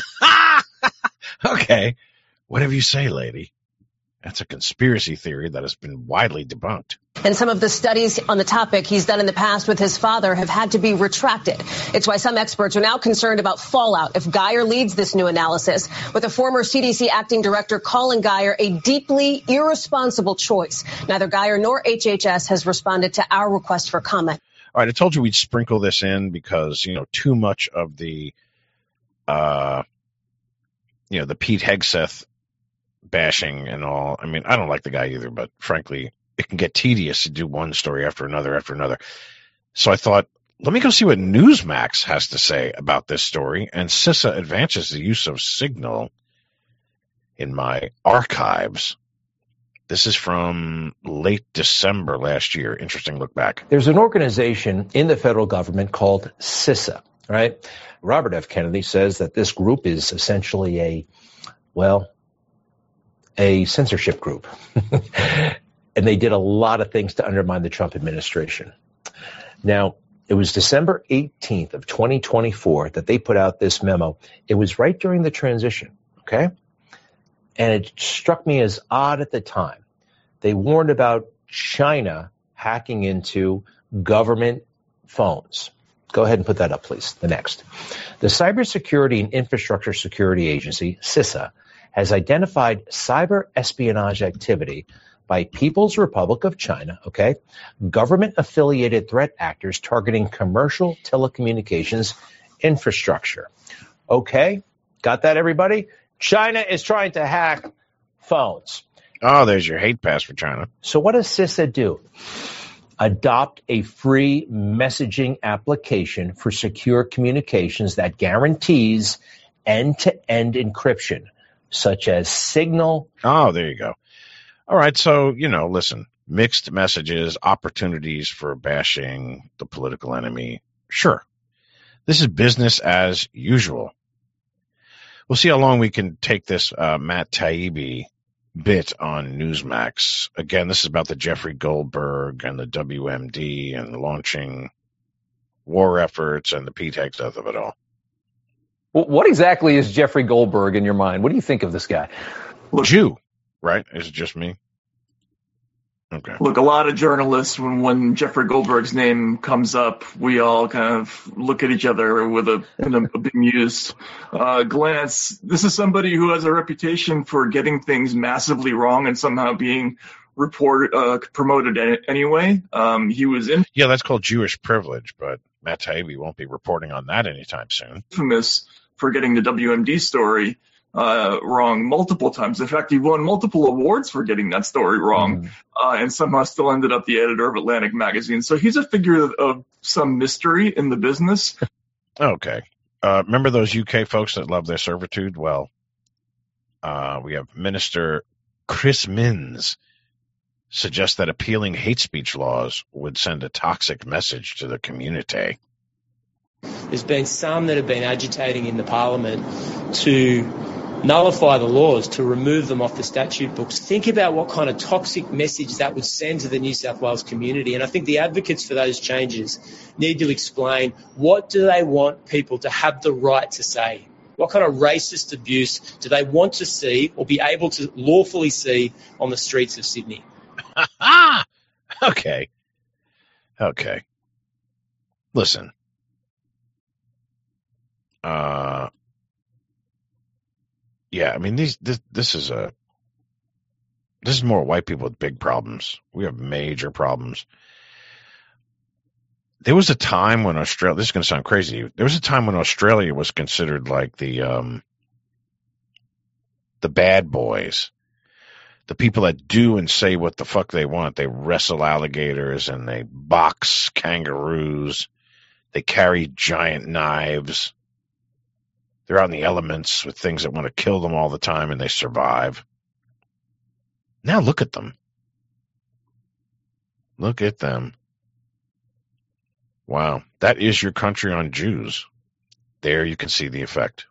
Okay. Whatever you say, lady. That's a conspiracy theory that has been widely debunked. And some of the studies on the topic he's done in the past with his father have had to be retracted. It's why some experts are now concerned about fallout if Geyer leads this new analysis, with a former C D C acting director calling Geyer a deeply irresponsible choice. Neither Geyer nor H H S has responded to our request for comment. All right, I told you we'd sprinkle this in because, you know, too much of the, uh, you know, the Pete Hegseth bashing and all. I mean, I don't like the guy either, but frankly, it can get tedious to do one story after another after another. So I thought, let me go see what Newsmax has to say about this story. And CISA advances the use of Signal in my archives. This is from late December last year. Interesting look back. There's an organization in the federal government called CISA, right? Robert F. Kennedy says that this group is essentially a, well, a censorship group. And they did a lot of things to undermine the Trump administration. Now, it was December eighteenth of twenty twenty-four that they put out this memo. It was right during the transition, okay? And it struck me as odd at the time. They warned about China hacking into government phones. Go ahead and put that up, please. The next. The Cybersecurity and Infrastructure Security Agency, CISA, has identified cyber espionage activity by People's Republic of China, okay, government-affiliated threat actors targeting commercial telecommunications infrastructure. Okay, got that, everybody? China is trying to hack phones. Oh, there's your hate pass for China. So what does CISA do? Adopt a free messaging application for secure communications that guarantees end-to-end encryption, such as Signal. Oh, there you go. All right. So, you know, listen, mixed messages, opportunities for bashing the political enemy. Sure. This is business as usual. We'll see how long we can take this uh, Matt Taibbi bit on Newsmax. Again, this is about the Jeffrey Goldberg and the W M D and launching war efforts and the Pete Hegseth of it all. Well, what exactly is Jeffrey Goldberg in your mind? What do you think of this guy? Look, Jew, right? Is it just me? Okay. Look, a lot of journalists, when, when Jeffrey Goldberg's name comes up, we all kind of look at each other with a, in a, a bemused uh, glance. This is somebody who has a reputation for getting things massively wrong and somehow being reported, uh, promoted anyway. Um, he was in. Yeah, that's called Jewish privilege, but Matt Taibbi won't be reporting on that anytime soon. Infamous for getting the W M D story uh, wrong multiple times. In fact, he won multiple awards for getting that story wrong, mm. uh, and somehow still ended up the editor of Atlantic Magazine. So he's a figure of, of some mystery in the business. Okay. Uh, remember those U K folks that love their servitude? Well, uh, we have Minister Chris Minns suggests that appealing hate speech laws would send a toxic message to the community. There's been some that have been agitating in the Parliament to nullify the laws, to remove them off the statute books. Think about what kind of toxic message that would send to the New South Wales community. And I think the advocates for those changes need to explain, what do they want people to have the right to say? What kind of racist abuse do they want to see or be able to lawfully see on the streets of Sydney? Okay. Okay. Listen. Uh, yeah, I mean, these, this, this is a, this is more white people with big problems. We have major problems. There was a time when Australia, this is going to sound crazy. There was a time when Australia was considered like the, um, the bad boys. The people that do and say what the fuck they want, they wrestle alligators and they box kangaroos. They carry giant knives. They're out in the elements with things that want to kill them all the time, and they survive. Now look at them. Look at them. Wow. That is your country on Jews. There you can see the effect.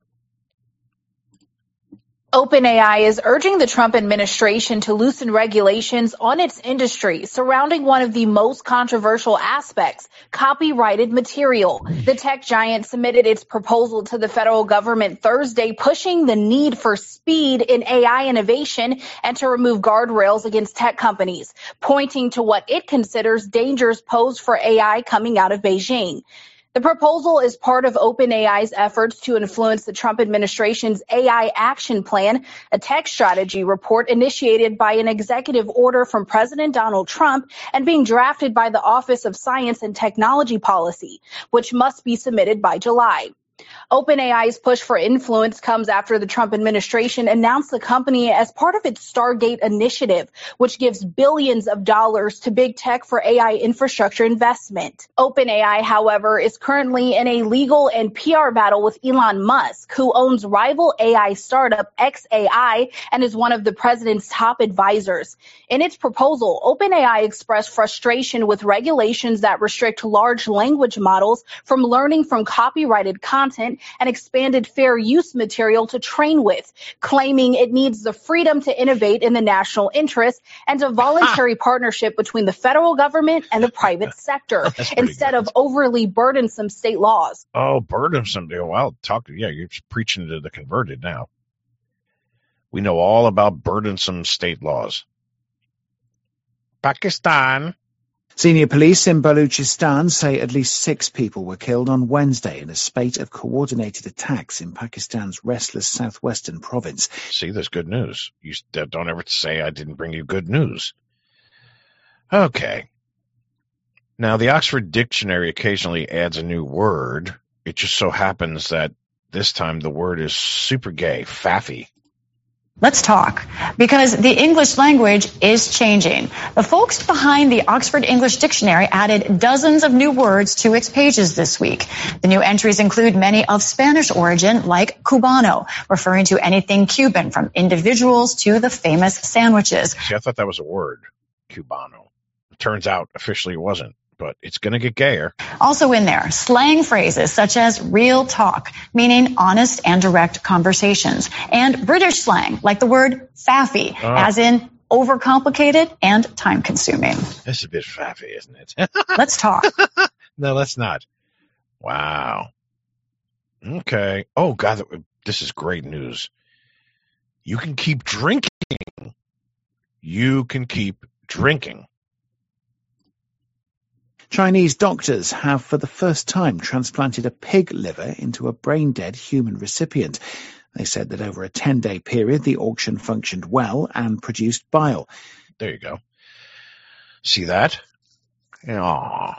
OpenAI is urging the Trump administration to loosen regulations on its industry surrounding one of the most controversial aspects, copyrighted material. The tech giant submitted its proposal to the federal government Thursday, pushing the need for speed in A I innovation and to remove guardrails against tech companies, pointing to what it considers dangers posed for A I coming out of Beijing. The proposal is part of OpenAI's efforts to influence the Trump administration's A I action plan, a tech strategy report initiated by an executive order from President Donald Trump and being drafted by the Office of Science and Technology Policy, which must be submitted by July. OpenAI's push for influence comes after the Trump administration announced the company as part of its Stargate initiative, which gives billions of dollars to big tech for A I infrastructure investment. OpenAI, however, is currently in a legal and P R battle with Elon Musk, who owns rival A I startup X A I and is one of the president's top advisors. In its proposal, OpenAI expressed frustration with regulations that restrict large language models from learning from copyrighted content and expanded fair use material to train with, claiming it needs the freedom to innovate in the national interest and a voluntary partnership between the federal government and the private sector instead good. of overly burdensome state laws. Oh, burdensome. Well, talk. Yeah, you're preaching to the converted now. We know all about burdensome state laws. Pakistan. Senior police in Balochistan say at least six people were killed on Wednesday in a spate of coordinated attacks in Pakistan's restless southwestern province. See, there's good news. You don't ever say I didn't bring you good news. Okay. Now, the Oxford Dictionary occasionally adds a new word. It just so happens that this time the word is super gay, faffy. Let's talk, because the English language is changing. The folks behind the Oxford English Dictionary added dozens of new words to its pages this week. The new entries include many of Spanish origin, like cubano, referring to anything Cuban, from individuals to the famous sandwiches. See, I thought that was a word, cubano. It turns out officially it wasn't. But it's going to get gayer. Also in there, slang phrases such as real talk, meaning honest and direct conversations, and British slang, like the word faffy, oh. as in overcomplicated and time-consuming. That's a bit faffy, isn't it? Let's talk. No, let's not. Wow. Okay. Oh, God, this is great news. You can keep drinking. You can keep drinking. Chinese doctors have for the first time transplanted a pig liver into a brain-dead human recipient. They said that over a ten-day period, the organ functioned well and produced bile. There you go. See that? Aww.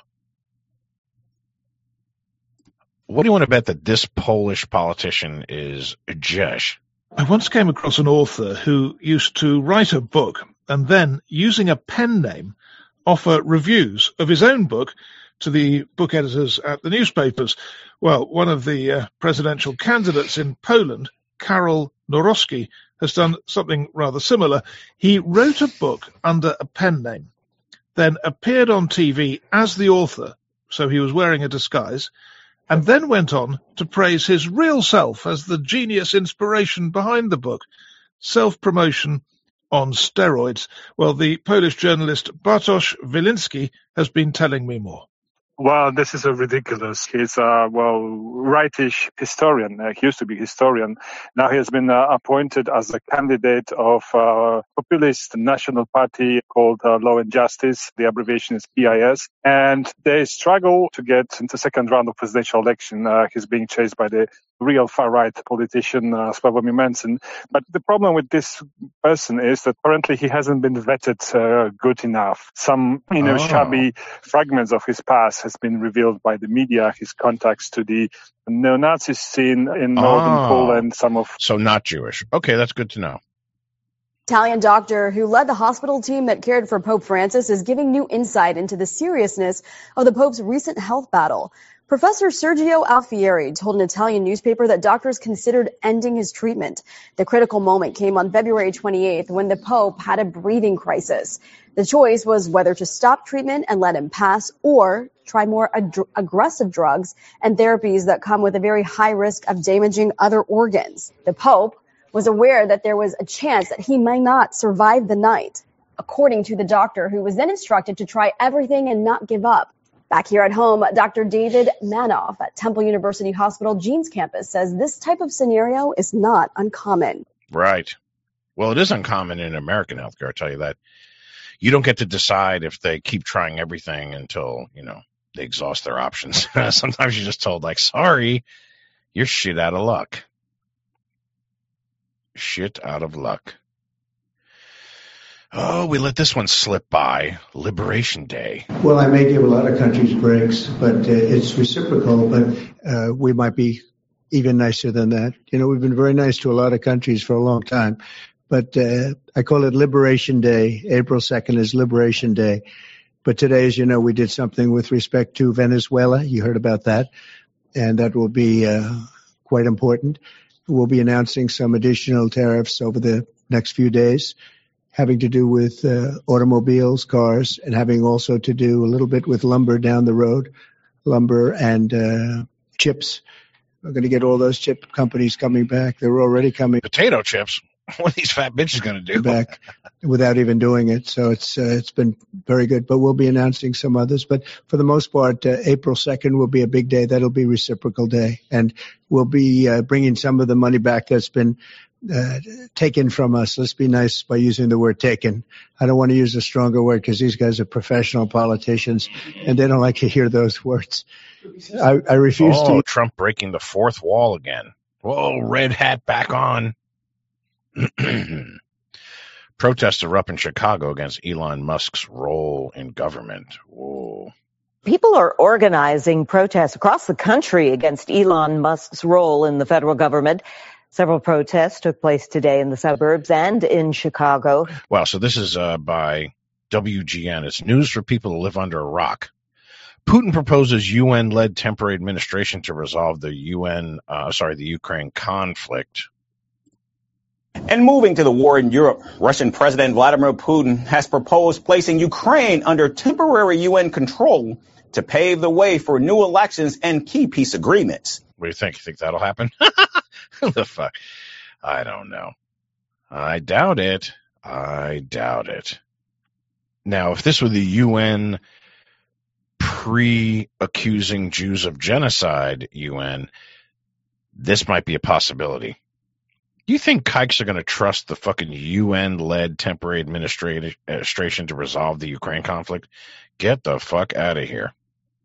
What do you want to bet that this Polish politician is Jewish? I once came across an author who used to write a book and then, using a pen name, offer reviews of his own book to the book editors at the newspapers. Well, one of the uh, presidential candidates in Poland, Karol Nawrocki, has done something rather similar. He wrote a book under a pen name, then appeared on T V as the author, so he was wearing a disguise, and then went on to praise his real self as the genius inspiration behind the book. Self-promotion on steroids. Well, the Polish journalist Bartosz Wilinski has been telling me more. Well, this is a ridiculous. He's a, well, rightish historian. Uh, he used to be historian. Now he has been uh, appointed as a candidate of a populist national party called uh, Law and Justice. The abbreviation is P I S. And they struggle to get into the second round of presidential election. Uh, he's being chased by the real far-right politician, uh, Sławomir Mencen. But the problem with this person is that apparently he hasn't been vetted uh, good enough. Some, you know, oh. shabby fragments of his past has been revealed by the media, his contacts to the neo-Nazi scene in northern oh. Poland, some of... So not Jewish. Okay, that's good to know. Italian doctor who led the hospital team that cared for Pope Francis is giving new insight into the seriousness of the Pope's recent health battle. Professor Sergio Alfieri told an Italian newspaper that doctors considered ending his treatment. The critical moment came on February twenty-eighth when the Pope had a breathing crisis. The choice was whether to stop treatment and let him pass or try more ad- aggressive drugs and therapies that come with a very high risk of damaging other organs. The Pope was aware that there was a chance that he might not survive the night, according to the doctor, who was then instructed to try everything and not give up. Back here at home, Doctor David Manoff at Temple University Hospital Jeans campus says this type of scenario is not uncommon. Right. Well, it is uncommon in American healthcare, I'll tell you that. You don't get to decide if they keep trying everything until, you know, they exhaust their options. Sometimes you're just told, like, sorry, you're shit out of luck. Shit out of luck. Oh, we let this one slip by. Liberation Day. Well, I may give a lot of countries breaks, but uh, it's reciprocal, but uh, we might be even nicer than that. You know, we've been very nice to a lot of countries for a long time, but uh, I call it Liberation Day. April second is Liberation Day. But today, as you know, we did something with respect to Venezuela. You heard about that, and that will be uh, quite important. We'll be announcing some additional tariffs over the next few days, having to do with uh, automobiles, cars, and having also to do a little bit with lumber down the road, lumber and uh, chips. We're going to get all those chip companies coming back. They're already coming. Potato chips? What are these fat bitches going to do? Back without even doing it. So it's uh, it's been very good. But we'll be announcing some others. But for the most part, uh, April second will be a big day. That'll be Reciprocal Day. And we'll be uh, bringing some of the money back that's been uh, taken from us. Let's be nice by using the word taken. I don't want to use a stronger word because these guys are professional politicians and they don't like to hear those words. I, I refuse oh, to. Trump breaking the fourth wall again. Whoa, red hat back on. Protests erupt in Chicago against Elon Musk's role in government. Whoa. People are organizing protests across the country against Elon Musk's role in the federal government. Several protests took place today in the suburbs and in Chicago. Wow, so this is uh, by W G N. It's news for people who live under a rock. Putin proposes U N-led temporary administration to resolve the U N, uh, sorry, the Ukraine conflict. And moving to the war in Europe, Russian President Vladimir Putin has proposed placing Ukraine under temporary U N control to pave the way for new elections and key peace agreements. What do you think? You think that'll happen? The fuck? I don't know. I doubt it. I doubt it. Now, if this were the U N pre-accusing Jews of genocide U N, this might be a possibility. Do you think kikes are going to trust the fucking U N-led temporary administration to resolve the Ukraine conflict? Get the fuck out of here.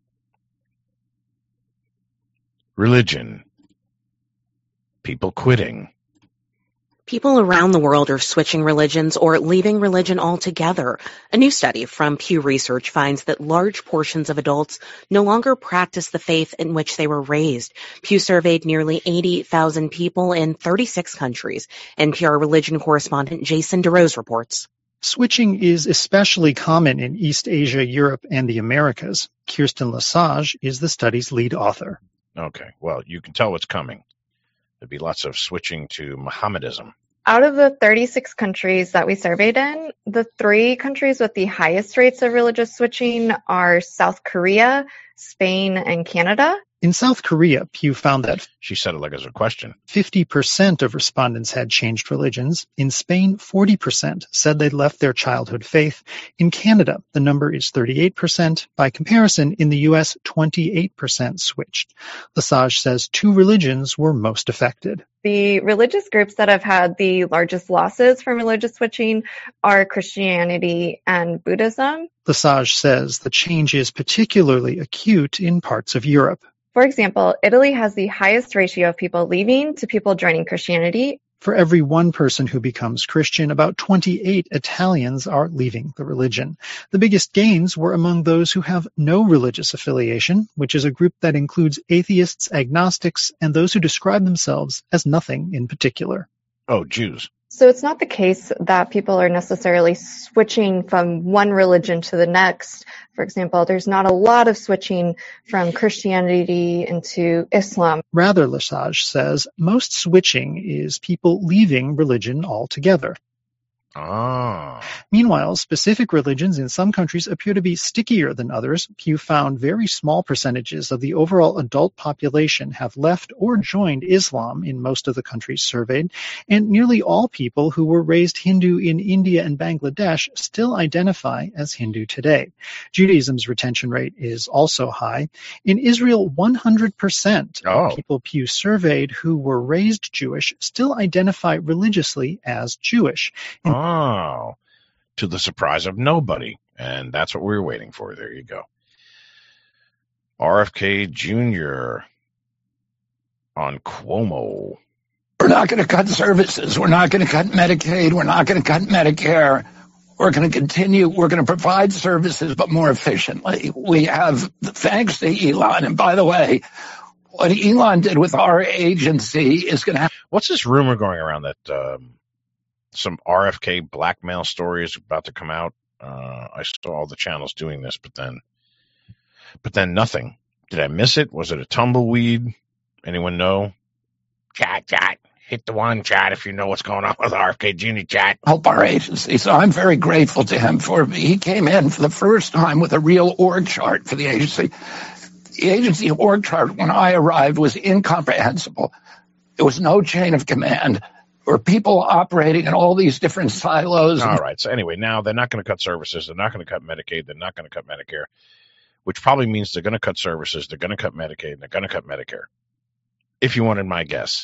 Religion. People quitting. People around the world are switching religions or leaving religion altogether. A new study from Pew Research finds that large portions of adults no longer practice the faith in which they were raised. Pew surveyed nearly eighty thousand people in thirty-six countries. N P R religion correspondent Jason DeRose reports. Switching is especially common in East Asia, Europe, and the Americas. Kirsten Lesage is the study's lead author. Okay, well, you can tell what's coming. There'd be lots of switching to Mohammedism. Out of the thirty-six countries that we surveyed in, the three countries with the highest rates of religious switching are South Korea, Spain, and Canada. In South Korea, Pew found that She said it like as a question. fifty percent of respondents had changed religions. In Spain, forty percent said they'd left their childhood faith. In Canada, the number is thirty-eight percent. By comparison, in the U S, twenty-eight percent switched. Lesage says two religions were most affected. The religious groups that have had the largest losses from religious switching are Christianity and Buddhism. Lesage says the change is particularly acute in parts of Europe. For example, Italy has the highest ratio of people leaving to people joining Christianity. For every one person who becomes Christian, about twenty-eight Italians are leaving the religion. The biggest gains were among those who have no religious affiliation, which is a group that includes atheists, agnostics, and those who describe themselves as nothing in particular. Oh, Jews. So it's not the case that people are necessarily switching from one religion to the next. For example, there's not a lot of switching from Christianity into Islam. Rather, Lesage says, most switching is people leaving religion altogether. Ah. Meanwhile, specific religions in some countries appear to be stickier than others. Pew found very small percentages of the overall adult population have left or joined Islam in most of the countries surveyed, and nearly all people who were raised Hindu in India and Bangladesh still identify as Hindu today. Judaism's retention rate is also high. In Israel, one hundred percent Oh. of people Pew surveyed who were raised Jewish still identify religiously as Jewish. In Oh, to the surprise of nobody. And that's what we were waiting for. There you go. R F K Junior on Cuomo. We're not going to cut services. We're not going to cut Medicaid. We're not going to cut Medicare. We're going to continue. We're going to provide services, but more efficiently. We have, thanks to Elon. And by the way, what Elon did with our agency is going to have. What's this rumor going around that um, some R F K blackmail story is about to come out? Uh, I saw all the channels doing this, but then, but then nothing. Did I miss it? Was it a tumbleweed? Anyone know? Chat, chat. Hit the one, chat, if you know what's going on with R F K Junior chat. Help our agency. So I'm very grateful to him for, he came in for the first time with a real org chart for the agency. The agency org chart when I arrived was incomprehensible. There was no chain of command. There were people operating in all these different silos. All right. So anyway, now they're not going to cut services. They're not going to cut Medicaid. They're not going to cut Medicare, which probably means they're going to cut services. They're going to cut Medicaid. And they're going to cut Medicare. If you wanted my guess.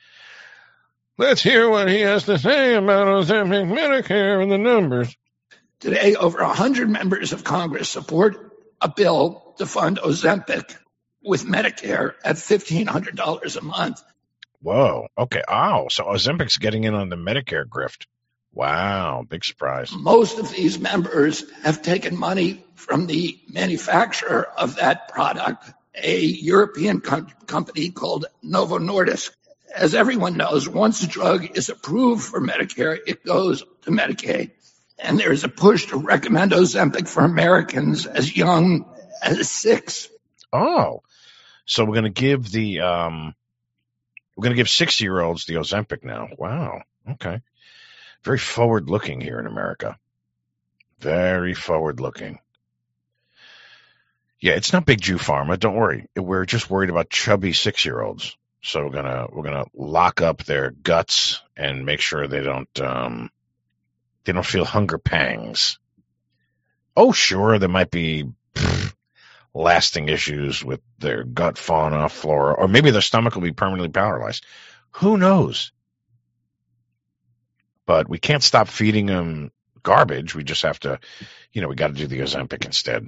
Let's hear what he has to say about Ozempic, Medicare, and the numbers. Today, over one hundred members of Congress support a bill to fund Ozempic with Medicare at fifteen hundred dollars a month. Whoa. Okay. Oh, so Ozempic's getting in on the Medicare grift. Wow. Big surprise. Most of these members have taken money from the manufacturer of that product, a European com- company called Novo Nordisk. As everyone knows, once a drug is approved for Medicare, it goes to Medicaid. And there's a push to recommend Ozempic for Americans as young as six. Oh, so we're going to give the um, we're going to give sixty-year-olds the Ozempic now. Wow. Okay. Very forward-looking here in America. Very forward-looking. Yeah, it's not Big Jew Pharma. Don't worry. We're just worried about chubby six-year-olds. So we're gonna we're gonna lock up their guts and make sure they don't um, they don't feel hunger pangs. Oh, sure, there might be pff, lasting issues with their gut fauna, flora, or maybe their stomach will be permanently paralyzed. Who knows? But we can't stop feeding them garbage. We just have to, you know, we got to do the Ozempic instead.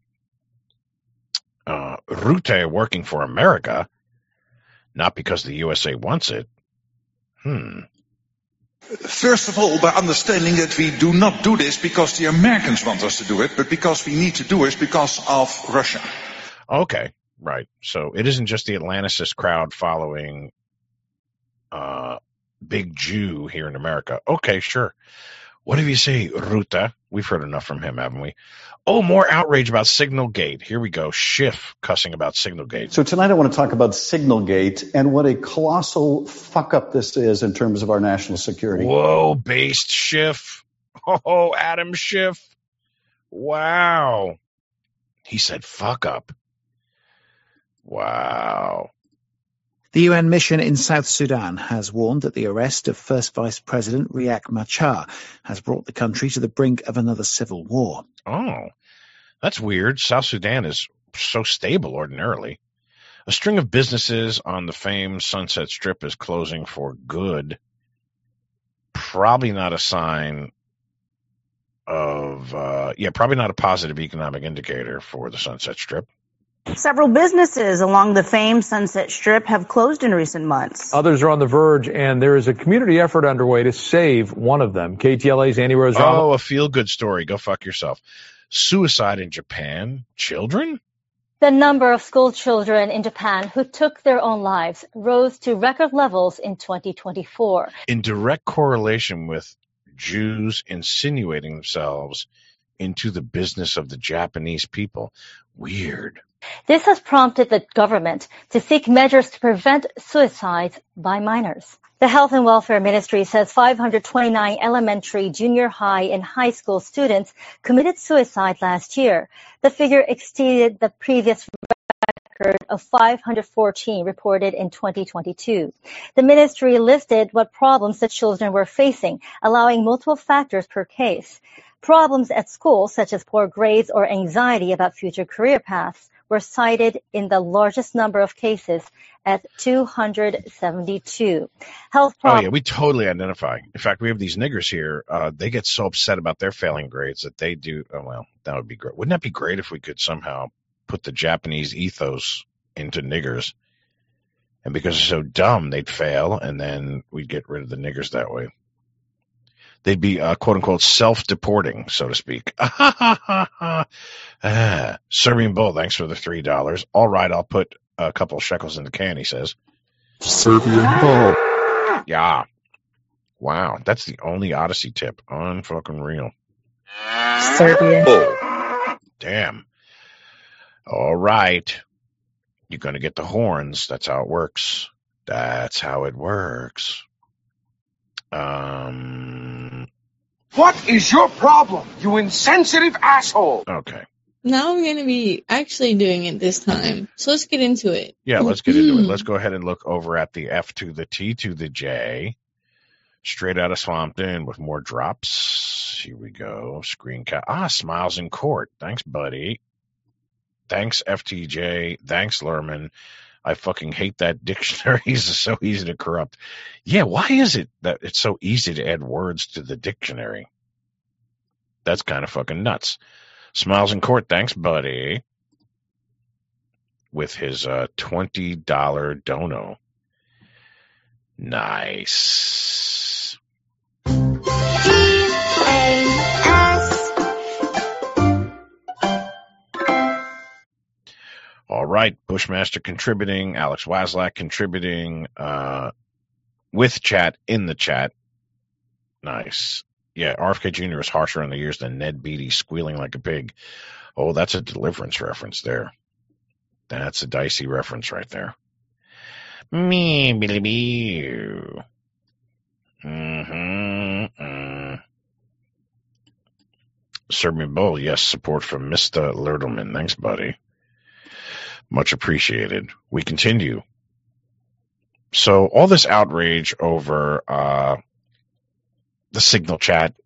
Uh, Rutte working for America. Not because the U S A wants it. Hmm. First of all, by understanding that we do not do this because the Americans want us to do it, but because we need to do it because of Russia. Okay, right. So it isn't just the Atlanticist crowd following uh, Big Jew here in America. Okay, sure. What do you say, Rutte? We've heard enough from him, haven't we? Oh, more outrage about Signalgate. Here we go. Schiff cussing about Signalgate. So tonight I want to talk about Signalgate and what a colossal fuck up this is in terms of our national security. Whoa, based Schiff. Oh, Adam Schiff. Wow. He said fuck up. Wow. The U N mission in South Sudan has warned that the arrest of First Vice President Riek Machar has brought the country to the brink of another civil war. Oh, that's weird. South Sudan is so stable ordinarily. A string of businesses on the famed Sunset Strip is closing for good. Probably not a sign of, uh, yeah, probably not a positive economic indicator for the Sunset Strip. Several businesses along the famed Sunset Strip have closed in recent months. Others are on the verge, and there is a community effort underway to save one of them. K T L A's Andy Rose. Oh, a feel-good story. Go fuck yourself. Suicide in Japan. Children? The number of school children in Japan who took their own lives rose to record levels in twenty twenty-four. In direct correlation with Jews insinuating themselves into the business of the Japanese people. Weird. This has prompted the government to seek measures to prevent suicides by minors. The Health and Welfare Ministry says five hundred twenty-nine elementary, junior high, and high school students committed suicide last year. The figure exceeded the previous record of five hundred fourteen reported in twenty twenty-two. The ministry listed what problems the children were facing, allowing multiple factors per case. Problems at school, such as poor grades or anxiety about future career paths, were cited in the largest number of cases at two hundred seventy-two. Health problems. Oh, yeah, we totally identify. In fact, we have these niggers here. Uh, they get so upset about their failing grades that they do. Oh, well, that would be great. Wouldn't that be great if we could somehow put the Japanese ethos into niggers? And because they're so dumb, they'd fail, and then we'd get rid of the niggers that way. They'd be, uh, quote-unquote, self-deporting, so to speak. ah, Serbian Bull, thanks for the three dollars. All right, I'll put a couple of shekels in the can, he says. Serbian Bull. Yeah. Wow, that's the only Odyssey tip. Unfucking real. Serbian Bull. Damn. All right. You're going to get the horns. That's how it works. That's how it works. Um, what is your problem, you insensitive asshole? Okay. Now we're going to be actually doing it this time. So let's get into it. Yeah, let's get into it. Let's go ahead and look over at the F to the T to the J. Straight out of Swampton with more drops. Here we go. Screen cap. Ah, Smiles in Court. Thanks, buddy. Thanks, F T J. Thanks, Lerman. I fucking hate that dictionary. It's so easy to corrupt. Yeah, why is it that it's so easy to add words to the dictionary? That's kind of fucking nuts. Smiles in Court, thanks, buddy. With his uh, twenty dollars dono. Nice. All right, Bushmaster contributing, Alex Waslak contributing, uh, with chat, in the chat. Nice. Yeah, R F K Junior is harsher on the ears than Ned Beatty squealing like a pig. Oh, that's a Deliverance reference there. That's a dicey reference right there. Me, billy bee. Mm-hmm. Serbian Bull, yes, support from Mister Lerdelman. Thanks, buddy. Much appreciated. We continue. So all this outrage over uh, the Signal chat,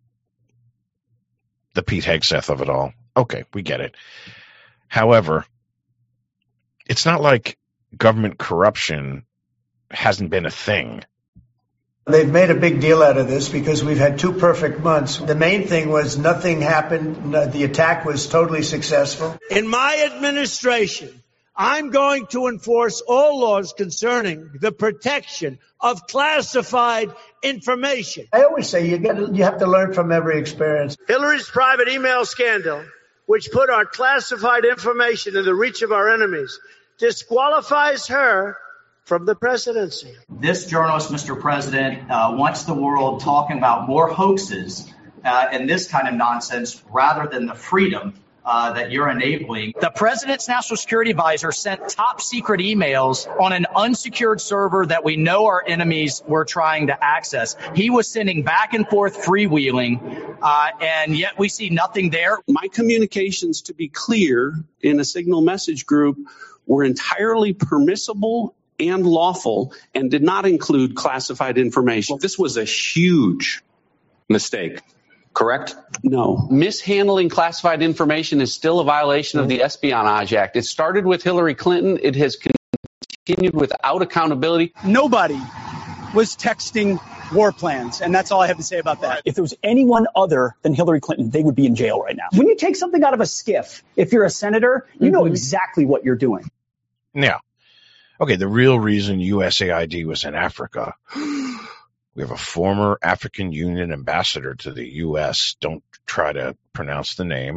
the Pete Hegseth of it all. Okay, we get it. However, it's not like government corruption hasn't been a thing. They've made a big deal out of this because we've had two perfect months. The main thing was nothing happened. The attack was totally successful. In my administration, I'm going to enforce all laws concerning the protection of classified information. I always say you get you have to learn from every experience. Hillary's private email scandal, which put our classified information in the reach of our enemies, disqualifies her from the presidency. This journalist, Mister President, uh, wants the world talking about more hoaxes uh, and this kind of nonsense rather than the freedom Uh, that you're enabling. The president's national security advisor sent top secret emails on an unsecured server that we know our enemies were trying to access. He was sending back and forth freewheeling, uh, and yet we see nothing there. My communications, to be clear, in a Signal message group were entirely permissible and lawful and did not include classified information. This was a huge mistake. Correct? No. Mishandling classified information is still a violation of the Espionage Act. It started with Hillary Clinton. It has continued without accountability. Nobody was texting war plans, and that's all I have to say about that. If there was anyone other than Hillary Clinton, they would be in jail right now. When you take something out of a skiff, if you're a senator, you mm-hmm. know exactly what you're doing. Now, okay, the real reason U S A I D was in Africa... We have a former African Union ambassador to the U S. Don't try to pronounce the name.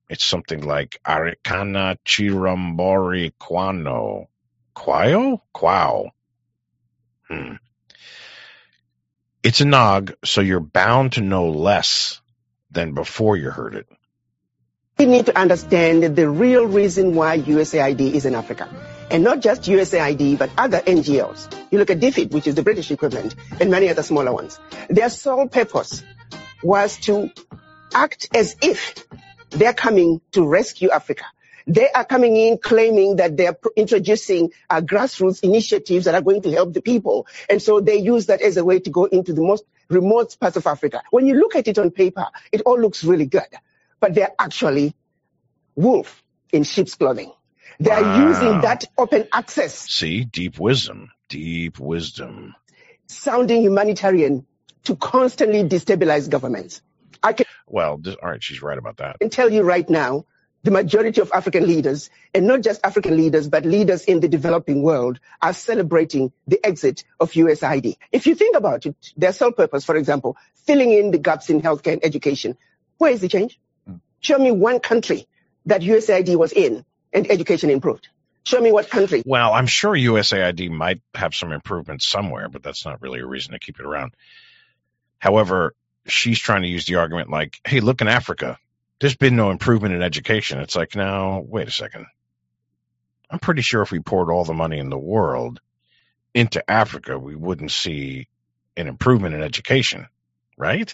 It's something like Arikana Chirambori Kwano. Quao? Quao. Hmm. It's a nog, so you're bound to know less than before you heard it. We need to understand the real reason why U S A I D is in Africa. And not just U S A I D, but other N G Os. You look at DFID, which is the British equivalent, and many other smaller ones. Their sole purpose was to act as if they're coming to rescue Africa. They are coming in claiming that they're introducing uh, grassroots initiatives that are going to help the people. And so they use that as a way to go into the most remote parts of Africa. When you look at it on paper, it all looks really good. But they're actually wolf in sheep's clothing. They are Wow. using that open access. See, deep wisdom, deep wisdom. Sounding humanitarian to constantly destabilize governments. I can Well, this, all right, she's right about that. tell you right now, the majority of African leaders, and not just African leaders, but leaders in the developing world, are celebrating the exit of U S A I D. If you think about it, their sole purpose, for example, filling in the gaps in healthcare and education, where is the change? Show me one country that U S A I D was in and education improved. Show me what country. Well, I'm sure U S A I D might have some improvements somewhere, but that's not really a reason to keep it around. However, she's trying to use the argument like, hey, look in Africa, there's been no improvement in education. It's like, now, wait a second. I'm pretty sure if we poured all the money in the world into Africa, we wouldn't see an improvement in education, right?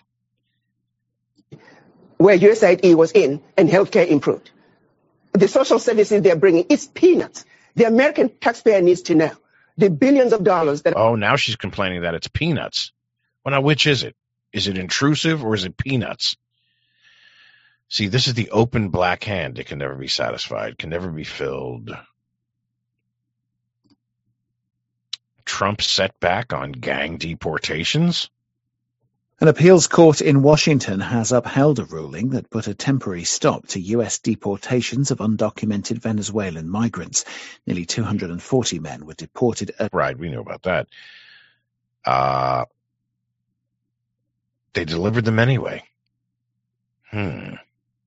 Where U S A I D was in and healthcare improved. The social services they're bringing, it's peanuts. The American taxpayer needs to know the billions of dollars that. Oh, now she's complaining that it's peanuts. Well, now, which is it? Is it intrusive or is it peanuts? See, this is the open black hand. It can never be satisfied, can never be filled. Trump set back on gang deportations? An appeals court in Washington has upheld a ruling that put a temporary stop to U S deportations of undocumented Venezuelan migrants. Nearly two hundred forty men were deported. At- right, we knew about that. Uh, they delivered them anyway. Hmm.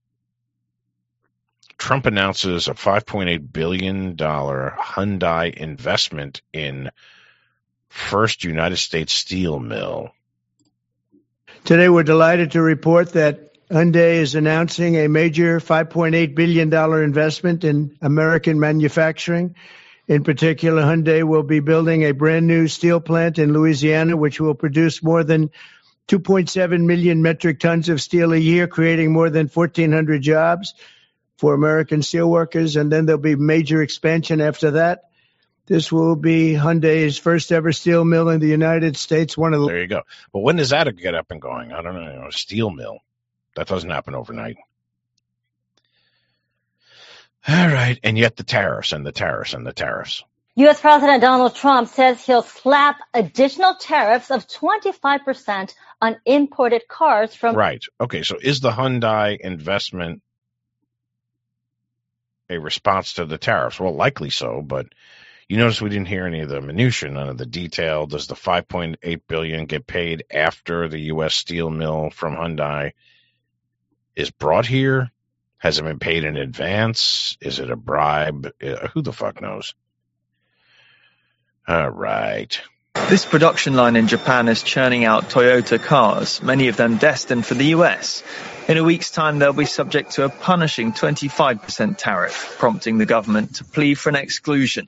Trump announces a five point eight billion dollars Hyundai investment in First United States Steel Mill. Today, we're delighted to report that Hyundai is announcing a major five point eight billion dollars investment in American manufacturing. In particular, Hyundai will be building a brand new steel plant in Louisiana, which will produce more than two point seven million metric tons of steel a year, creating more than fourteen hundred jobs for American steelworkers. And then there'll be major expansion after that. This will be Hyundai's first ever steel mill in the United States. One of the There you go. But when does that get up and going? I don't know. You know, a steel mill. That doesn't happen overnight. All right. And yet the tariffs and the tariffs and the tariffs. U S President Donald Trump says he'll slap additional tariffs of twenty-five percent on imported cars from. Right. Okay. So is the Hyundai investment a response to the tariffs? Well, likely so, but you notice we didn't hear any of the minutiae, none of the detail. Does the five point eight billion dollars get paid after the U S steel mill from Hyundai is brought here? Has it been paid in advance? Is it a bribe? Uh, who the fuck knows? All right. This production line in Japan is churning out Toyota cars, many of them destined for the U S. In a week's time, they'll be subject to a punishing twenty-five percent tariff, prompting the government to plead for an exclusion.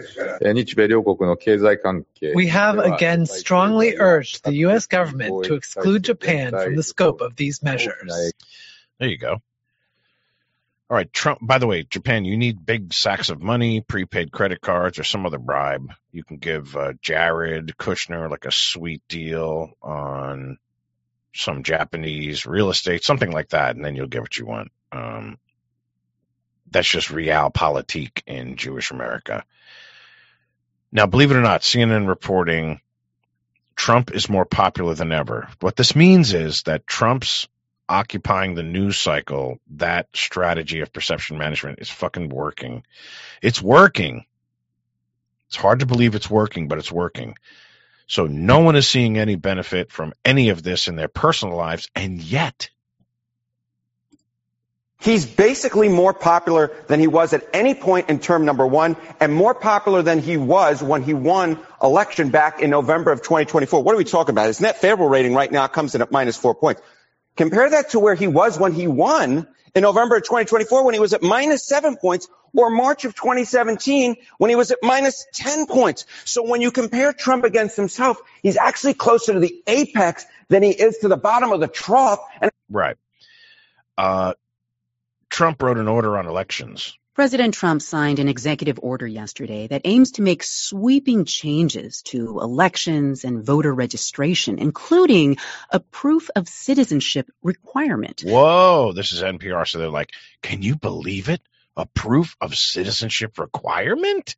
We have again strongly urged the U S government to exclude Japan from the scope of these measures. There you go. All right, Trump, by the way, Japan, you need big sacks of money, prepaid credit cards, or some other bribe. You can give uh, Jared Kushner like a sweet deal on some Japanese real estate, something like that, and then you'll get what you want. Um, that's just realpolitik in Jewish America. Now, believe it or not, C N N reporting Trump is more popular than ever. What this means is that Trump's occupying the news cycle, that strategy of perception management is fucking working. It's working. It's hard to believe it's working, but it's working. So no one is seeing any benefit from any of this in their personal lives, and yet He's basically more popular than he was at any point in term number one, and more popular than he was when he won election back in November of twenty twenty-four. What are we talking about? His net favorable rating right now comes in at minus four points. Compare that to where he was when he won in November of twenty twenty-four, when he was at minus seven points, or March of twenty seventeen, when he was at minus ten points. So when you compare Trump against himself, he's actually closer to the apex than he is to the bottom of the trough. And right. Uh, Trump wrote an order on elections. President Trump signed an executive order yesterday that aims to make sweeping changes to elections and voter registration, including a proof of citizenship requirement. Whoa, this is N P R, so they're like, can you believe it? A proof of citizenship requirement?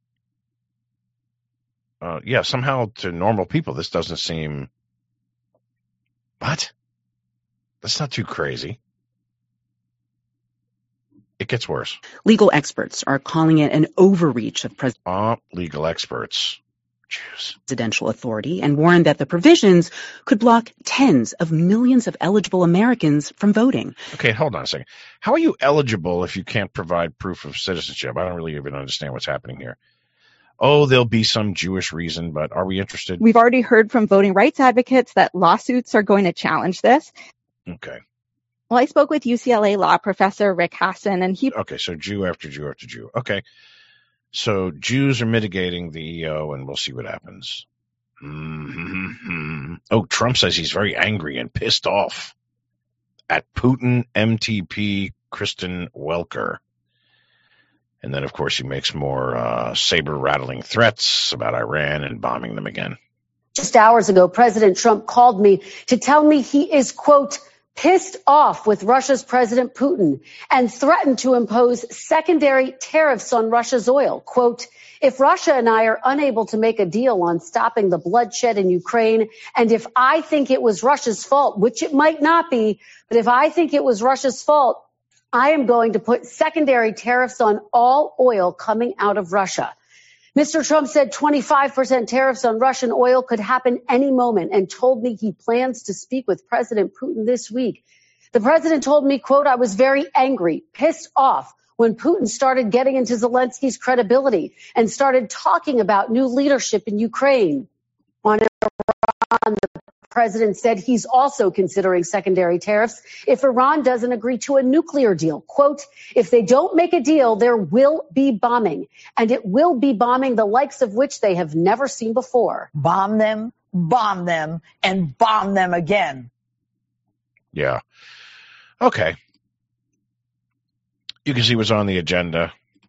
Uh, yeah, somehow to normal people, this doesn't seem... What? That's not too crazy. It gets worse. Legal experts are calling it an overreach of pres- uh, legal experts. Jeez. presidential authority and warned that the provisions could block tens of millions of eligible Americans from voting. Okay, hold on a second. How are you eligible if you can't provide proof of citizenship? I don't really even understand what's happening here. Oh, there'll be some Jewish reason, but are we interested? We've already heard from voting rights advocates that lawsuits are going to challenge this. Okay. Well, I spoke with U C L A law professor Rick Hasson, and he... Okay, so Jew after Jew after Jew. Okay. So Jews are mitigating the E O, and we'll see what happens. Mm-hmm. Oh, Trump says he's very angry and pissed off at Putin, M T P, Kristen Welker. And then, of course, he makes more uh, saber-rattling threats about Iran and bombing them again. Just hours ago, President Trump called me to tell me he is, quote, pissed off with Russia's President Putin and threatened to impose secondary tariffs on Russia's oil. Quote, if Russia and I are unable to make a deal on stopping the bloodshed in Ukraine, and if I think it was Russia's fault, which it might not be, but if I think it was Russia's fault, I am going to put secondary tariffs on all oil coming out of Russia. Mister Trump said twenty-five percent tariffs on Russian oil could happen any moment and told me he plans to speak with President Putin this week. The president told me, quote, I was very angry, pissed off when Putin started getting into Zelensky's credibility and started talking about new leadership in Ukraine. On Iran, the president said he's also considering secondary tariffs if Iran doesn't agree to a nuclear deal. Quote, if they don't make a deal, there will be bombing, and it will be bombing the likes of which they have never seen before. Bomb them, bomb them, and bomb them again. Yeah. Okay. You can see what's on the agenda.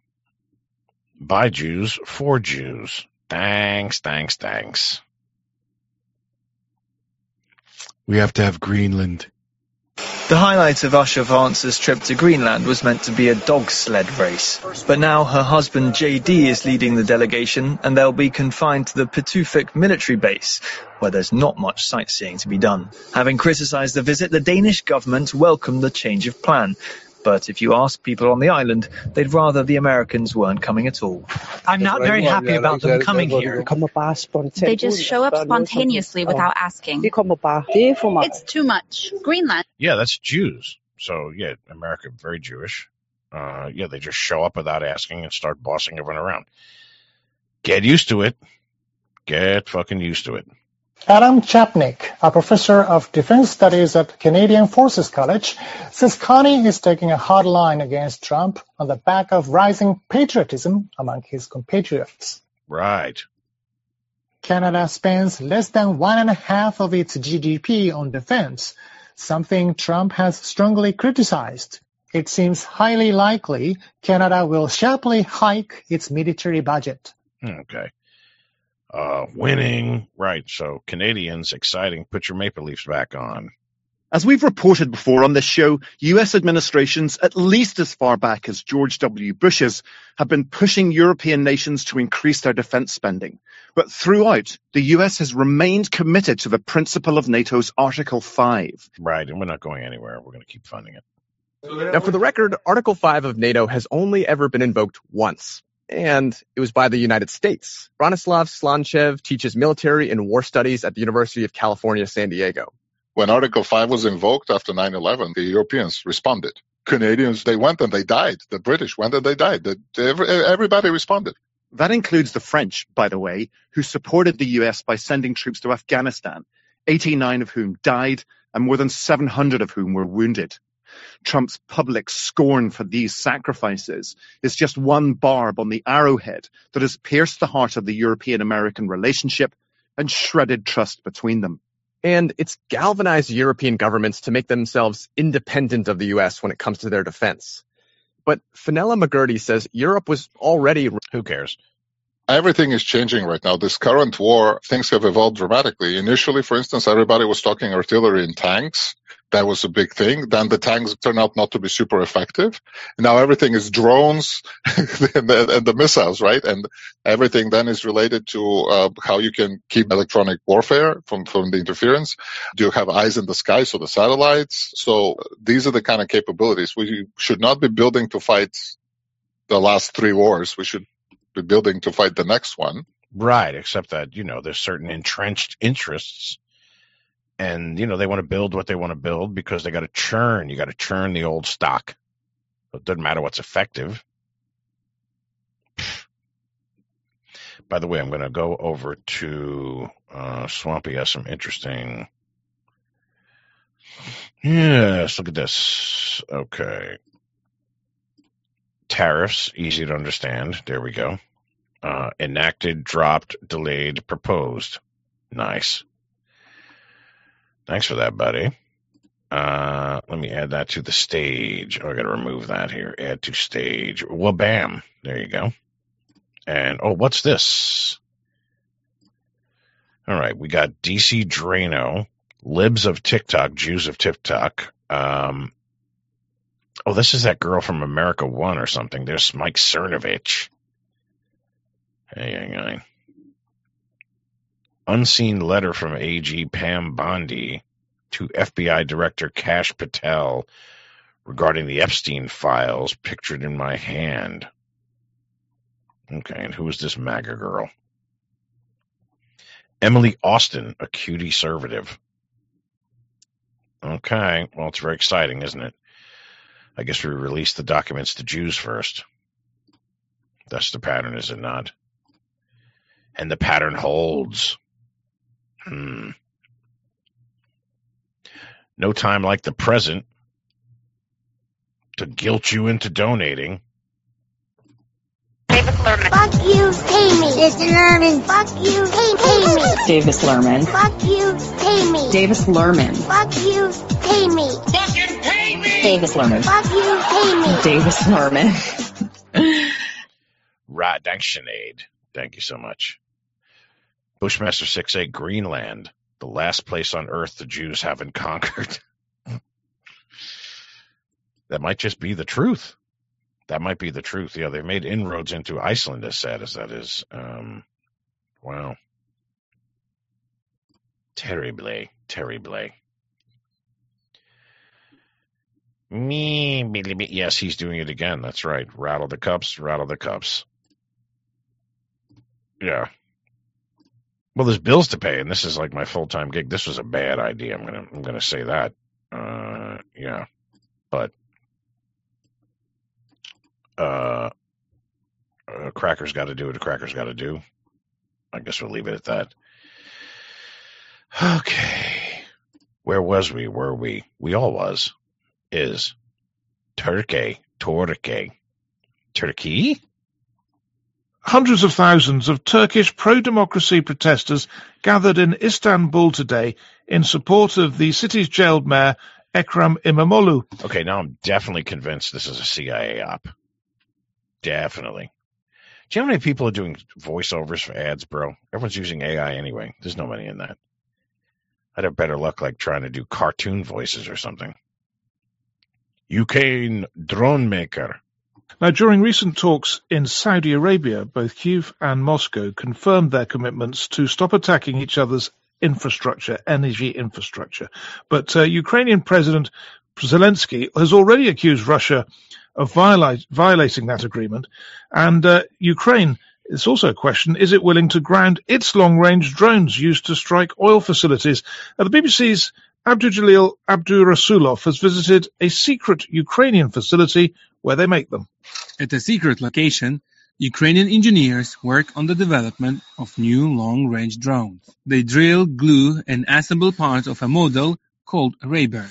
By Jews, for Jews. Thanks, thanks, thanks. We have to have Greenland. The highlight of Usha Vance's trip to Greenland was meant to be a dog sled race. But now her husband J D is leading the delegation, and they'll be confined to the Pituffik military base, where there's not much sightseeing to be done. Having criticised the visit, the Danish government welcomed the change of plan. But if you ask people on the island, they'd rather the Americans weren't coming at all. I'm not very happy about them coming here. They just show up spontaneously without asking. It's too much. Greenland. Yeah, that's Jews. So, yeah, America, very Jewish. Uh, yeah, they just show up without asking and start bossing everyone around. Get used to it. Get fucking used to it. Adam Chapnick, a professor of defense studies at Canadian Forces College, says Carney is taking a hard line against Trump on the back of rising patriotism among his compatriots. Right. Canada spends less than one and a half of its G D P on defense, something Trump has strongly criticized. It seems highly likely Canada will sharply hike its military budget. Okay. Uh, winning, right, so Canadians, exciting, put your Maple Leafs back on. As we've reported before on this show, U S administrations, at least as far back as George W. Bush's, have been pushing European nations to increase their defense spending. But throughout, the U S has remained committed to the principle of NATO's Article five. Right, and we're not going anywhere. We're going to keep funding it. Now, for the record, Article five of NATO has only ever been invoked once. And it was by the United States. Bronislav Slonchev teaches military and war studies at the University of California, San Diego. When Article five was invoked after nine eleven, the Europeans responded. Canadians, they went and they died. The British went and they died. The, every, everybody responded. That includes the French, by the way, who supported the U S by sending troops to Afghanistan, eighty-nine of whom died and more than seven hundred of whom were wounded. Trump's public scorn for these sacrifices is just one barb on the arrowhead that has pierced the heart of the European-American relationship and shredded trust between them. And it's galvanized European governments to make themselves independent of the U S when it comes to their defense. But Fenella McGurty says Europe was already... Who cares? Everything is changing right now. This current war, things have evolved dramatically. Initially, for instance, everybody was talking artillery and tanks. That was a big thing. Then the tanks turned out not to be super effective. Now everything is drones and, the, and the missiles, right? And everything then is related to uh, how you can keep electronic warfare from, from the interference. Do you have eyes in the sky, so the satellites? So these are the kind of capabilities. We should not be building to fight the last three wars. We should be building to fight the next one. Right, except that, you know, there's certain entrenched interests. And, you know, they want to build what they want to build because they got to churn. You got to churn the old stock. It doesn't matter what's effective. By the way, I'm going to go over to uh, Swampy has some interesting. Yes, look at this. Okay. Tariffs, easy to understand. There we go. Uh, enacted, dropped, delayed, proposed. Nice. Thanks for that, buddy. Uh, let me add that to the stage. Oh, I got to remove that here. Add to stage. Well, bam. There you go. And, oh, what's this? All right. We got D C Drano, Libs of TikTok, Jews of TikTok. Um, oh, this is that girl from America One or something. There's Mike Cernovich. Hey, hey, hey. Unseen letter from A G Pam Bondi to F B I Director Kash Patel regarding the Epstein files pictured in my hand. Okay, and who is this MAGA girl? Emily Austin, a cutie conservative. Okay, well, it's very exciting, isn't it? I guess we release the documents to Jews first. That's the pattern, is it not? And the pattern holds. Hmm. No time like the present to guilt you into donating. Davis Lerman. Fuck you, pay me. Davis Lerman. Fuck you, pay, pay me. Davis Lerman. Fuck you, pay me. Davis Lerman. Fuck you, pay me. Fucking pay me. Davis Lerman. Fuck you, pay me. Davis Lerman. Right, thanks, Sinead. Thank you so much. Bushmaster six eight, Greenland, the last place on Earth the Jews haven't conquered. That might just be the truth. That might be the truth. Yeah, they've made inroads into Iceland, as sad as that is. Um, wow. Terrible, terrible. Me, me, me. Yes, he's doing it again. That's right. Rattle the cups, rattle the cups. Yeah. Well, there's bills to pay, and this is like my full-time gig. This was a bad idea. I'm gonna, I'm gonna say that. Uh, yeah, but uh, uh Cracker's got to do what a Cracker's got to do. I guess we'll leave it at that. Okay, where was we? Were we? We all was. Is Turkey, Turkey, Turkey? Hundreds of thousands of Turkish pro-democracy protesters gathered in Istanbul today in support of the city's jailed mayor, Ekrem İmamoğlu. Okay, now I'm definitely convinced this is a C I A op. Definitely. Do you know how many people are doing voiceovers for ads, bro? Everyone's using A I anyway. There's no money in that. I'd have better luck like trying to do cartoon voices or something. U K drone maker. Now, during recent talks in Saudi Arabia, both Kyiv and Moscow confirmed their commitments to stop attacking each other's infrastructure, energy infrastructure. But uh, Ukrainian President Zelensky has already accused Russia of violate, violating that agreement. And uh, Ukraine, it's also a question, is it willing to ground its long-range drones used to strike oil facilities? Uh, the B B C's Abdujalil Abdurasulov has visited a secret Ukrainian facility where they make them. At a secret location, Ukrainian engineers work on the development of new long-range drones. They drill, glue, and assemble parts of a model called Raybird.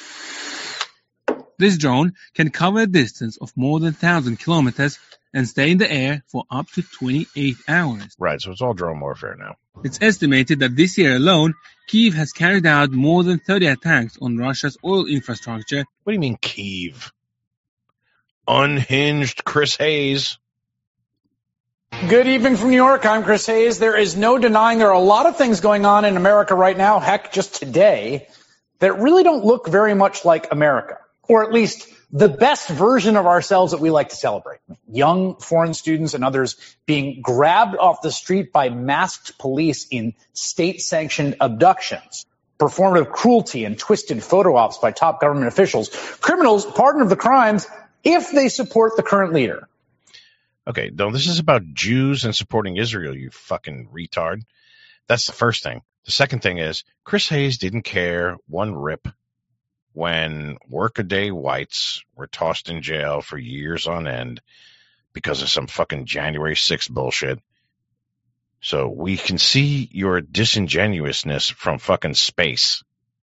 This drone can cover a distance of more than one thousand kilometers and stay in the air for up to twenty-eight hours. Right, so it's all drone warfare now. It's estimated that this year alone, Kyiv has carried out more than thirty attacks on Russia's oil infrastructure. What do you mean, Kyiv? Unhinged Chris Hayes. Good evening from New York. I'm Chris Hayes. There is no denying there are a lot of things going on in America right now, heck, just today, that really don't look very much like America, or at least the best version of ourselves that we like to celebrate. Young foreign students and others being grabbed off the street by masked police in state-sanctioned abductions, performative cruelty and twisted photo ops by top government officials, criminals pardoned of the crimes if they support the current leader. Okay, no, this is about Jews and supporting Israel, you fucking retard. That's the first thing. The second thing is, Chris Hayes didn't care one rip when workaday whites were tossed in jail for years on end because of some fucking January sixth bullshit. So we can see your disingenuousness from fucking space.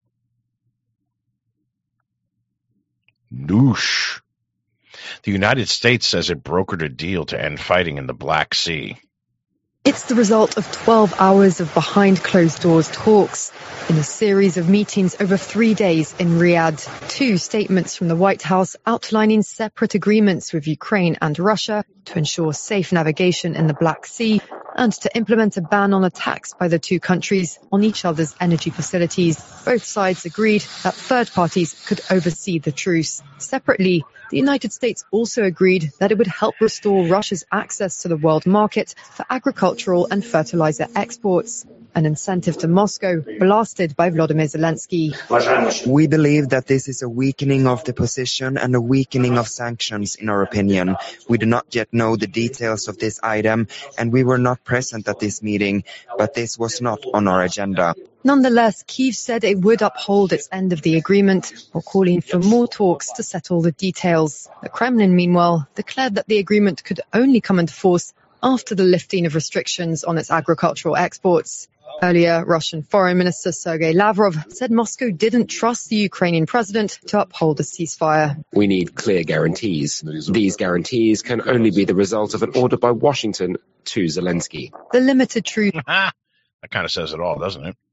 Noosh. The United States says it brokered a deal to end fighting in the Black Sea. It's the result of twelve hours of behind-closed-doors talks in a series of meetings over three days in Riyadh. Two statements from the White House outlining separate agreements with Ukraine and Russia to ensure safe navigation in the Black Sea and to implement a ban on attacks by the two countries on each other's energy facilities. Both sides agreed that third parties could oversee the truce. Separately, the United States also agreed that it would help restore Russia's access to the world market for agricultural and fertilizer exports, an incentive to Moscow blasted by Volodymyr Zelensky. We believe that this is a weakening of the position and a weakening of sanctions, in our opinion. We do not yet know the details of this item, and we were not present at this meeting, but this was not on our agenda. Nonetheless, Kyiv said it would uphold its end of the agreement, while calling for more talks to settle the details. The Kremlin, meanwhile, declared that the agreement could only come into force after the lifting of restrictions on its agricultural exports. Earlier, Russian Foreign Minister Sergei Lavrov said Moscow didn't trust the Ukrainian president to uphold a ceasefire. We need clear guarantees. These guarantees can only be the result of an order by Washington to Zelensky. The limited truth. That kind of says it all, doesn't it?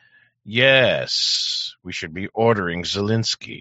Yes, we should be ordering Zelensky.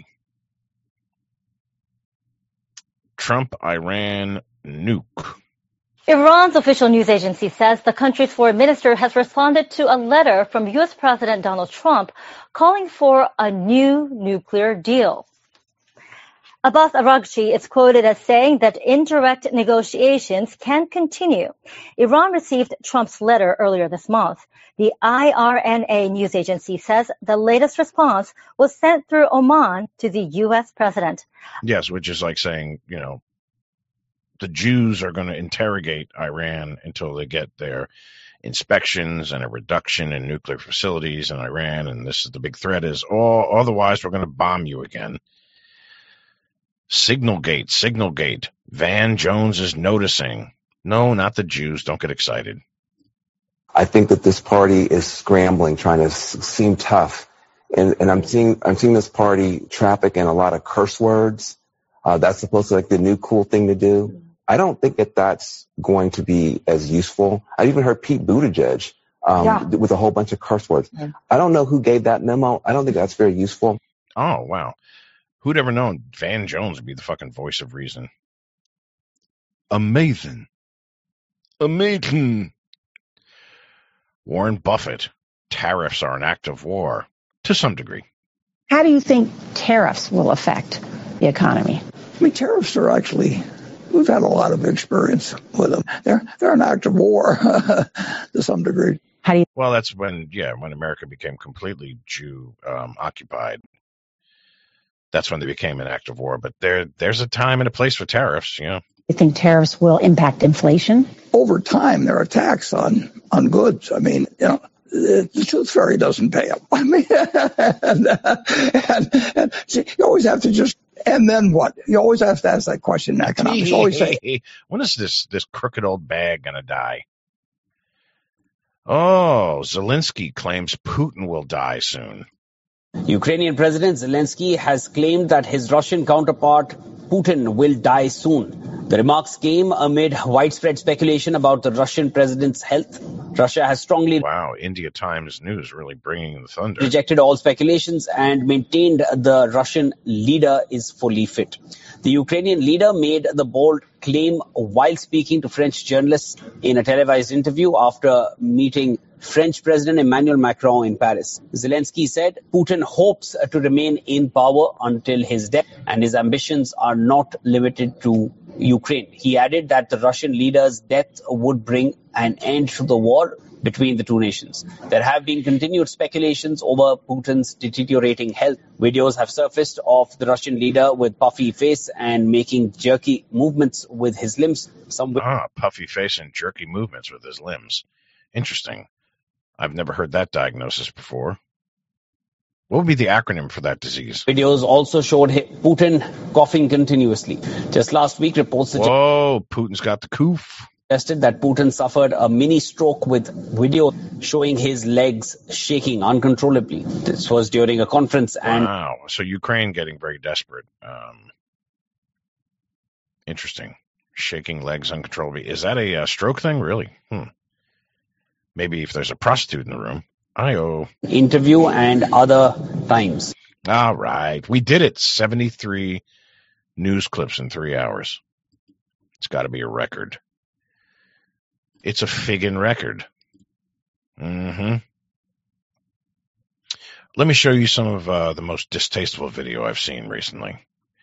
Trump-Iran nuke. Iran's official news agency says the country's foreign minister has responded to a letter from U S President Donald Trump calling for a new nuclear deal. Abbas Araghchi is quoted as saying that indirect negotiations can continue. Iran received Trump's letter earlier this month. The I R N A news agency says the latest response was sent through Oman to the U S president. Yes, which is like saying, you know, the Jews are going to interrogate Iran until they get their inspections and a reduction in nuclear facilities in Iran. And this is the big threat is, oh, otherwise we're going to bomb you again. Signalgate, Signalgate. Van Jones is noticing. No, not the Jews. Don't get excited. I think that this party is scrambling, trying to s- seem tough. And, and I'm seeing, I'm seeing this party traffic in a lot of curse words. Uh, that's supposed to be like the new cool thing to do. I don't think that that's going to be as useful. I even heard Pete Buttigieg um, yeah. with a whole bunch of curse words. Yeah. I don't know who gave that memo. I don't think that's very useful. Oh, wow. Who'd ever known Van Jones would be the fucking voice of reason? Amazing. Amazing. Warren Buffett. Tariffs are an act of war. To some degree. How do you think tariffs will affect the economy? I mean, tariffs are actually, we've had a lot of experience with them. They're they're an act of war to some degree. How do you? Well, that's when, yeah, when America became completely Jew um, occupied. That's when they became an act of war. But there, there's a time and a place for tariffs, you know. You think tariffs will impact inflation? Over time, they're a tax on, on goods. I mean, you know, the, the tooth fairy doesn't pay him. I mean, and, uh, and, and see, you always have to just, and then what? You always have to ask that question in economics. You always say, when is this, this crooked old bag going to die? Oh, Zelensky claims Putin will die soon. Ukrainian President Zelensky has claimed that his Russian counterpart Putin will die soon. The remarks came amid widespread speculation about the Russian president's health. Russia has strongly wow, India Times News really bringing the thunder. Rejected all speculations and maintained the Russian leader is fully fit. The Ukrainian leader made the bold claim while speaking to French journalists in a televised interview after meeting French President Emmanuel Macron in Paris. Zelensky said Putin hopes to remain in power until his death and his ambitions are not limited to Ukraine. He added that the Russian leader's death would bring an end to the war between the two nations. There have been continued speculations over Putin's deteriorating health. Videos have surfaced of the Russian leader with puffy face and making jerky movements with his limbs. Some ah, puffy face and jerky movements with his limbs. Interesting. I've never heard that diagnosis before. What would be the acronym for that disease? Videos also showed Putin coughing continuously. Just last week, reports suggested Whoa, Putin's got the coof. Suggested that Putin suffered a mini stroke with video showing his legs shaking uncontrollably. This was during a conference. And wow, so Ukraine getting very desperate. Um, interesting. Shaking legs uncontrollably. Is that a uh, stroke thing? Really? Hmm. Maybe if there's a prostitute in the room. I-oh. Interview and other times. All right. We did it. seventy-three news clips in three hours. It's got to be a record. It's a figgin' record. Mm-hmm. Let me show you some of uh, the most distasteful video I've seen recently.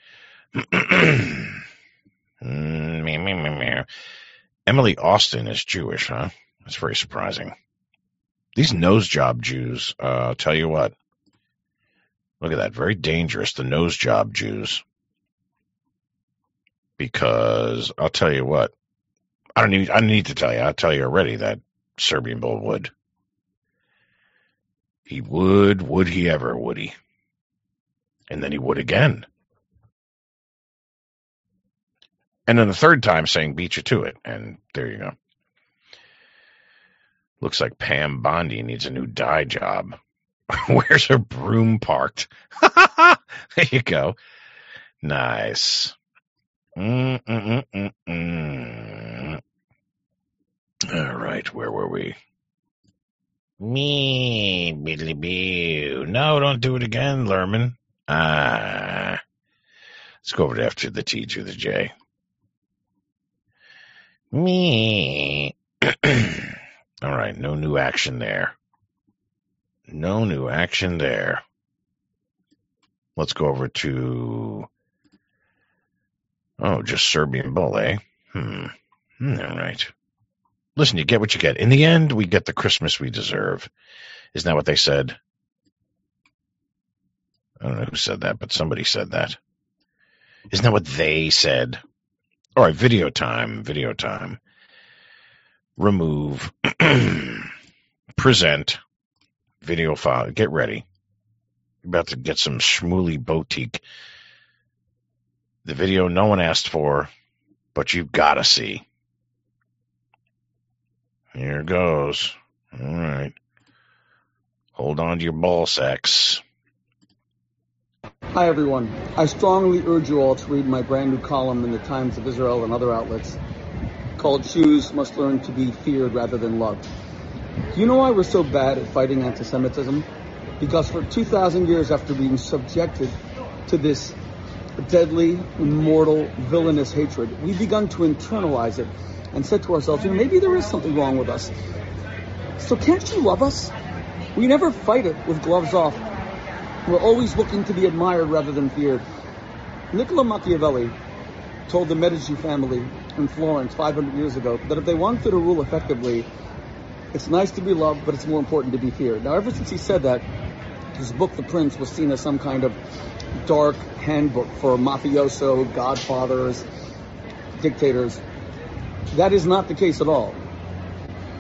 Emily Austin is Jewish, huh? That's very surprising. These nose job Jews, uh, I'll tell you what. Look at that. Very dangerous, the nose job Jews. Because I'll tell you what. I don't need I don't need to tell you. I'll tell you already that Serbian Bull would. He would, would he ever, would he? And then he would again. And then the third time saying beat you to it. And there you go. Looks like Pam Bondi needs a new dye job. Where's her broom parked? There you go. Nice. Mm-mm-mm-mm. All right, where were we? Me, biddly boo. No, don't do it again, Lerman. Ah. Let's go over to after the T to the J. Me. All right, no new action there. No new action there. Let's go over to, oh, just Serbian Bull, eh? Hmm. All right. Listen, you get what you get. In the end, we get the Christmas we deserve. Isn't that what they said? I don't know who said that, but somebody said that. Isn't that what they said? All right, video time, video time. Remove, present, video file. Get ready. You're about to get some schmooly boutique. The video no one asked for, but you've got to see. Here goes. All right. Hold on to your ball sacks. Hi, everyone. I strongly urge you all to read my brand new column in the Times of Israel and other outlets called Jews Must Learn to Be Feared Rather Than Loved. Do you know why we're so bad at fighting anti-Semitism? Because for two thousand years after being subjected to this deadly, immortal, villainous hatred, we've begun to internalize it and said to ourselves, you know, maybe there is something wrong with us. So can't you love us? We never fight it with gloves off. We're always looking to be admired rather than feared. Niccolo Machiavelli told the Medici family in Florence five hundred years ago that if they wanted to rule effectively, it's nice to be loved, but it's more important to be feared. Now, ever since he said that, his book, The Prince, was seen as some kind of dark handbook for mafioso, godfathers, dictators. That is not the case at all. What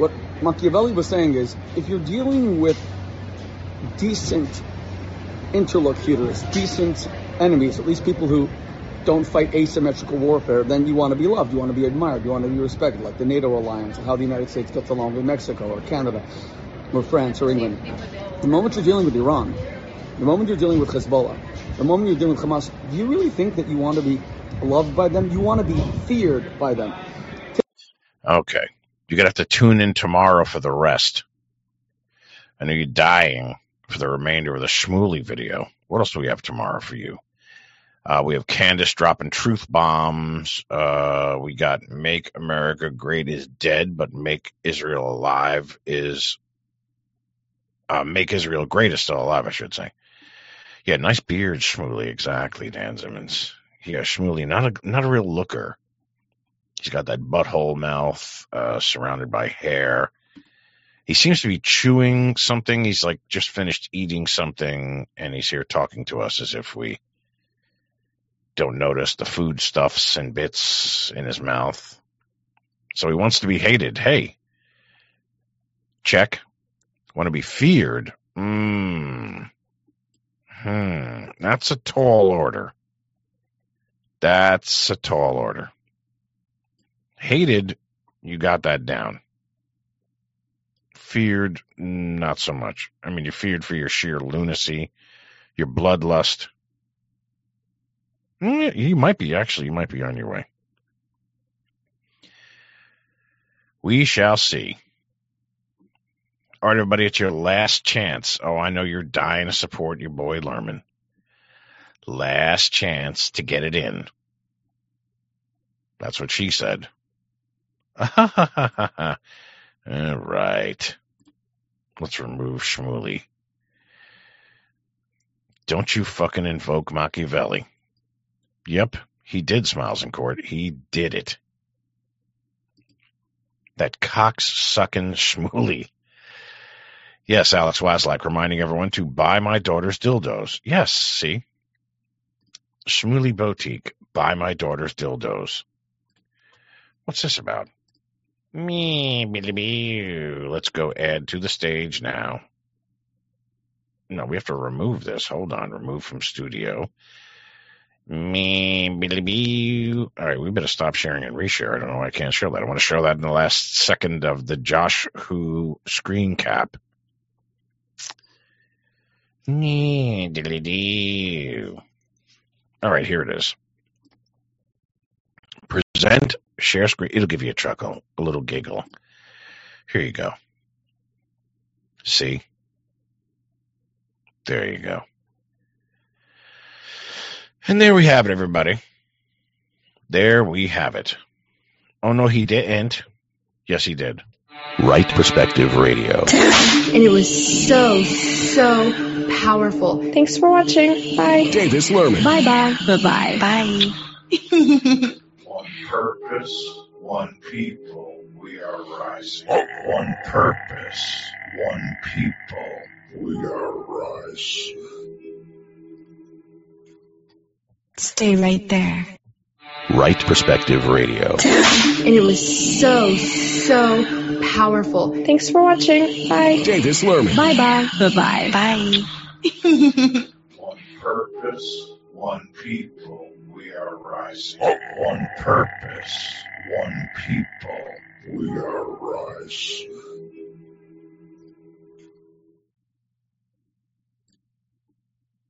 Machiavelli was saying is, if you're dealing with decent interlocutors, decent enemies, at least people who don't fight asymmetrical warfare, then you want to be loved, you want to be admired, you want to be respected, like the NATO alliance, or how the United States gets along with Mexico, or Canada, or France, or England. The moment you're dealing with Iran, the moment you're dealing with Hezbollah, the moment you're dealing with Hamas, do you really think that you want to be loved by them? You want to be feared by them. Okay. You're going to have to tune in tomorrow for the rest. I know you're dying for the remainder of the Shmuley video. What else do we have tomorrow for you? Uh, we have Candace dropping truth bombs. Uh, we got Make America Great is dead, but Make Israel Alive is... Uh, Make Israel Great is still alive, I should say. Yeah, nice beard, Shmuley. Exactly, Dan Simmons. Yeah, Shmuley, not a, not a real looker. He's got that butthole mouth uh, surrounded by hair. He seems to be chewing something. He's like just finished eating something, and he's here talking to us as if we don't notice the foodstuffs and bits in his mouth. So he wants to be hated. Hey, check. Want to be feared? Mmm. Hmm. That's a tall order. That's a tall order. Hated, you got that down. Feared, not so much. I mean, you're feared for your sheer lunacy, your bloodlust. You might be, actually, you might be on your way. We shall see. All right, everybody, it's your last chance. Oh, I know you're dying to support your boy Lerman. Last chance to get it in. That's what she said. All right. Let's remove Shmuley. Don't you fucking invoke Machiavelli. Yep, he did, Smiles in Court. He did it. That cock-sucking Shmuley. Yes, Alex Waslak reminding everyone to buy my daughter's dildos. Yes, see? Shmuley Boutique. Buy my daughter's dildos. What's this about? Me, let's go add to the stage now. No, we have to remove this. Hold on. Remove from studio. Me, all right, we better stop sharing and reshare. I don't know why I can't show that. I want to show that in the last second of the Josh Who screen cap. All right, here it is. Present, share screen. It'll give you a chuckle, a little giggle. Here you go. See? There you go. And there we have it, everybody. There we have it. Oh, no, he didn't. Yes, he did. Right Perspective Radio. And it was so, so powerful. Thanks for watching. Bye. Davis Lerman. Bye-bye. Bye-bye. Bye. One purpose, one people, we are rising. One purpose, one people, we are rising. Stay right there. Right Perspective Radio. And it was so, so powerful. Thanks for watching. Bye. Davis Lerman. Bye-bye. Bye-bye. Bye. One purpose, one people, we are rising. One purpose, one people, we are rising.